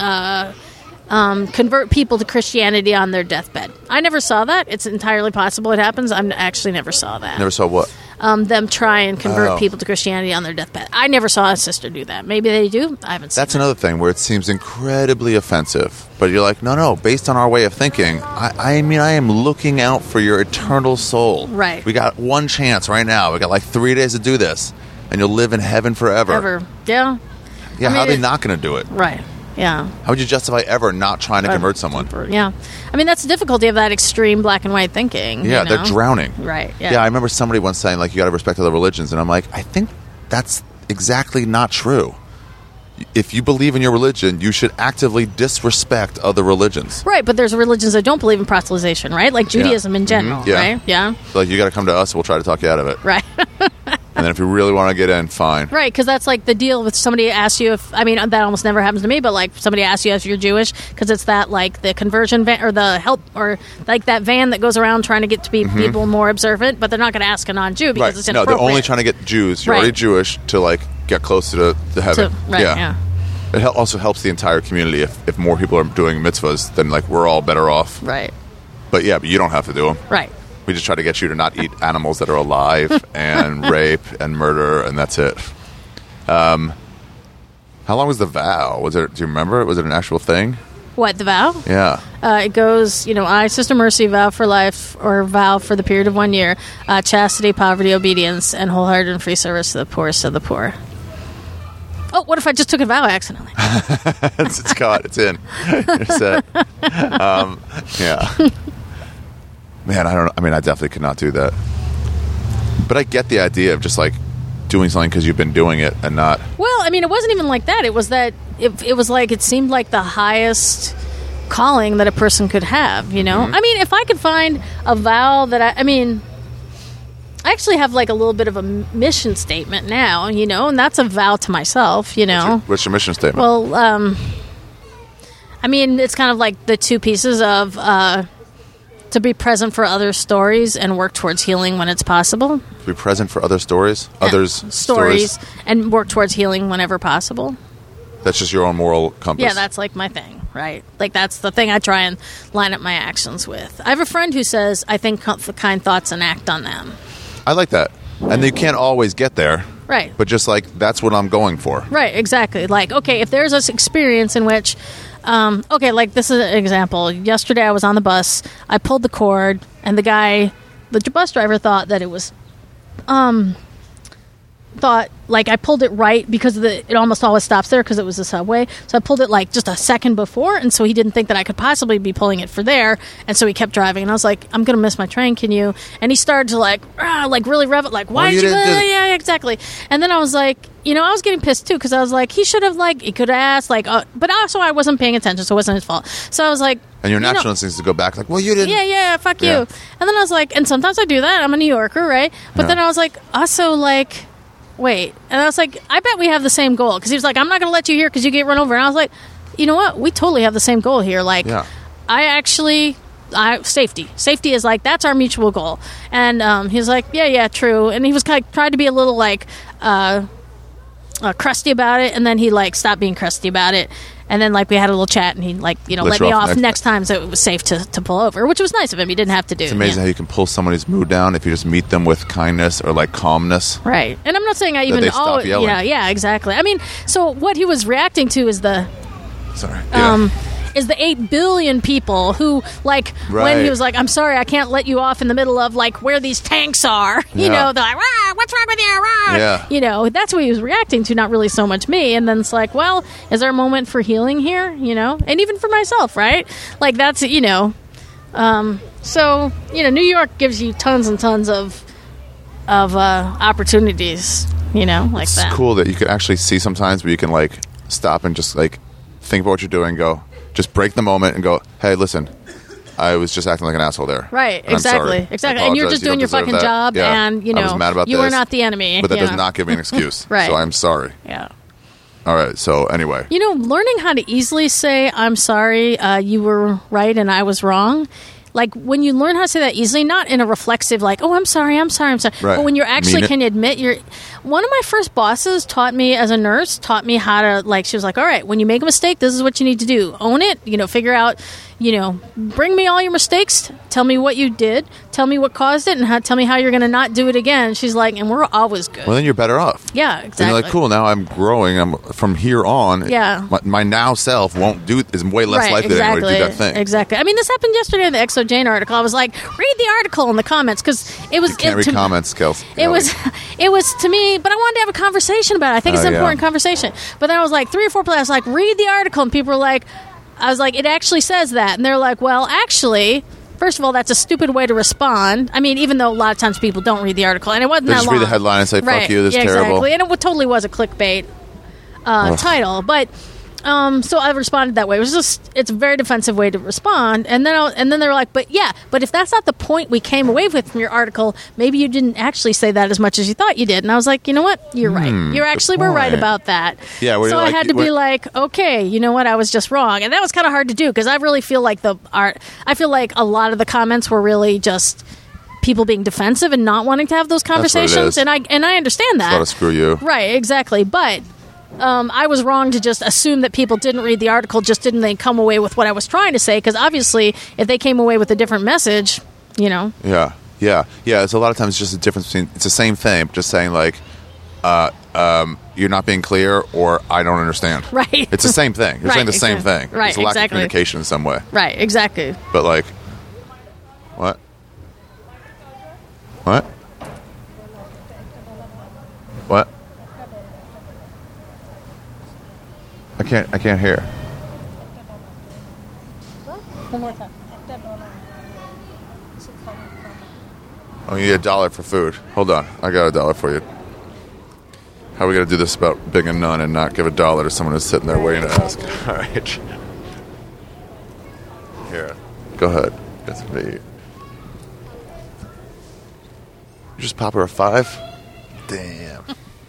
and convert people to Christianity on their deathbed? I never saw that. It's entirely possible it happens. I actually never saw that. Never saw what? Them try and convert people to Christianity on their deathbed. I never saw a sister do that. Maybe they do. I haven't seen That's another thing where it seems incredibly offensive. But you're like, no, based on our way of thinking, I mean, I am looking out for your eternal soul. Right. We got one chance right now. We got like 3 days to do this. And you'll live in heaven forever. Ever. Yeah. Yeah, how are they not going to do it? Right. Yeah. How would you justify ever not trying to convert someone? Yeah. I mean, that's the difficulty of that extreme black and white thinking. Yeah, they're drowning. Right. Yeah. Yeah, I remember somebody once saying, like, you got to respect other religions. And I'm like, I think that's exactly not true. If you believe in your religion, you should actively disrespect other religions. Right, but there's religions that don't believe in proselytization, right? Like Judaism in general, right? Yeah. Like, you got to come to us, we'll try to talk you out of it. Right. And then if you really want to get in, fine. Right, because that's like the deal with somebody asks you if, I mean, that almost never happens to me, but like somebody asks you if you're Jewish, because it's that like the conversion van, or the help, or like that van that goes around trying to get to be people more observant, but they're not going to ask a non-Jew because it's inappropriate. No, they're only trying to get Jews. You're already Jewish to like get closer to heaven. Yeah. It also helps the entire community if more people are doing mitzvahs, then like we're all better off. Right. But yeah, but you don't have to do them. Right. We just try to get you to not eat animals that are alive and rape and murder, and that's it. How long was the vow? Do you remember? Was it an actual thing? What, the vow? Yeah. It goes, I, Sister Mercy, vow for life, or vow for the period of 1 year, chastity, poverty, obedience, and wholehearted and free service to the poorest of the poor. Oh, what if I just took a vow accidentally? It's caught. It's in. You're set. Yeah. Man, I don't know. I mean, I definitely could not do that. But I get the idea of just like doing something because you've been doing it and not. Well, I mean, it wasn't even like that. It was that it was like it seemed like the highest calling that a person could have. I mean, if I could find a vow that I actually have like a little bit of a mission statement now, and that's a vow to myself. What's your mission statement? Well, I mean, it's kind of like the two pieces of. To be present for other stories and work towards healing when it's possible. To be present for other stories? Others' stories. And work towards healing whenever possible. That's just your own moral compass. Yeah, that's like my thing, right? Like that's the thing I try and line up my actions with. I have a friend who says, I think kind thoughts and act on them. I like that. And you can't always get there. Right. But just like, that's what I'm going for. Right, exactly. Like, okay, if there's this experience in which... okay, like this is an example. Yesterday I was on the bus, I pulled the cord, and the bus driver thought that it was, I pulled it right because it almost always stops there because it was a subway. So I pulled it like just a second before, and so he didn't think that I could possibly be pulling it for there, and so he kept driving. And I was like, I'm going to miss my train, can you? And he started to like really rev it, like, why did you? Yeah, exactly. And then I was like, I was getting pissed too because I was like, he should have he could have asked but also I wasn't paying attention, so it wasn't his fault. So I was like, and your natural instinct is to go back like, well, you didn't. Yeah, fuck you. And then I was like, and sometimes I do that. I'm a New Yorker, right? But then I was like, also like. wait. And I was like, I bet we have the same goal. Because he was like, I'm not going to let you here because you get run over. And I was like, you know what? We totally have the same goal here. Like, safety. Safety is like, that's our mutual goal. And he was like, yeah, true. And he was kind of tried to be a little like crusty about it. And then he like stopped being crusty about it. And then like we had a little chat, and he like let me off next time, so it was safe to pull over, which was nice of him. He didn't have to do. It's amazing how you can pull somebody's mood down if you just meet them with kindness or like calmness. Right. And I'm not saying I even yeah, exactly. I mean, so what he was reacting to is the is the 8 billion people who, like, when he was like, I'm sorry, I can't let you off in the middle of, like, where these tanks are. You know, they're like, rah, what's wrong with you? Rah. Yeah. You know, that's what he was reacting to, not really so much me. And then it's like, well, is there a moment for healing here? You know? And even for myself, right? Like, that's, you know. So, you know, New York gives you tons and tons of opportunities, you know, like that. It's cool that you can actually see sometimes where you can, like, stop and just, like, think about what you're doing, go, just break the moment and go, hey, listen, I was just acting like an asshole there. Right, exactly. And you're just doing your fucking job, and, you know, I was mad about you were not the enemy. But that does not give me an excuse. Right. So I'm sorry. Yeah. All right, so anyway. You know, learning how to easily say, I'm sorry, you were right and I was wrong. Like, when you learn how to say that easily, not in a reflexive, like, oh, I'm sorry. Right. But when you're actually can admit you're... One of my first bosses taught me, as a nurse, how to, like, she was like, all right, when you make a mistake, this is what you need to do. Own it, you know, figure out, you know, bring me all your mistakes, tell me what you did, tell me what caused it, and tell me how you're going to not do it again. She's like, and we're always good. Well, then you're better off. Yeah, exactly. And you're like, cool, now I'm growing. I'm from here on. Yeah. My now self is way less likely to do that thing. Exactly. I mean, this happened yesterday in the Exo Jane article. I was like, read the article in the comments, because it was... You can't read comments, Kels. It was to me, but I wanted to have a conversation about it. I think it's an important conversation. But then I was like, 3 or 4 people, I was like, read the article, and people were like, I was like, it actually says that. And they're like, well, actually, first of all, that's a stupid way to respond. I mean, even though a lot of times people don't read the article, and it wasn't that long. They just read the headline and say, fuck you, this is terrible. Exactly. And it totally was a clickbait title. But... so I responded that way. It was just, it's a very defensive way to respond. And then they were like, but if that's not the point we came away with from your article, maybe you didn't actually say that as much as you thought you did. And I was like, you know what? You're right. You actually were right about that. Yeah. So I had to be like, okay, you know what? I was just wrong. And that was kind of hard to do, because I really feel like I feel like a lot of the comments were really just people being defensive and not wanting to have those conversations. And I understand that. It's a lot of screw you. Right. Exactly. But I was wrong to just assume that people didn't read the article, just didn't they come away with what I was trying to say, because obviously if they came away with a different message, you know. Yeah. It's a lot of times just a difference between, it's the same thing, just saying like, you're not being clear, or I don't understand. Right. It's the same thing. You're saying the same thing. Right. It's a lack of communication in some way. Right. Exactly. But like, what? I can't hear. One more time. Oh, you need $1 for food. Hold on. I got $1 for you. How are we going to do this about being a nun and not give $1 to someone who's sitting there waiting to ask? All right. Here. Go ahead. That's me. You just pop her a 5? Damn.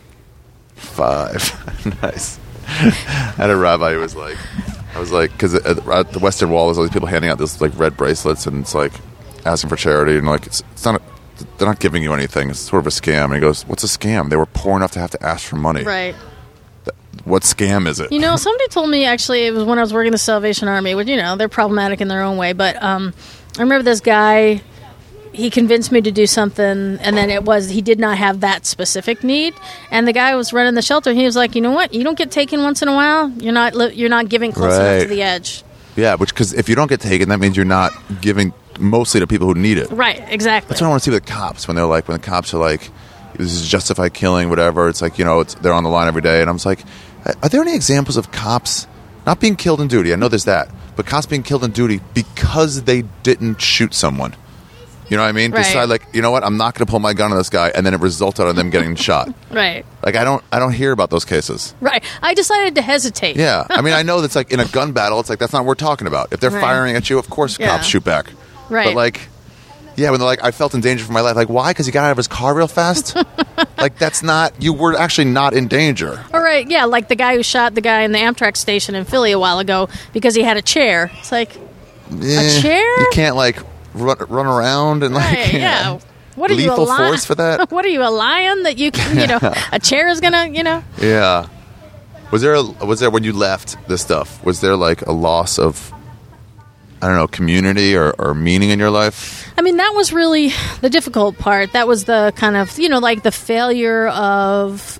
5. Nice. I had a rabbi who was like, because at the Western Wall, there's all these people handing out this like red bracelets, and it's like asking for charity, and like it's not, they're not giving you anything. It's sort of a scam. And he goes, "What's a scam? They were poor enough to have to ask for money. Right. What scam is it?" You know, somebody told me, actually, it was when I was working in the Salvation Army, which, you know, they're problematic in their own way, but I remember this guy. He convinced me to do something, and then he did not have that specific need. And the guy was running the shelter, and he was like, you know what? You don't get taken once in a while. You're not giving close enough to the edge. Yeah, because if you don't get taken, that means you're not giving mostly to people who need it. Right, exactly. That's what I want to see with the cops, when the cops are like, this is justified killing, whatever. It's like, you know, they're on the line every day. And I'm just like, are there any examples of cops not being killed in duty? I know there's that. But cops being killed in duty because they didn't shoot someone. You know what I mean? Right. Decide, like, you know what? I'm not going to pull my gun on this guy, and then it resulted on them getting shot. Right. Like, I don't hear about those cases. Right. I decided to hesitate. Yeah. I mean, I know that's like in a gun battle. It's like, that's not what we're talking about. If they're firing at you, of course cops shoot back. Right. But like, yeah, when they're like, I felt in danger for my life. Like, why? Because he got out of his car real fast. Like, that's not, you were actually not in danger. All right, yeah, like the guy who shot the guy in the Amtrak station in Philly a while ago because he had a chair. It's like, a chair? You can't, like, run around and, like, right, yeah. What are lethal you, a lion? force for that? What are you, a lion that you can, a chair is gonna, Yeah. Was there when you left this stuff, was there, like, a loss of, I don't know, community or meaning in your life? I mean, that was really the difficult part. That was the kind of, like the failure of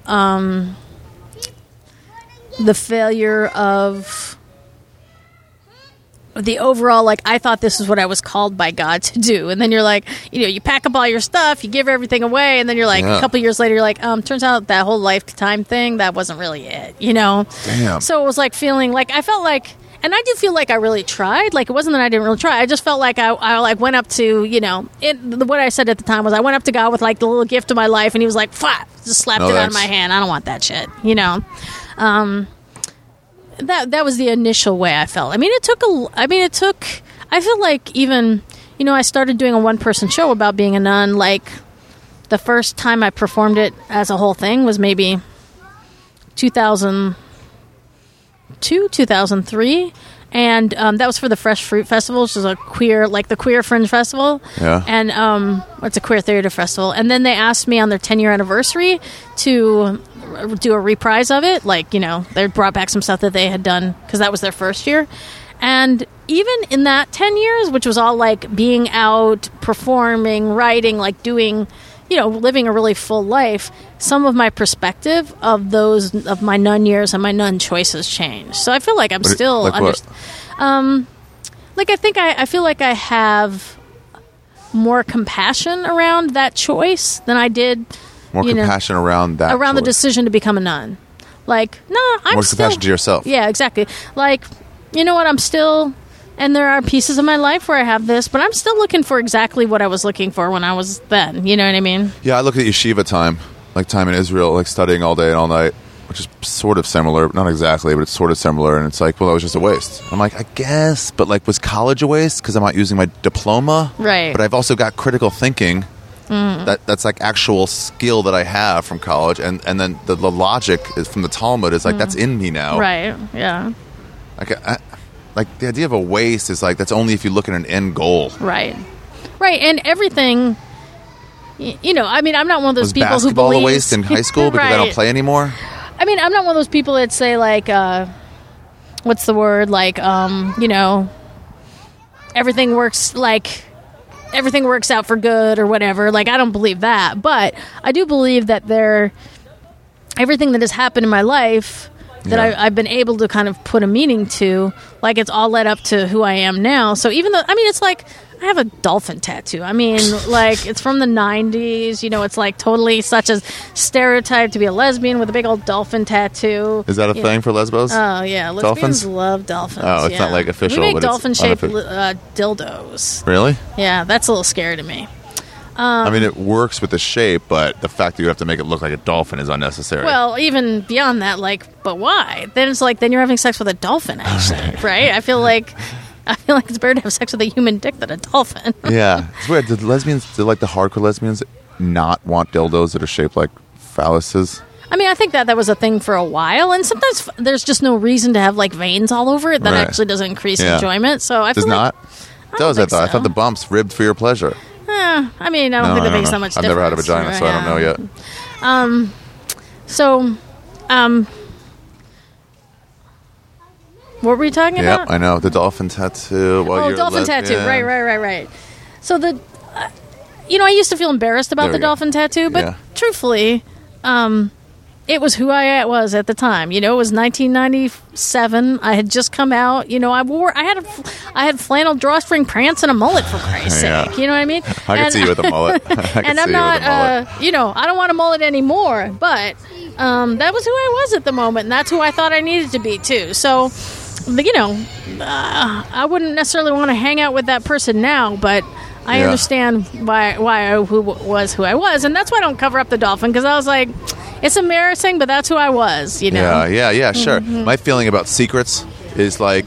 the overall, like, I thought this is what I was called by God to do. And then you're like, you pack up all your stuff, you give everything away, and then you're like, a couple years later, you're like, turns out that whole lifetime thing, that wasn't really it, Damn. So it was like feeling like, I felt like, and I do feel like I really tried. Like, it wasn't that I didn't really try. I just felt like I like went up to, what I said at the time was I went up to God with like the little gift of my life, and he was like, "Fuck!" Just slapped it out of my hand. I don't want that shit. That was the initial way I felt. I mean, it took. I feel like even, I started doing a one-person show about being a nun. Like, the first time I performed it as a whole thing was maybe 2002, 2003, and that was for the Fresh Fruit Festival, which is a queer, like the Queer Fringe Festival. Yeah. And it's a queer theater festival. And then they asked me on their 10-year anniversary to do a reprise of it. Like, they brought back some stuff that they had done because that was their first year. And even in that 10 years, which was all like being out, performing, writing, like doing, living a really full life, some of my perspective of my nun years and my nun choices changed. So I feel like I'm still I feel like I have more compassion around that choice than I did. More compassion around that around choice. The decision to become a nun. Like, no, I'm more still, compassion to yourself. Yeah, exactly. Like, you know what? I'm still. And there are pieces of my life where I have this, but I'm still looking for exactly what I was looking for when I was then. You know what I mean? Yeah, I look at yeshiva time, like time in Israel, like studying all day and all night, which is sort of similar. Not exactly, but it's sort of similar. And it's like, well, that was just a waste. I'm like, I guess, but like, was college a waste because I'm not using my diploma? Right. But I've also got critical thinking. That's like actual skill that I have from college. And then the logic is from the Talmud is like, that's in me now. Right, yeah. Like, the idea of a waste is like, that's only if you look at an end goal. Right. Right, and everything, I mean, I'm not one of those people who believes... Was basketball a waste in high school because I don't play anymore? I mean, I'm not one of those people that say, like, what's the word? Like, everything works out for good or whatever. Like, I don't believe that. But I do believe that everything that has happened in my life... that I've been able to kind of put a meaning to, like it's all led up to who I am now. So even though, I mean, it's like, I have a dolphin tattoo. I mean, like, it's from the 90s, it's like totally such a stereotype to be a lesbian with a big old dolphin tattoo. Is that a thing for lesbos? Oh, yeah. Lesbians love dolphins. Oh, it's not like official. We make dolphin-shaped dildos. Really? Yeah, that's a little scary to me. I mean, it works with the shape, but the fact that you have to make it look like a dolphin is unnecessary. Well, even beyond that, like, but why? Then it's like, then you're having sex with a dolphin, actually, right? I feel like it's better to have sex with a human dick than a dolphin. Yeah. It's weird. Did like the hardcore lesbians not want dildos that are shaped like phalluses? I mean, I think that was a thing for a while, and sometimes there's just no reason to have, like, veins all over it. That actually doesn't increase enjoyment, so I feel like... It does, I thought. I thought the bumps ribbed for your pleasure. I mean, I don't think that makes that much difference. I've never had a vagina, so I don't know yet. What were you talking about? Yeah, I know. The dolphin tattoo. Dolphin tattoo. Right. So I used to feel embarrassed about the dolphin tattoo, but truthfully, it was who I was at the time. It was 1997. I had just come out. I had flannel drawstring pants and a mullet, for Christ's sake. You know what I mean? I can see you with a mullet. And I'm not, I don't want a mullet anymore. But that was who I was at the moment, and that's who I thought I needed to be too. So, I wouldn't necessarily want to hang out with that person now, but I understand why I was who I was, and that's why I don't cover up the dolphin, because I was like, it's embarrassing, but that's who I was, Yeah, sure. Mm-hmm. My feeling about secrets is like,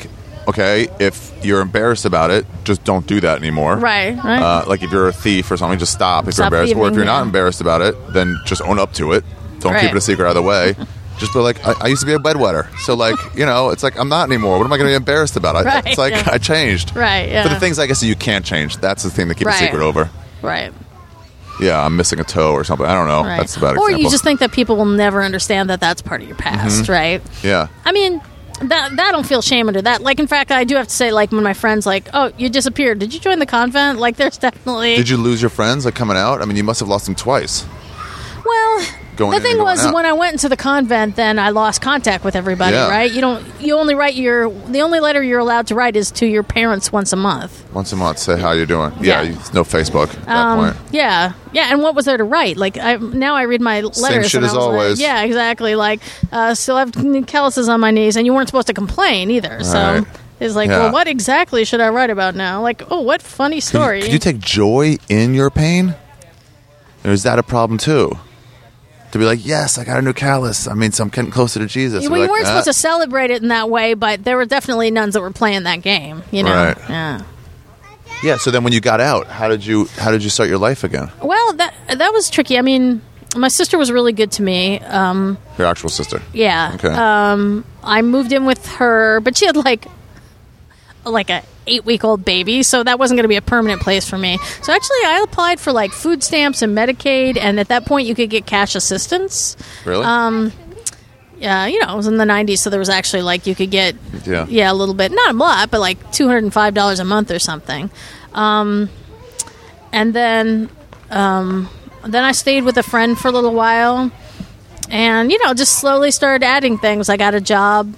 okay, if you're embarrassed about it, just don't do that anymore. Right. Like if you're a thief or something, just stop if you're embarrassed. thieving, Or if you're not yeah. embarrassed about it, then just own up to it. Don't keep Right. it a secret out of the way. Just be like, I used to be a bedwetter. So, like, it's like, I'm not anymore. What am I going to be embarrassed about? Right, It's like, yeah. I changed. Right, yeah. For the things, I guess, that you can't change, that's the thing to keep a Right. secret over. Right. Yeah, I'm missing a toe or something. I don't know. Right. That's a bad or example. you just think that people will never understand that that's part of your past, right? Yeah. I mean, that I don't feel shame under that. Like, in fact, I do have to say, like, when my friends, like, oh, you disappeared. Did you join the convent? Like, there's definitely... Did you lose your friends, like, coming out? I mean, you must have lost them twice. Well, Going the in thing and going was, out. when I went into the convent, then I lost contact with everybody, Yeah. right? You only write the only letter you're allowed to write is to your parents once a month. Once a month, say how you're doing. Yeah. No Facebook at that point. Yeah, and what was there to write? Like, now I read my letters. shit and I as was like- always. yeah, exactly. Like, still have calluses on my knees, and you weren't supposed to complain either. So Right. it's like, Yeah. well, what exactly should I write about now? Like, oh, what funny story? Could you take joy in your pain? Or is that a problem too? To be like, yes, I got a new callus. I mean, so I'm getting closer to Jesus. Well, you weren't supposed to celebrate it in that way, but there were definitely nuns that were playing that game. Right. Yeah. Yeah. So then, when you got out, how did you start your life again? Well, that was tricky. I mean, my sister was really good to me. Your actual sister. Yeah. Okay. I moved in with her, but she had like a 8-week-old baby, so that wasn't going to be a permanent place for me. So actually, I applied for like food stamps and Medicaid, and at that point, you could get cash assistance. Really? Yeah, it was in the 90s, so there was actually like you could get Yeah. a little bit, not a lot, but like $205 a month or something. And then I stayed with a friend for a little while, and just slowly started adding things. I got a job.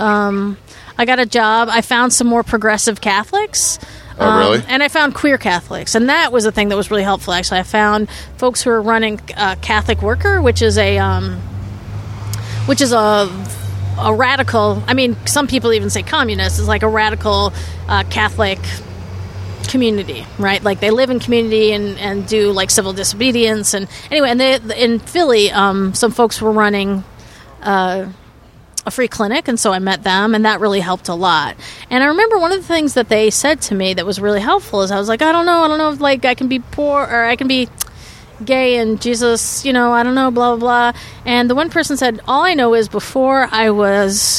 I found some more progressive Catholics. Oh, really? And I found queer Catholics, and that was a thing that was really helpful. Actually, I found folks who were running Catholic Worker, which is a radical. I mean, some people even say communist. It's like a radical Catholic community, right? Like they live in community and do like civil disobedience. And anyway, and in Philly, some folks were running a free clinic, and so I met them, and that really helped a lot. And I remember one of the things that they said to me that was really helpful is I was like, I don't know if like I can be poor or I can be gay and Jesus, I don't know, blah, blah, blah. And the one person said, all I know is before I was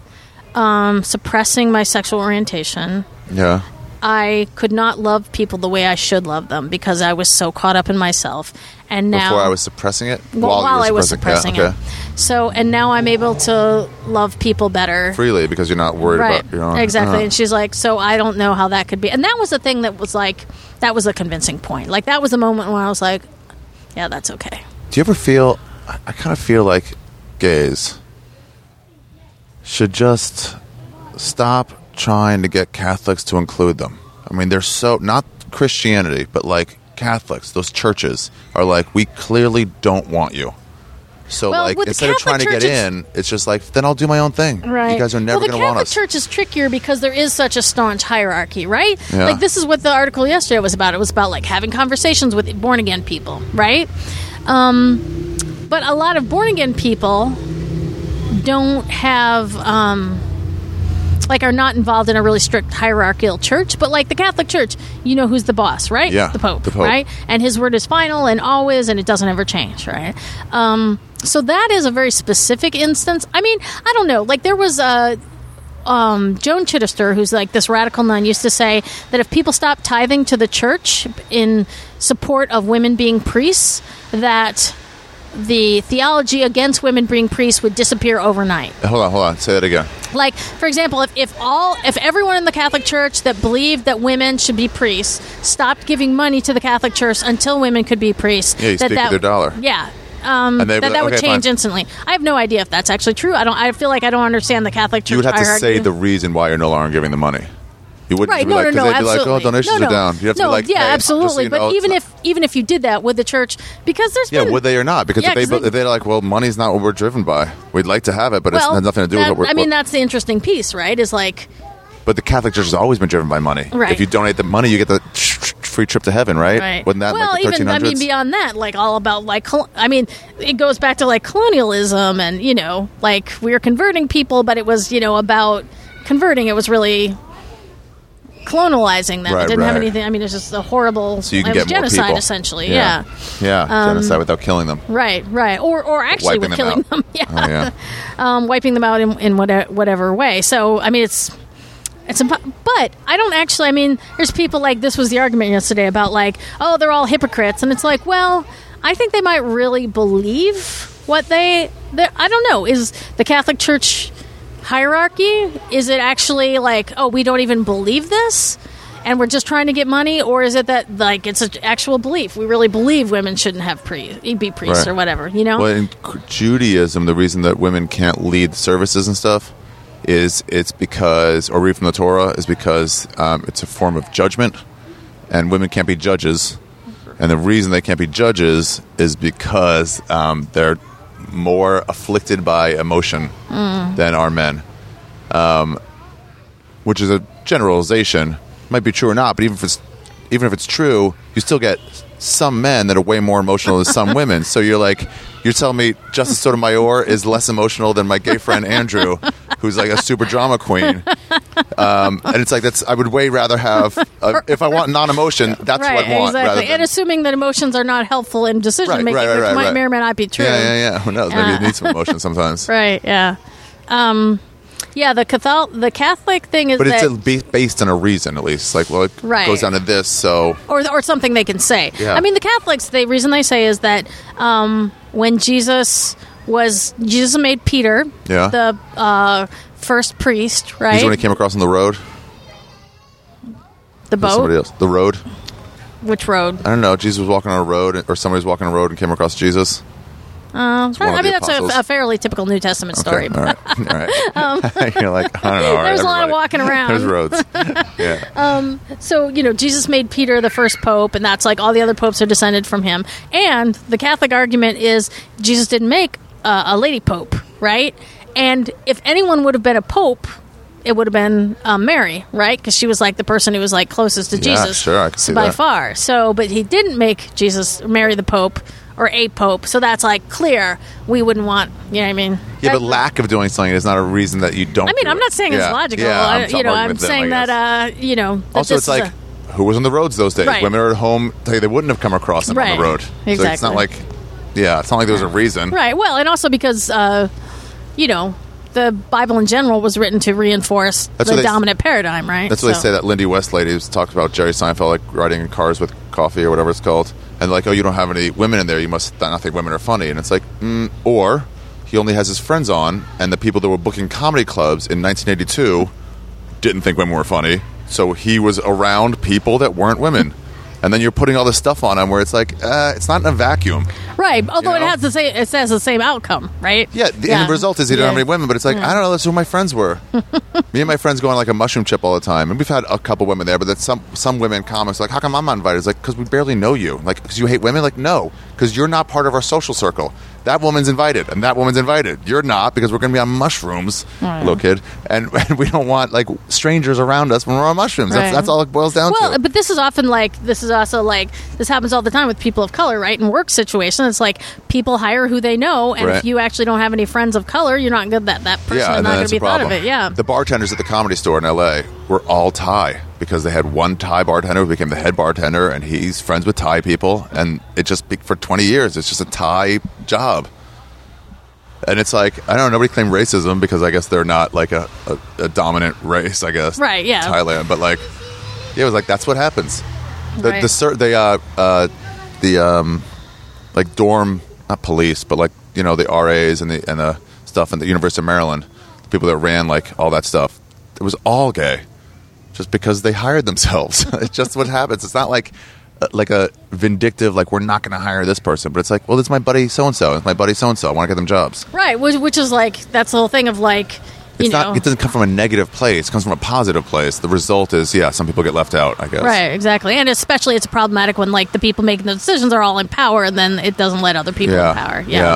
suppressing my sexual orientation, Yeah. I could not love people the way I should love them because I was so caught up in myself. And now, Before I was suppressing it? while I was suppressing yeah, it. So, and now I'm able to love people better. Freely, because you're not worried Right, about your own. exactly. And she's like, so I don't know how that could be. And that was the thing that was like, that was a convincing point. Like, that was the moment when I was like, yeah, that's okay. Do you ever feel, I kind of feel like gays should just stop trying to get Catholics to include them. I mean, they're so, not Christianity, but like Catholics, those churches are like, we clearly don't want you. So, Well, like, with the instead of trying to Catholic get Church, in, it's just like, then I'll do my own thing. Right. You guys are never going to want us. The Catholic Church is trickier because there is such a staunch hierarchy, right? Yeah. Like, this is what the article yesterday was about. It was about, like, having conversations with born-again people, right? But a lot of born-again people don't have... like are not involved in a really strict hierarchical church, but like the Catholic Church, you know who's the boss, right? Yeah, the Pope, the Pope. right? And his word is final and always, and it doesn't ever change, right? So that is a very specific instance. I mean, I don't know. Like there was Joan Chittister, who's like this radical nun, used to say that if people stopped tithing to the church in support of women being priests, that the theology against women being priests would disappear overnight. Hold on. Say that again. Like, for example, if everyone in the Catholic Church that believed that women should be priests stopped giving money to the Catholic Church until women could be priests, Yeah, you speak with their dollar. Yeah. And they'd be that like, would okay, change fine. instantly. I have no idea if that's actually true. I feel like I don't understand the Catholic Church You would have to hierarchy. say the reason why you're no longer giving the money. You wouldn't Right, be like, 'cause no, they'd be absolutely. like, oh, donations No. are down. You have to be like, yeah, hey, absolutely. just so you But know, even if you did that with the church, because there's yeah, been, would they or not? Because Yeah, if 'cause they're like, well, money's not what we're driven by. We'd like to have it, but it has nothing to do with what we're... I mean, that's the interesting piece, right? Is like, But the Catholic Church has always been driven by money. Right. If you donate the money, you get the free trip to heaven, right? right. Wasn't that well, like the 1300s? even I mean, beyond that, like all about like, it goes back to like colonialism, and like we were converting people, but it was about converting. It was really colonializing them. Right, it didn't have right. anything. I mean, it's just a horrible So you can it was get more genocide, people. essentially. Yeah. Genocide without killing them. Right. Or actually Wiping with them killing out. them. Yeah. Oh, yeah. Wiping them out in whatever way. So, I mean, it's but I don't actually, I mean, there's people like, this was the argument yesterday about like, oh, they're all hypocrites. And it's like, well, I think they might really believe what I don't know. Is the Catholic Church hierarchy, is it actually like, oh, we don't even believe this and we're just trying to get money? Or is it that like it's an actual belief? We really believe women shouldn't have be priests Right. or whatever, you know? Well, in Judaism, the reason that women can't lead services and stuff is it's because, or read from the Torah, is because it's a form of judgment, and women can't be judges. And the reason they can't be judges is because they're more afflicted by emotion than are men, which is a generalization. Might be true or not, but even if it's true, you still get some men that are way more emotional than some women. So you're telling me Justice Sotomayor is less emotional than my gay friend Andrew, who's like a super drama queen. And it's like, I would way rather have, if I want non-emotion, that's right, what I want. exactly. Rather than, And assuming that emotions are not helpful in decision making, which may or may not be true. Yeah. Who knows? Maybe you need some emotion sometimes. Right. Yeah. Yeah. The Catholic thing is, But that, it's based on a reason, at least. Like, well, it Right. goes down to this, so or something they can say. Yeah. I mean, the Catholics, the reason they say is that when Jesus made Peter Yeah. the first priest, right? he's when he came across on the road. The Or somebody boat. else. The road. Which road? I don't know. Jesus was walking on a road, or somebody was walking on a road and came across Jesus. I one of mean, the that's apostles. a fairly typical New Testament story. Okay, all right. All right. You're like, I don't know. All right, There's a lot of everybody. walking around. There's roads. Yeah. So, Jesus made Peter the first pope, and that's like all the other popes are descended from him. And the Catholic argument is Jesus didn't make a lady pope, right? And if anyone would have been a pope, it would have been Mary, right? Because she was like the person who was like closest to Yeah, Jesus, sure, I can see by that. far. So, but he didn't make Mary the pope or a pope. So that's like clear. We wouldn't want, you know what I mean? Yeah, but lack of doing something is not a reason that you don't. I mean, do I'm it. not saying it's Yeah. logical. Yeah, I'm I'm with them, saying I guess. that, that Also, this it's like, who was on the roads those days? Right. Women are at home. Tell you they wouldn't have come across them on Right. the road. So it's Exactly. not like, it's not like there was a reason. Right. Well, and also because, the Bible in general was written to reinforce That's the what they- dominant paradigm, right? That's what they say. That Lindy West lady who's talked about Jerry Seinfeld like riding in cars with coffee or whatever it's called, and like, oh, you don't have any women in there. You must not think women are funny. And it's like, or he only has his friends on, and the people that were booking comedy clubs in 1982 didn't think women were funny, so he was around people that weren't women. And then you're putting all this stuff on him where it's like, it's not in a vacuum. Right. Although know? it has the same outcome, right? Yeah, the end result is he didn't have any women, but it's like, I don't know, that's who my friends were. Me and my friends go on like a mushroom trip all the time, and we've had a couple women there, but then some women comments like, how come I'm not invited? It's like, because we barely know you. Like, because you hate women? Like, no, because you're not part of our social circle. That woman's invited, and that woman's invited. You're not, because we're going to be on mushrooms, little kid, and we don't want like strangers around us when we're on mushrooms. Right. That's all it boils down Well, to. but this is also like this happens all the time with people of color, right? In work situations, it's like people hire who they know, and Right. if you actually don't have any friends of color, you're not good. That person is and not then going that's to a be thought of problem. it. Yeah. The bartenders at the Comedy Store in L.A. were all Thai because they had one Thai bartender who became the head bartender, and he's friends with Thai people, and it just for 20 years, it's just a Thai job. And it's like, I don't know, nobody claimed racism because I guess they're not like a dominant race, I guess. Right, yeah. Thailand. But like, it was like, that's what happens. Right. Like dorm, not police, but like, the RAs and the stuff in the University of Maryland, the people that ran like all that stuff, it was all gay. Just because they hired themselves. It's just what happens. It's not like a vindictive, like, we're not going to hire this person, but it's like, well, it's my buddy so-and-so, it's my buddy so-and-so, I want to get them jobs. Right. Which is like that's the whole thing of like It doesn't come from a negative place, it comes from a positive place. The result is, some people get left out, I guess. Right, exactly. And especially it's problematic when like the people making the decisions are all in power and then it doesn't let other people in power. Yeah.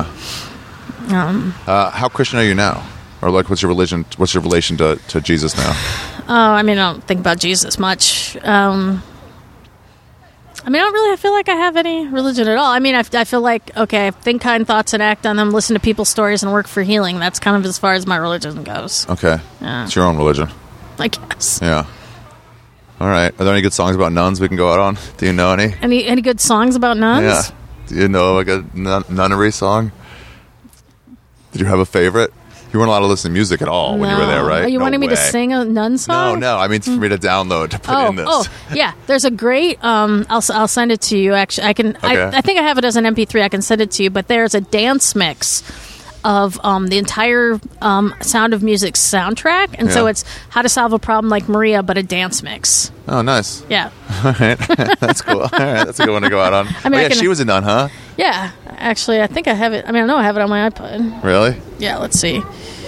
How Christian are you now? Or like, what's your religion? What's your relation to Jesus now? I mean, I don't think about Jesus much. I mean, I don't really feel like I have any religion at all. I mean, I feel like, okay, think kind thoughts and act on them, listen to people's stories, and work for healing. That's kind of as far as my religion goes. Okay. Yeah. It's your own religion. I guess. Yeah. All right. Are there any good songs about nuns we can go out on? Do you know any? Any good songs about nuns? Yeah. Do you know like a nunnery song? Did you have a favorite? You weren't allowed to listen to music at all when you were there, right? Are you wanting me to sing a nun song? No. I mean, for me to download to put in this. Oh, yeah. There's a great. I'll send it to you. Actually, I can. Okay. I think I have it as an MP3. I can send it to you. But there's a dance mix of the entire Sound of Music soundtrack, and so it's How to Solve a Problem Like Maria, but a dance mix. Oh, nice. Yeah. All right. That's cool. All right. That's a good one to go out on. I mean, she was a nun, huh? Yeah. Actually, I think I have it. I mean, I know I have it on my iPod. Really? Yeah. Let's see.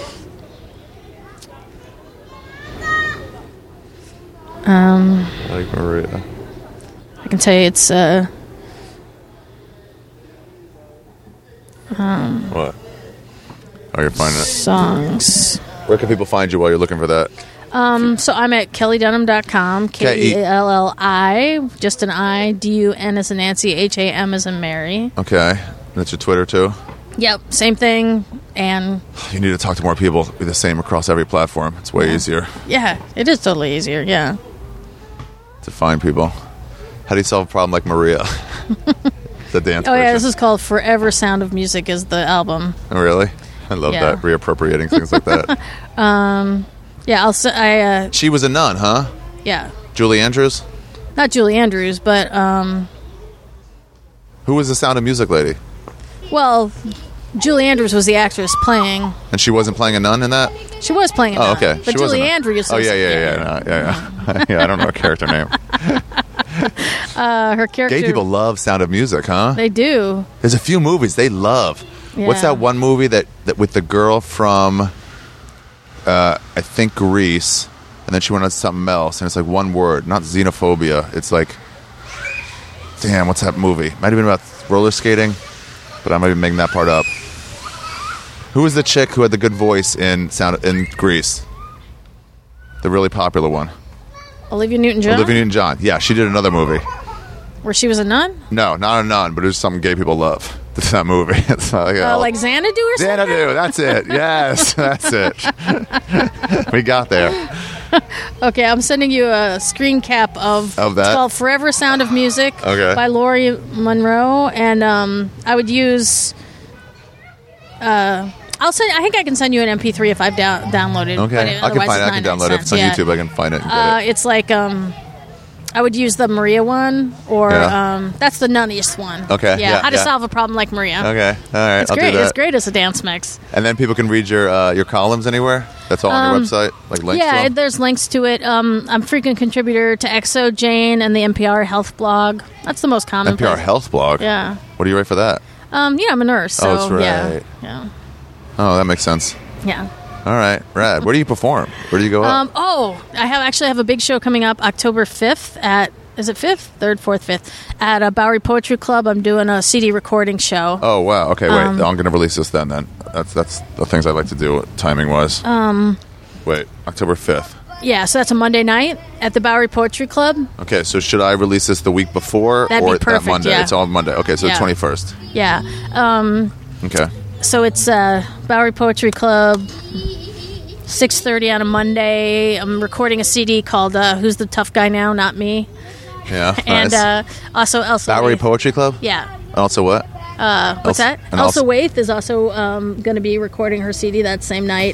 Like Maria. I can tell you it's What? Oh, you're finding it. songs. Where can people find you while you're looking for that? So I'm at kellydunham.com, Kelli, just an I, DUN as in Nancy, HAM as in Mary. Okay. That's your Twitter, too? Yep, same thing. And You need to talk to more people. Be the same across every platform. It's way easier yeah, it is totally easier, yeah. to find people. How do you solve a problem like Maria? The dance Oh, yeah, version. this is called Forever Sound of Music is the album. Oh, really? I love Yeah. that. Reappropriating things like that. Yeah, She was a nun, huh? yeah. Julie Andrews? Not Julie Andrews, but, Who was the Sound of Music lady? well, Julie Andrews was the actress playing. And she wasn't playing a nun in that? She was playing a Oh, nun, okay. but She wasn't Julie a- Andrews Oh, was... yeah. Yeah, I don't know her character name. her character... Gay people love Sound of Music, huh? They do. There's a few movies they love. What's Yeah. that one movie that with the girl from, I think, Greece, and then she went on to something else, and it's like one word, not xenophobia. It's like, damn, what's that movie? Might have been about roller skating, but I might be making that part up. Who was the chick who had the good voice in Greece? The really popular one. Olivia Newton-John? Olivia Newton-John. Yeah, she did another movie. Where she was a nun? No, not a nun, but it was something gay people love. It's that movie. It's Like Xanadu or something? Xanadu, that's it. Yes, that's it. We got there. Okay, I'm sending you a screen cap of that? It's called Forever Sound of Music Okay. by Laurie Monroe. And I would use... I think I can send you an MP3 if I've downloaded. Okay, I can find it. I can download it. If it's on YouTube, I can find it and get it. It's like... I would use the Maria one, or Yeah. that's the nunniest one. Okay, yeah, How to yeah. Solve a Problem Like Maria. Okay, all right, It's I'll great. do that. It's great as a dance mix. And then people can read your columns anywhere? That's all on your website? Like links to Yeah, them? there's links to it. I'm a frequent contributor to Exo, Jane, and the NPR Health blog. That's the most common NPR place. Health blog? Yeah. What do you write for that? I'm a nurse, so that's right. yeah. Oh, that makes sense. Yeah. All right, rad. Where do you perform? Where do you go up? I have a big show coming up October 5th at, is it 5th? 3rd, 4th, 5th. At Bowery Poetry Club. I'm doing a CD recording show. Oh, wow. Okay, wait. I'm going to release this then. That's the things I like to do timing-wise. Wait, October 5th. Yeah, so that's a Monday night at the Bowery Poetry Club. Okay, so should I release this the week before That'd be or perfect, that Monday? yeah. It's all Monday. Okay, so Yeah. the 21st. Yeah. Okay. So it's Bowery Poetry Club, 6:30 on a Monday. I'm recording a CD called Who's the Tough Guy Now? Not Me. Yeah, And nice. also Elsa Bowery Waith. Poetry Club? Yeah. Also what? What's that? and Elsa also- Waith is also going to be recording her CD that same night.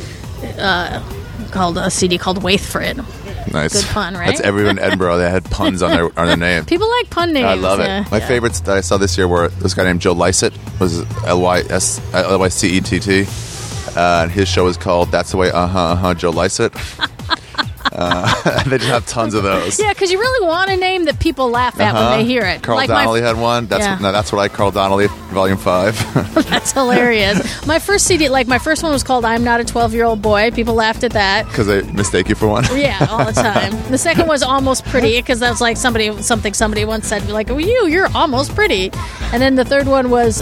Called a CD called Waithfrid. Nice. Good fun, right? That's everyone in Edinburgh that had puns on their name. People like pun names. I love it. yeah, My yeah. favorites that I saw this year were this guy named Joe Lycett, was Lycett, and his show is called That's the Way, Joe Lycett. They just have tons of those. Yeah, because you really want a name that people laugh at when they hear it. Carl Like Donnelly had one. That's what I Carl Donnelly, Volume 5. That's hilarious. My first CD, my first one was called I'm Not a 12-Year-Old Boy. People laughed at that. Because they mistake you for one. Yeah, all the time. The second was Almost Pretty, because that was like somebody once said, like, oh, you're almost pretty. And then the third one was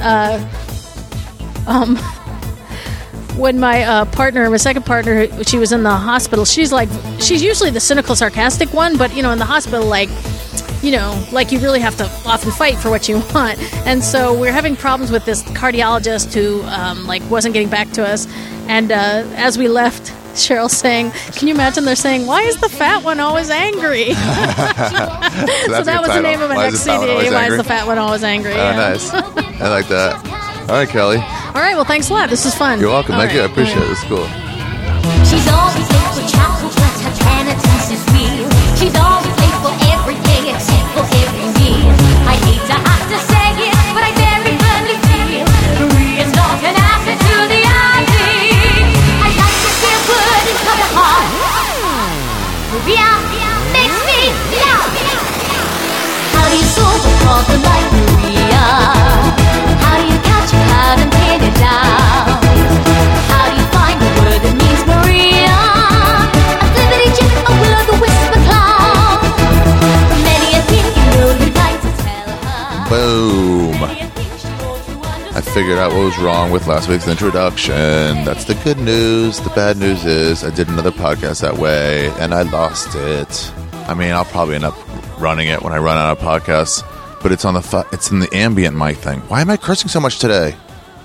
when my second partner, she was in the hospital. She's usually the cynical, sarcastic one, but in the hospital, like you really have to often fight for what you want. And so we're having problems with this cardiologist who wasn't getting back to us. And as we left, Cheryl's saying, can you imagine they're saying, why is the fat one always angry? So that was the name of my next CD. Why is the fat one always angry? Oh, nice. I like that. All right, Kelly. All right, well, thanks a lot. This is fun. You're welcome. Thank you. I appreciate it. It's cool. She's always late for chapel, but her penitence is real. She's always late for everything except for every meal. I hate to have to say it, but I very firmly feel Maria's not an asset to the ideal. I like to feel good and cut a heart. Maria makes me laugh. How do you solve a problem like Maria? How do you catch a cloud and pin it down? How do you find a word that means Maria? A flippity chip, a will-o'-the-wisp, a cloud. Many a thing you know you'd like to tell her. Boom. I figured out what was wrong with last week's introduction. That's the good news. The bad news is I did another podcast that way, and I lost it. I mean, I'll probably end up running it when I run out of podcasts, but it's on it's in the ambient mic thing. Why am I cursing so much today?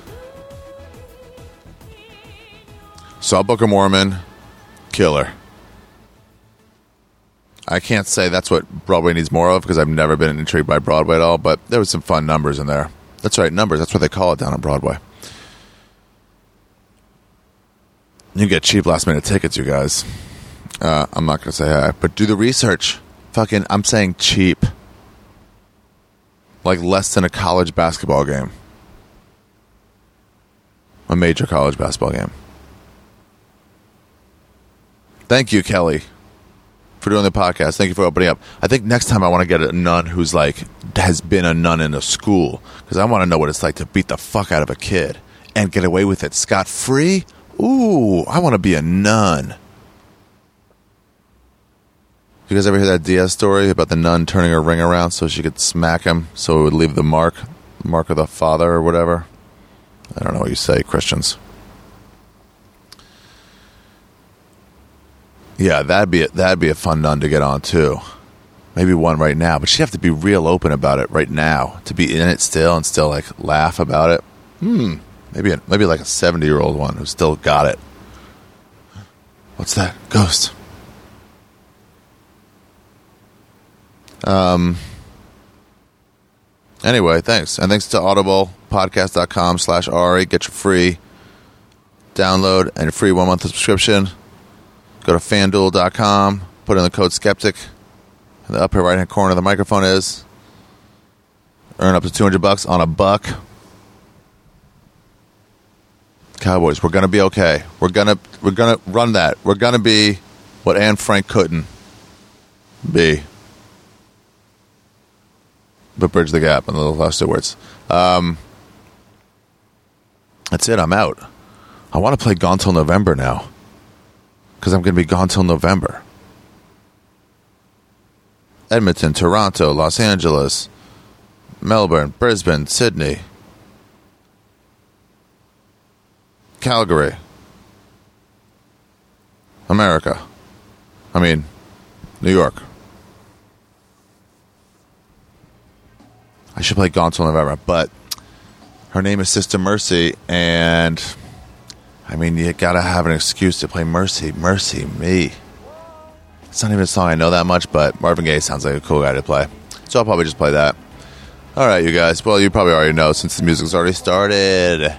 Saw Book of Mormon, killer. I can't say that's what Broadway needs more of because I've never been intrigued by Broadway at all, but there was some fun numbers in there. That's right, numbers. That's what they call it down on Broadway. You get cheap last-minute tickets, you guys. I'm not going to say hi, but do the research. I'm saying cheap. Like less than a college basketball game. A major college basketball game. Thank you, Kelly, for doing the podcast. Thank you for opening up. I think next time I want to get a nun who's has been a nun in a school, because I want to know what it's like to beat the fuck out of a kid and get away with it scot-free. Ooh, I want to be a nun. You guys ever hear that Diaz story about the nun turning her ring around so she could smack him so it would leave the mark of the father or whatever? I don't know what you say, Christians. Yeah, that'd be a fun nun to get on too. Maybe one right now, but she'd have to be real open about it right now to be in it still and still laugh about it. Maybe like a 70-year-old one who still got it. What's that? Ghost. Anyway, thanks. And thanks to audiblepodcast.com/Ari. Get your free download and a free 1-month subscription. Go to fanduel.com. Put in the code Skeptic. In the upper right-hand corner of the microphone is. Earn up to $200 on a buck. Cowboys, we're going to be okay. We're going to run that. We're going to be what Anne Frank couldn't be. But bridge the gap in the last 2 words. That's it. I'm out. I want to play Gone Till November now. Because I'm going to be gone till November. Edmonton, Toronto, Los Angeles, Melbourne, Brisbane, Sydney, Calgary, America. I mean, New York. I should play Gone Till November, but her name is Sister Mercy, and I mean, you gotta have an excuse to play Mercy. Mercy me. It's not even a song I know that much, but Marvin Gaye sounds like a cool guy to play. So I'll probably just play that. Alright, you guys. Well, you probably already know since the music's already started.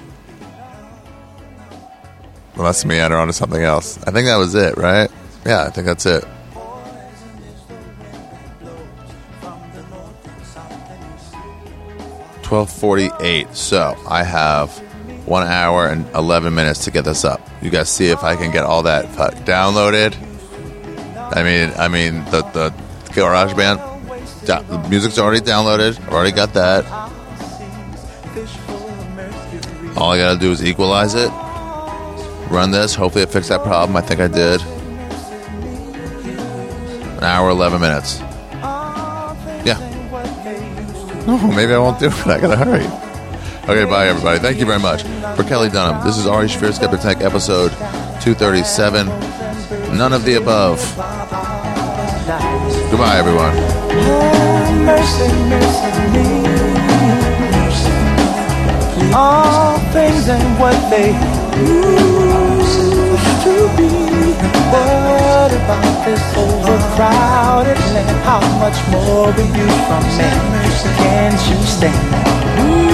Unless me enter on to something else. I think that was it, right? Yeah, I think that's it. $12:48. So I have 1 hour and 11 minutes to get this up. You guys see if I can get all that downloaded. I mean the GarageBand, the music's already downloaded. I've already got that. All I gotta do is equalize it. Run this. Hopefully it fixed that problem. I think I did. 1 hour, 11 minutes. Yeah. Oh, maybe I won't do it. I gotta hurry. Okay, bye everybody. Thank you very much. For Kelly Dunham, this is Ari Shaffir, Skeptic Tank, episode 237. None of the above. Goodbye, everyone. mercy, mercy me. All things ain't what they used to be. What about this overcrowded land? How much more will you from me? Can't you stand?